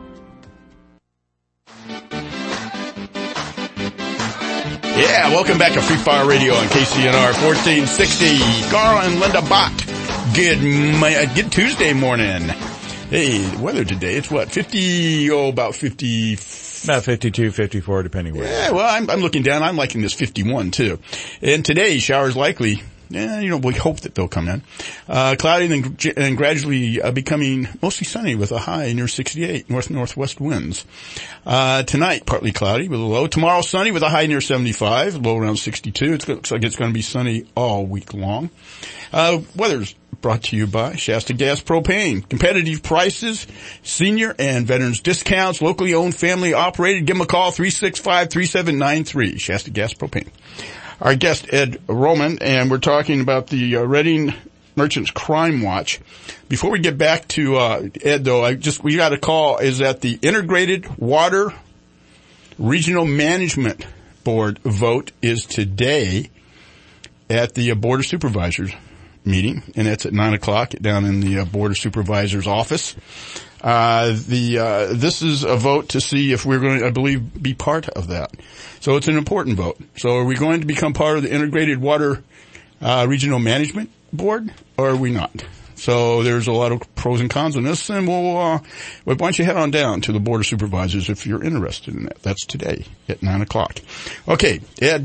Yeah, welcome back to Free Fire Radio on K C N R fourteen sixty. Carl and Linda Bach. Good, uh, good Tuesday morning. Hey, the weather today, it's what, fifty, oh, about fifty. About fifty-two, fifty-four, depending where. Yeah, well, I'm, I'm looking down. I'm liking this fifty-one, too. And today, showers likely. Yeah, you know, we hope that they'll come in. Uh, cloudy and, and gradually uh, becoming mostly sunny with a high near sixty-eight, north-northwest winds. Uh, tonight, partly cloudy with a low. Tomorrow, sunny with a high near seventy-five, low around sixty-two. It looks like it's going to be sunny all week long. Uh, weather's brought to you by Shasta Gas Propane. Competitive prices, senior and veterans discounts, locally owned, family operated. Give them a call, three six five, three seven nine three. Shasta Gas Propane. Our guest, Ed Roman, and we're talking about the uh, Reading Merchants Crime Watch. Before we get back to uh, Ed, though, I just we got a call. Is that the Integrated Water Regional Management Board vote is today at the uh, Board of Supervisors meeting, and it's at nine o'clock down in the uh, Board of Supervisors office. Uh, the, uh, this is a vote to see if we're going to, I believe, be part of that. So it's an important vote. So are we going to become part of the Integrated Water, uh, Regional Management Board, or are we not? So there's a lot of pros and cons on this, and we'll, uh, why don't you head on down to the Board of Supervisors if you're interested in that. That's today at nine o'clock. Okay, Ed,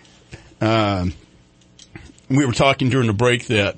uh, we were talking during the break that,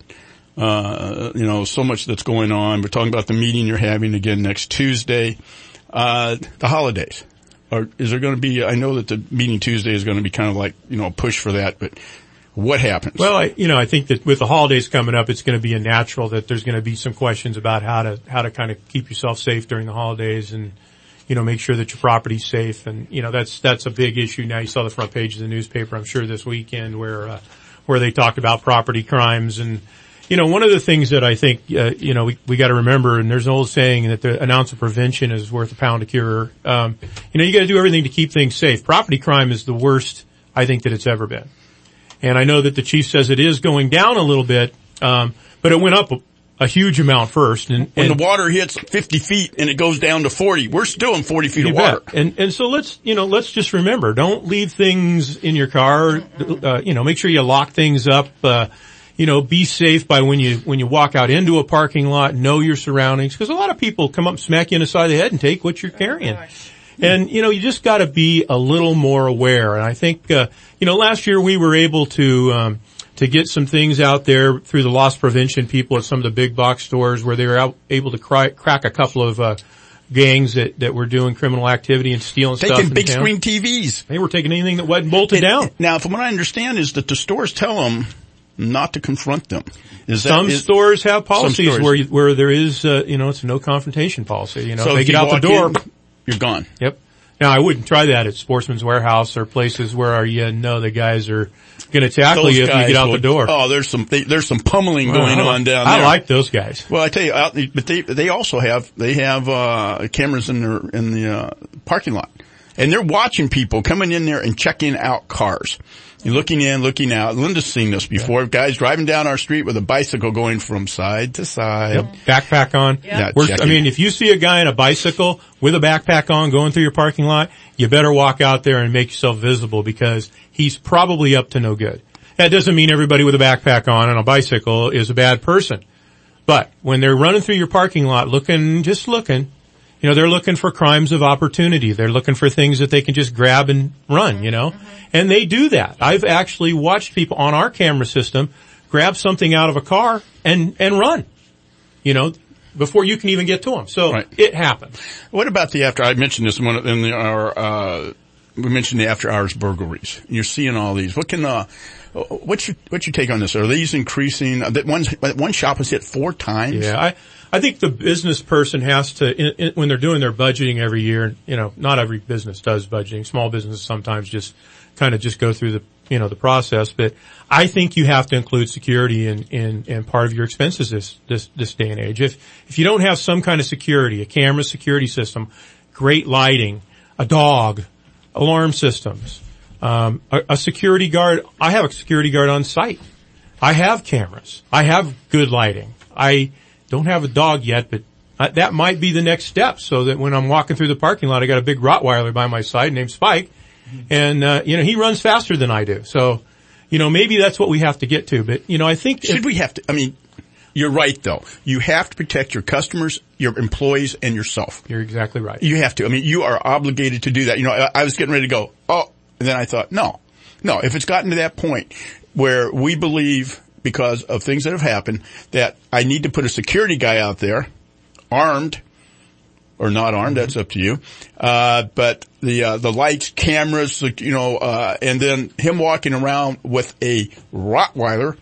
uh, you know, so much that's going on. We're talking about the meeting you're having again next Tuesday. Uh, the holidays. Or is there going to be, I know that the meeting Tuesday is going to be kind of like, you know, a push for that, but what happens? Well, I, you know, I think that with the holidays coming up, it's going to be a natural that there's going to be some questions about how to, how to kind of keep yourself safe during the holidays and, you know, make sure that your property's safe. And, you know, that's, that's a big issue now. You saw the front page of the newspaper, I'm sure, this weekend where, uh, where they talked about property crimes. And, you know, one of the things that I think, uh, you know, we, we got to remember, and there's an old saying that the, an ounce of prevention is worth a pound of cure. Um, you know, you got to do everything to keep things safe. Property crime is the worst, I think, that it's ever been. And I know that the chief says it is going down a little bit, um, but it went up a, a huge amount first. And, when and the water hits fifty feet and it goes down to forty, we're still in forty feet of water. And, and so let's, you know, let's just remember, don't leave things in your car. Uh, you know, make sure you lock things up. Uh, you know, be safe by when you, when you walk out into a parking lot, know your surroundings. Cause a lot of people come up, smack you in the side of the head and take what you're carrying. And, you know, you just gotta be a little more aware. And I think, uh, you know, last year we were able to, um, to get some things out there through the loss prevention people at some of the big box stores where they were out, able to cry, crack a couple of, uh, gangs that, that were doing criminal activity and stealing taking stuff. Taking big screen T Vs. They were taking anything that wasn't bolted and, down. Now, from what I understand is that the stores tell them not to confront them. Is that, some is, stores have policies stores. where you, where there is, uh, you know, it's a no confrontation policy. You know, so if they if get you out the door, in, you're gone. Yep. Now, I wouldn't try that at Sportsman's Warehouse or places where you know the guys are going to tackle those you if you get out will, the door. Oh, there's some they, there's some pummeling well, going on down there. I like those guys. Well, I tell you, out, but they they also have they have uh cameras in their in the uh, parking lot, and they're watching people coming in there and checking out cars. You're looking in, looking out. Linda's seen this before. Yeah. Guys driving down our street with a bicycle going from side to side. Yep. Backpack on. Yeah. I mean, if you see a guy in a bicycle with a backpack on going through your parking lot, you better walk out there and make yourself visible because he's probably up to no good. That doesn't mean everybody with a backpack on and a bicycle is a bad person. But when they're running through your parking lot looking, just looking, You know, they're looking for crimes of opportunity. They're looking for things that they can just grab and run, you know. And they do that. I've actually watched people on our camera system grab something out of a car and, and run, you know, before you can even get to them. So right. It happens. What about the after, I mentioned this one in the, our, uh, we mentioned the after hours burglaries. You're seeing all these. What can, uh, what's your, what's your take on this? Are these increasing? That one, one shop was hit four times. Yeah. I, I think the business person has to, in, in, when they're doing their budgeting every year, you know, not every business does budgeting. Small businesses sometimes just kind of just go through the, you know, the process. But I think you have to include security in, in, in part of your expenses this, this, this day and age. If, if you don't have some kind of security, a camera security system, great lighting, a dog, alarm systems, um, a, a security guard. I have a security guard on site. I have cameras. I have good lighting. I don't have a dog yet, but that might be the next step, so that when I'm walking through the parking lot, I got a big Rottweiler by my side named Spike, and, uh, you know, he runs faster than I do. So, you know, maybe that's what we have to get to. But, you know, I think... Should if, we have to... I mean, you're right, though. You have to protect your customers, your employees, and yourself. You're exactly right. You have to. I mean, you are obligated to do that. You know, I, I was getting ready to go, oh, and then I thought, no. No, if it's gotten to that point where we believe... because of things that have happened, that I need to put a security guy out there, armed, or not armed, that's up to you, uh, but the, uh, the lights, cameras, you know, uh, and then him walking around with a Rottweiler,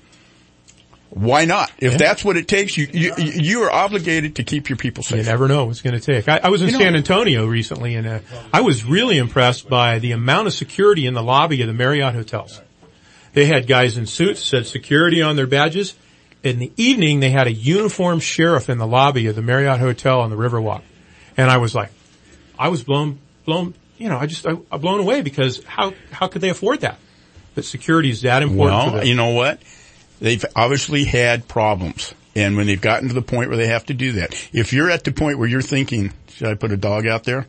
why not? If yeah. that's what it takes, you, you, you are obligated to keep your people safe. You never know what's going to take. I, I was in you San know, Antonio recently, and uh, I was really impressed by the amount of security in the lobby of the Marriott hotels. They had guys in suits, said security on their badges. In the evening, they had a uniformed sheriff in the lobby of the Marriott Hotel on the Riverwalk. And I was like, I was blown, blown, you know, I just, I, I blown away, because how, how could they afford that? But security is that important well, for them. You know what? They've obviously had problems. And when they've gotten to the point where they have to do that, if you're at the point where you're thinking, should I put a dog out there?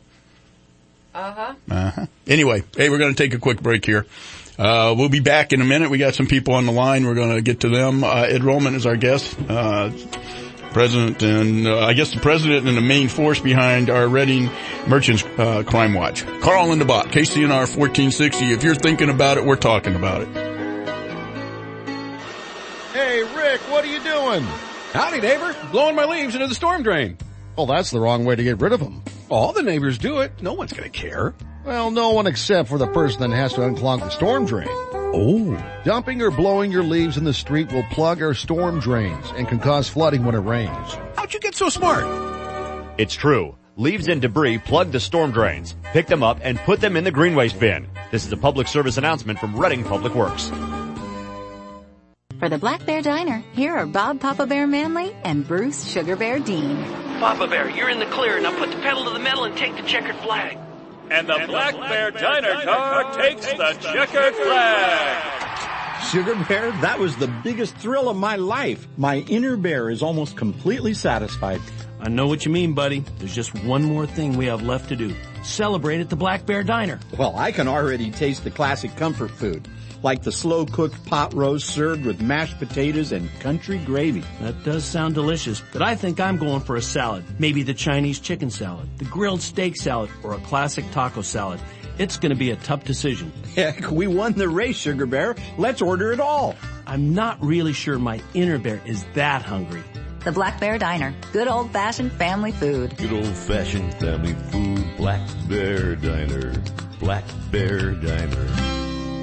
Uh-huh. Uh-huh. Anyway, hey, we're going to take a quick break here. Uh, we'll be back in a minute. We got some people on the line. We're going to get to them. Uh, Ed Rollman is our guest, uh, president, and uh, I guess the president and the main force behind our Reading Merchants uh, Crime Watch. Carl Lindenbach, K C N R fourteen sixty. If you're thinking about it, we're talking about it. Hey, Rick, what are you doing? Howdy, neighbor. Blowing my leaves into the storm drain. Well, that's the wrong way to get rid of them. All the neighbors do it. No one's going to care. Well, no one except for the person that has to unclog the storm drain. Oh. Dumping or blowing your leaves in the street will plug our storm drains and can cause flooding when it rains. How'd you get so smart? It's true. Leaves and debris plug the storm drains. Pick them up and put them in the green waste bin. This is a public service announcement from Reading Public Works. For the Black Bear Diner, here are Bob Papa Bear Manley and Bruce Sugar Bear Dean. Papa Bear, you're in the clear. Now put the pedal to the metal and take the checkered flag. And the, and Black, the Black Bear, Bear Diner, Diner car, car takes, takes the, the checkered flag. Sugar Bear, that was the biggest thrill of my life. My inner bear is almost completely satisfied. I know what you mean, buddy. There's just one more thing we have left to do. Celebrate at the Black Bear Diner. Well, I can already taste the classic comfort food, like the slow-cooked pot roast served with mashed potatoes and country gravy. That does sound delicious, but I think I'm going for a salad. Maybe the Chinese chicken salad, the grilled steak salad, or a classic taco salad. It's going to be a tough decision. Heck, we won the race, Sugar Bear. Let's order it all. I'm not really sure my inner bear is that hungry. The Black Bear Diner. Good old-fashioned family food. Good old-fashioned family food. Black Bear Diner. Black Bear Diner.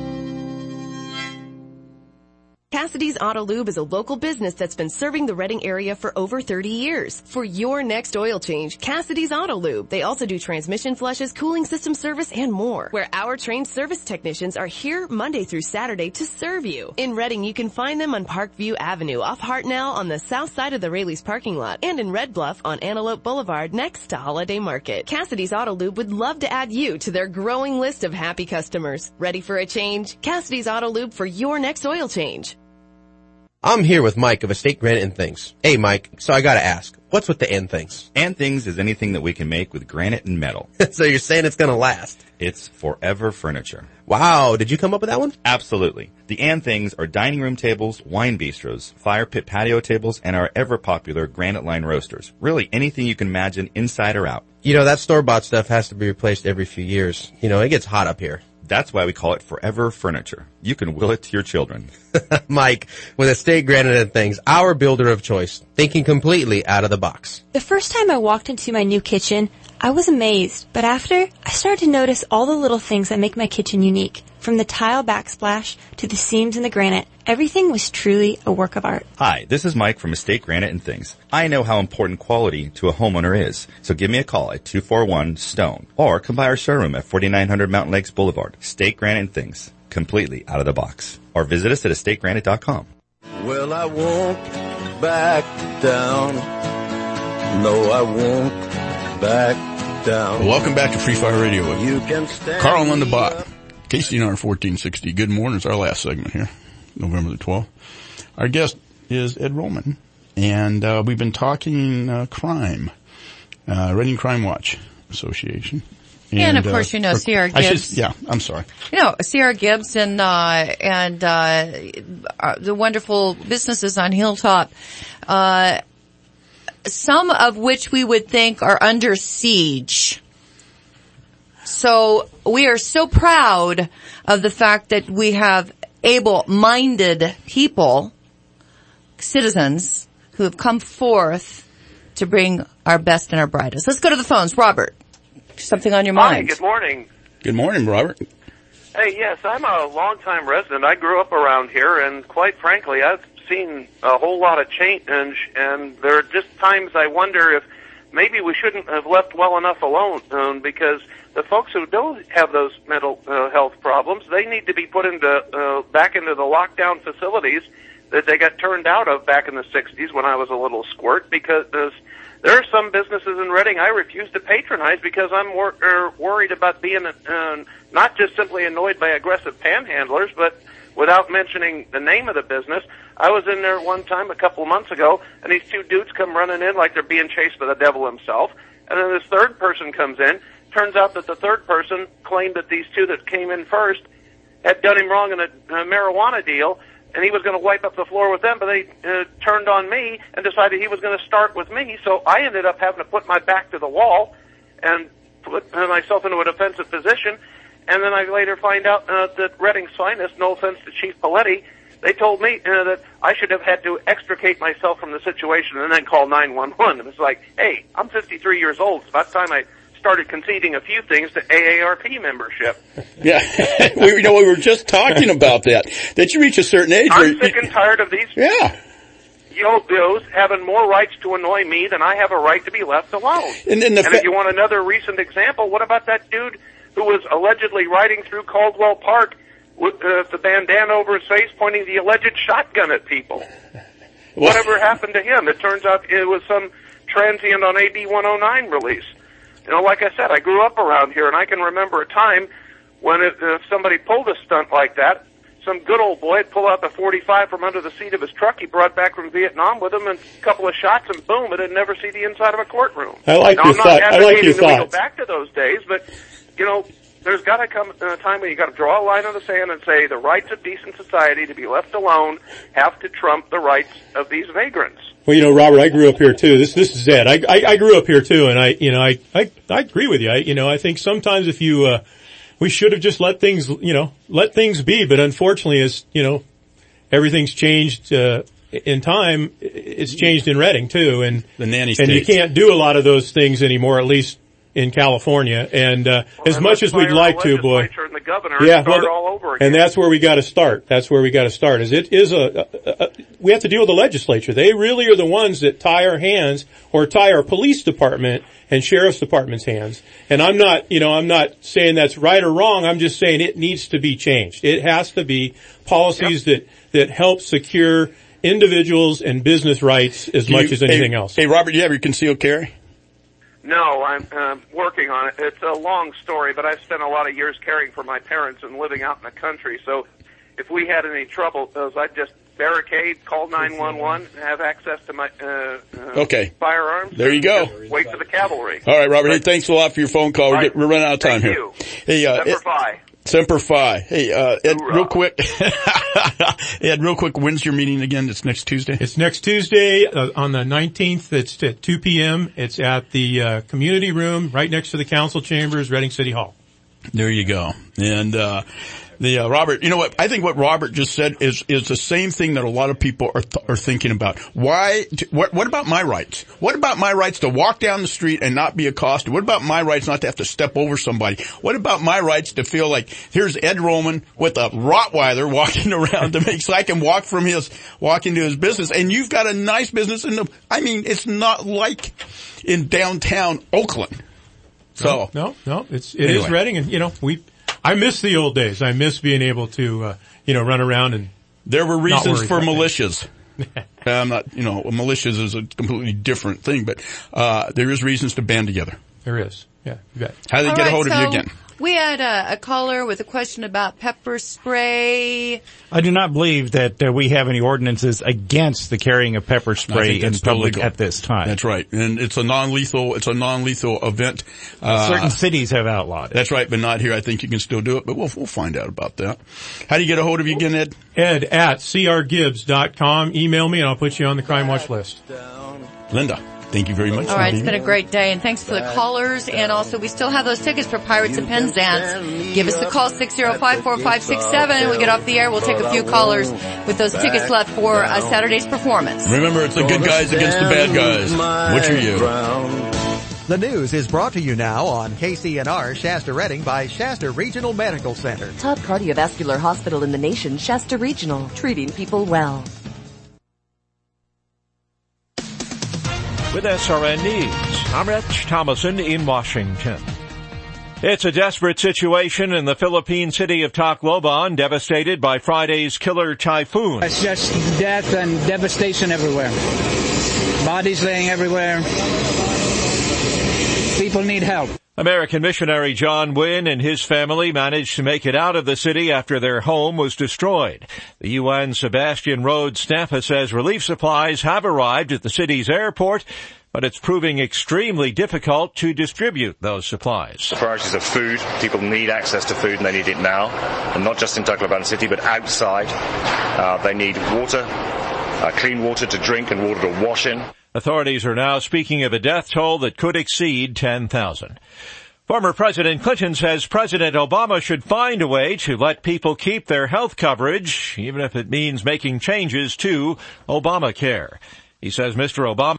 Cassidy's Auto Lube is a local business that's been serving the Reading area for over thirty years. For your next oil change, Cassidy's Auto Lube. They also do transmission flushes, cooling system service, and more. Where our trained service technicians are here Monday through Saturday to serve you. In Reading, you can find them on Parkview Avenue off Hartnell on the south side of the Raley's parking lot, and in Red Bluff on Antelope Boulevard next to Holiday Market. Cassidy's Auto Lube would love to add you to their growing list of happy customers. Ready for a change? Cassidy's Auto Lube for your next oil change. I'm here with Mike of Estate Granite and Things. Hey, Mike, so I gotta ask, What's with the and things? And things is anything that we can make with granite and metal. So you're saying it's going to last? It's forever furniture. Wow. Did you come up with that one? Absolutely. The and things are dining room tables, wine bistros, fire pit patio tables, and our ever popular granite line roasters. Really anything you can imagine inside or out. You know, that store-bought stuff has to be replaced every few years. You know, it gets hot up here. That's why we call it forever furniture. You can will it to your children. Mike, with Estate Granite and Things, our builder of choice, thinking completely out of the box. The first time I walked into my new kitchen, I was amazed, but after, I started to notice all the little things that make my kitchen unique. From the tile backsplash to the seams in the granite, everything was truly a work of art. Hi, this is Mike from Estate Granite and Things. I know how important quality to a homeowner is, so give me a call at two four one STONE or come by our showroom at forty-nine hundred Mountain Lakes Boulevard. Estate Granite and Things, completely out of the box. Or visit us at estate granite dot com. Well, I won't back down. No, I won't back down. Welcome back to Free Fire Radio. You can stand Carl on the bot. K C N R fourteen sixty. Good morning. It's our last segment here, November the twelfth. Our guest is Ed Roman, and uh, we've been talking uh, crime, uh, Reading Crime Watch Association. And, and of course, uh, you know, Sierra Gibbs. Should, yeah, I'm sorry. You know, Sierra Gibbs and, uh, and, uh, the wonderful businesses on Hilltop, uh, some of which we would think are under siege. So we are so proud of the fact that we have able-minded people, citizens, who have come forth to bring our best and our brightest. Let's go to the phones. Robert, something on your mind? Hi, good morning. Good morning, Robert. Hey, yes, I'm a longtime resident. I grew up around here, and quite frankly, I've seen a whole lot of change, and there are just times I wonder if maybe we shouldn't have left well enough alone, um, because the folks who don't have those mental uh, health problems, they need to be put into uh, back into the lockdown facilities that they got turned out of back in the sixties when I was a little squirt, because there are some businesses in Reading I refuse to patronize because I'm wor- er, worried about being uh, not just simply annoyed by aggressive panhandlers, but without mentioning the name of the business. I was in there one time a couple of months ago, and these two dudes come running in like they're being chased by the devil himself, and then this third person comes in. Turns out that the third person claimed that these two that came in first had done him wrong in a, a marijuana deal, and he was going to wipe up the floor with them, but they uh, turned on me and decided he was going to start with me, so I ended up having to put my back to the wall and put uh, myself into a defensive position, and then I later find out uh, that Reading's finest, no offense to Chief Paletti, they told me uh, that I should have had to extricate myself from the situation and then call nine one one. It was like, hey, I'm fifty-three years old. It's about time I started conceding a few things to A A R P membership. Yeah, we, you know, we were just talking about that. That you reach a certain age. I'm where, sick and tired of these yeah. yo-yos having more rights to annoy me than I have a right to be left alone. And, then the and fa- if you want another recent example, what about that dude who was allegedly riding through Caldwell Park with uh, the bandana over his face pointing the alleged shotgun at people? What? Whatever happened to him? It turns out it was some transient on A B one oh nine release. You know, like I said, I grew up around here, and I can remember a time when if uh, somebody pulled a stunt like that, some good old boy would pull out the forty-five from under the seat of his truck he brought back from Vietnam with him, and a couple of shots, and boom, it'd never see the inside of a courtroom. I like now, your I'm not thought. I like your advocating that we go thoughts. back to those days, but, you know, there's got to come a time when you got to draw a line on the sand and say the rights of decent society to be left alone have to trump the rights of these vagrants. Well, you know, Robert, I grew up here too. This, this is Ed. I, I, I grew up here too, and I, you know, I, I, I agree with you. I, you know, I think sometimes if you, uh, we should have just let things, you know, let things be, but unfortunately, as, you know, everything's changed, uh, in time, it's changed in Reading too, and, the nanny and you states. can't do a lot of those things anymore, at least in California, and uh, well, as much as we'd like to, boy, and the governor yeah, start well, all over again. and that's where we got to start. That's where we got to start. Is it is a, a, a we have to deal with the legislature. They really are the ones that tie our hands or tie our police department and sheriff's department's hands. And I'm not, you know, I'm not saying that's right or wrong. I'm just saying it needs to be changed. It has to be policies yep. that that help secure individuals and business rights as Do much you, as anything hey, else. Hey, Robert, do you have your concealed carry? No, I'm uh, working on it. It's a long story, but I've spent a lot of years caring for my parents and living out in the country. So if we had any trouble, those I'd just barricade, call nine one one, have access to my uh, uh, okay. firearms. There you go. Just wait for the cavalry. All right, Robert. Hey, thanks a lot for your phone call. We're, get, we're running out of time Thank here. You. Hey, uh, Semper Fi. Semper Fi. Hey, uh, Ed, Hoorah. real quick. Ed, real quick, when's your meeting again? It's next Tuesday? It's next Tuesday uh, on the nineteenth. It's at two p.m. It's at the uh, community room right next to the council chambers, Reading City Hall. There you go. And, uh, the, uh, Robert, you know what? I think what Robert just said is, is the same thing that a lot of people are, th- are thinking about. Why, what, what about my rights? What about my rights to walk down the street and not be accosted? What about my rights not to have to step over somebody? What about my rights to feel like here's Ed Roman with a Rottweiler walking around to make so I can walk from his, walk into his business, and you've got a nice business in the, I mean, it's not like in downtown Oakland. So. No, no, no it's, it anyway. is Reading, and you know, we, I miss the old days. I miss being able to, uh, you know, run around and. There were reasons for militias. I'm not, you know, militias is a completely different thing, but, uh, there is reasons to band together. There is. Yeah, you bet. How do they All get right, a hold so of you again? We had a, a caller with a question about pepper spray. I do not believe that uh, we have any ordinances against the carrying of pepper spray in public legal. at this time. That's right. And it's a non-lethal, it's a non-lethal event. Uh, Certain cities have outlawed it. That's right, but not here. I think you can still do it, but we'll, we'll find out about that. How do you get a hold of you again, Ed? Ed at c r gibbs dot com. Email me and I'll put you on the Crime Watch list. Linda. Thank you very much. All right, it's been a great day, and thanks for the callers. And also, we still have those tickets for Pirates of Penzance. Give us a call, six oh five, four five six seven. We get off the air. We'll take a few callers with those tickets left for uh, Saturday's performance. Remember, it's the good guys against the bad guys. Which are you? The news is brought to you now on K C N R Shasta Reading by Shasta Regional Medical Center. Top cardiovascular hospital in the nation, Shasta Regional, treating people well. With S R N News, I'm Rich Thomason in Washington. It's a desperate situation in the Philippine city of Tacloban, devastated by Friday's killer typhoon. It's just death and devastation everywhere. Bodies laying everywhere. People need help. American missionary John Wynn and his family managed to make it out of the city after their home was destroyed. The U N Sebastian Rhodes Stampa says relief supplies have arrived at the city's airport, but it's proving extremely difficult to distribute those supplies. The priorities of food. People need access to food and they need it now. And not just in Tacloban City, but outside. Uh, they need water, uh, clean water to drink and water to wash in. Authorities are now speaking of a death toll that could exceed ten thousand. Former President Clinton says President Obama should find a way to let people keep their health coverage, even if it means making changes to Obamacare. He says Mister Obama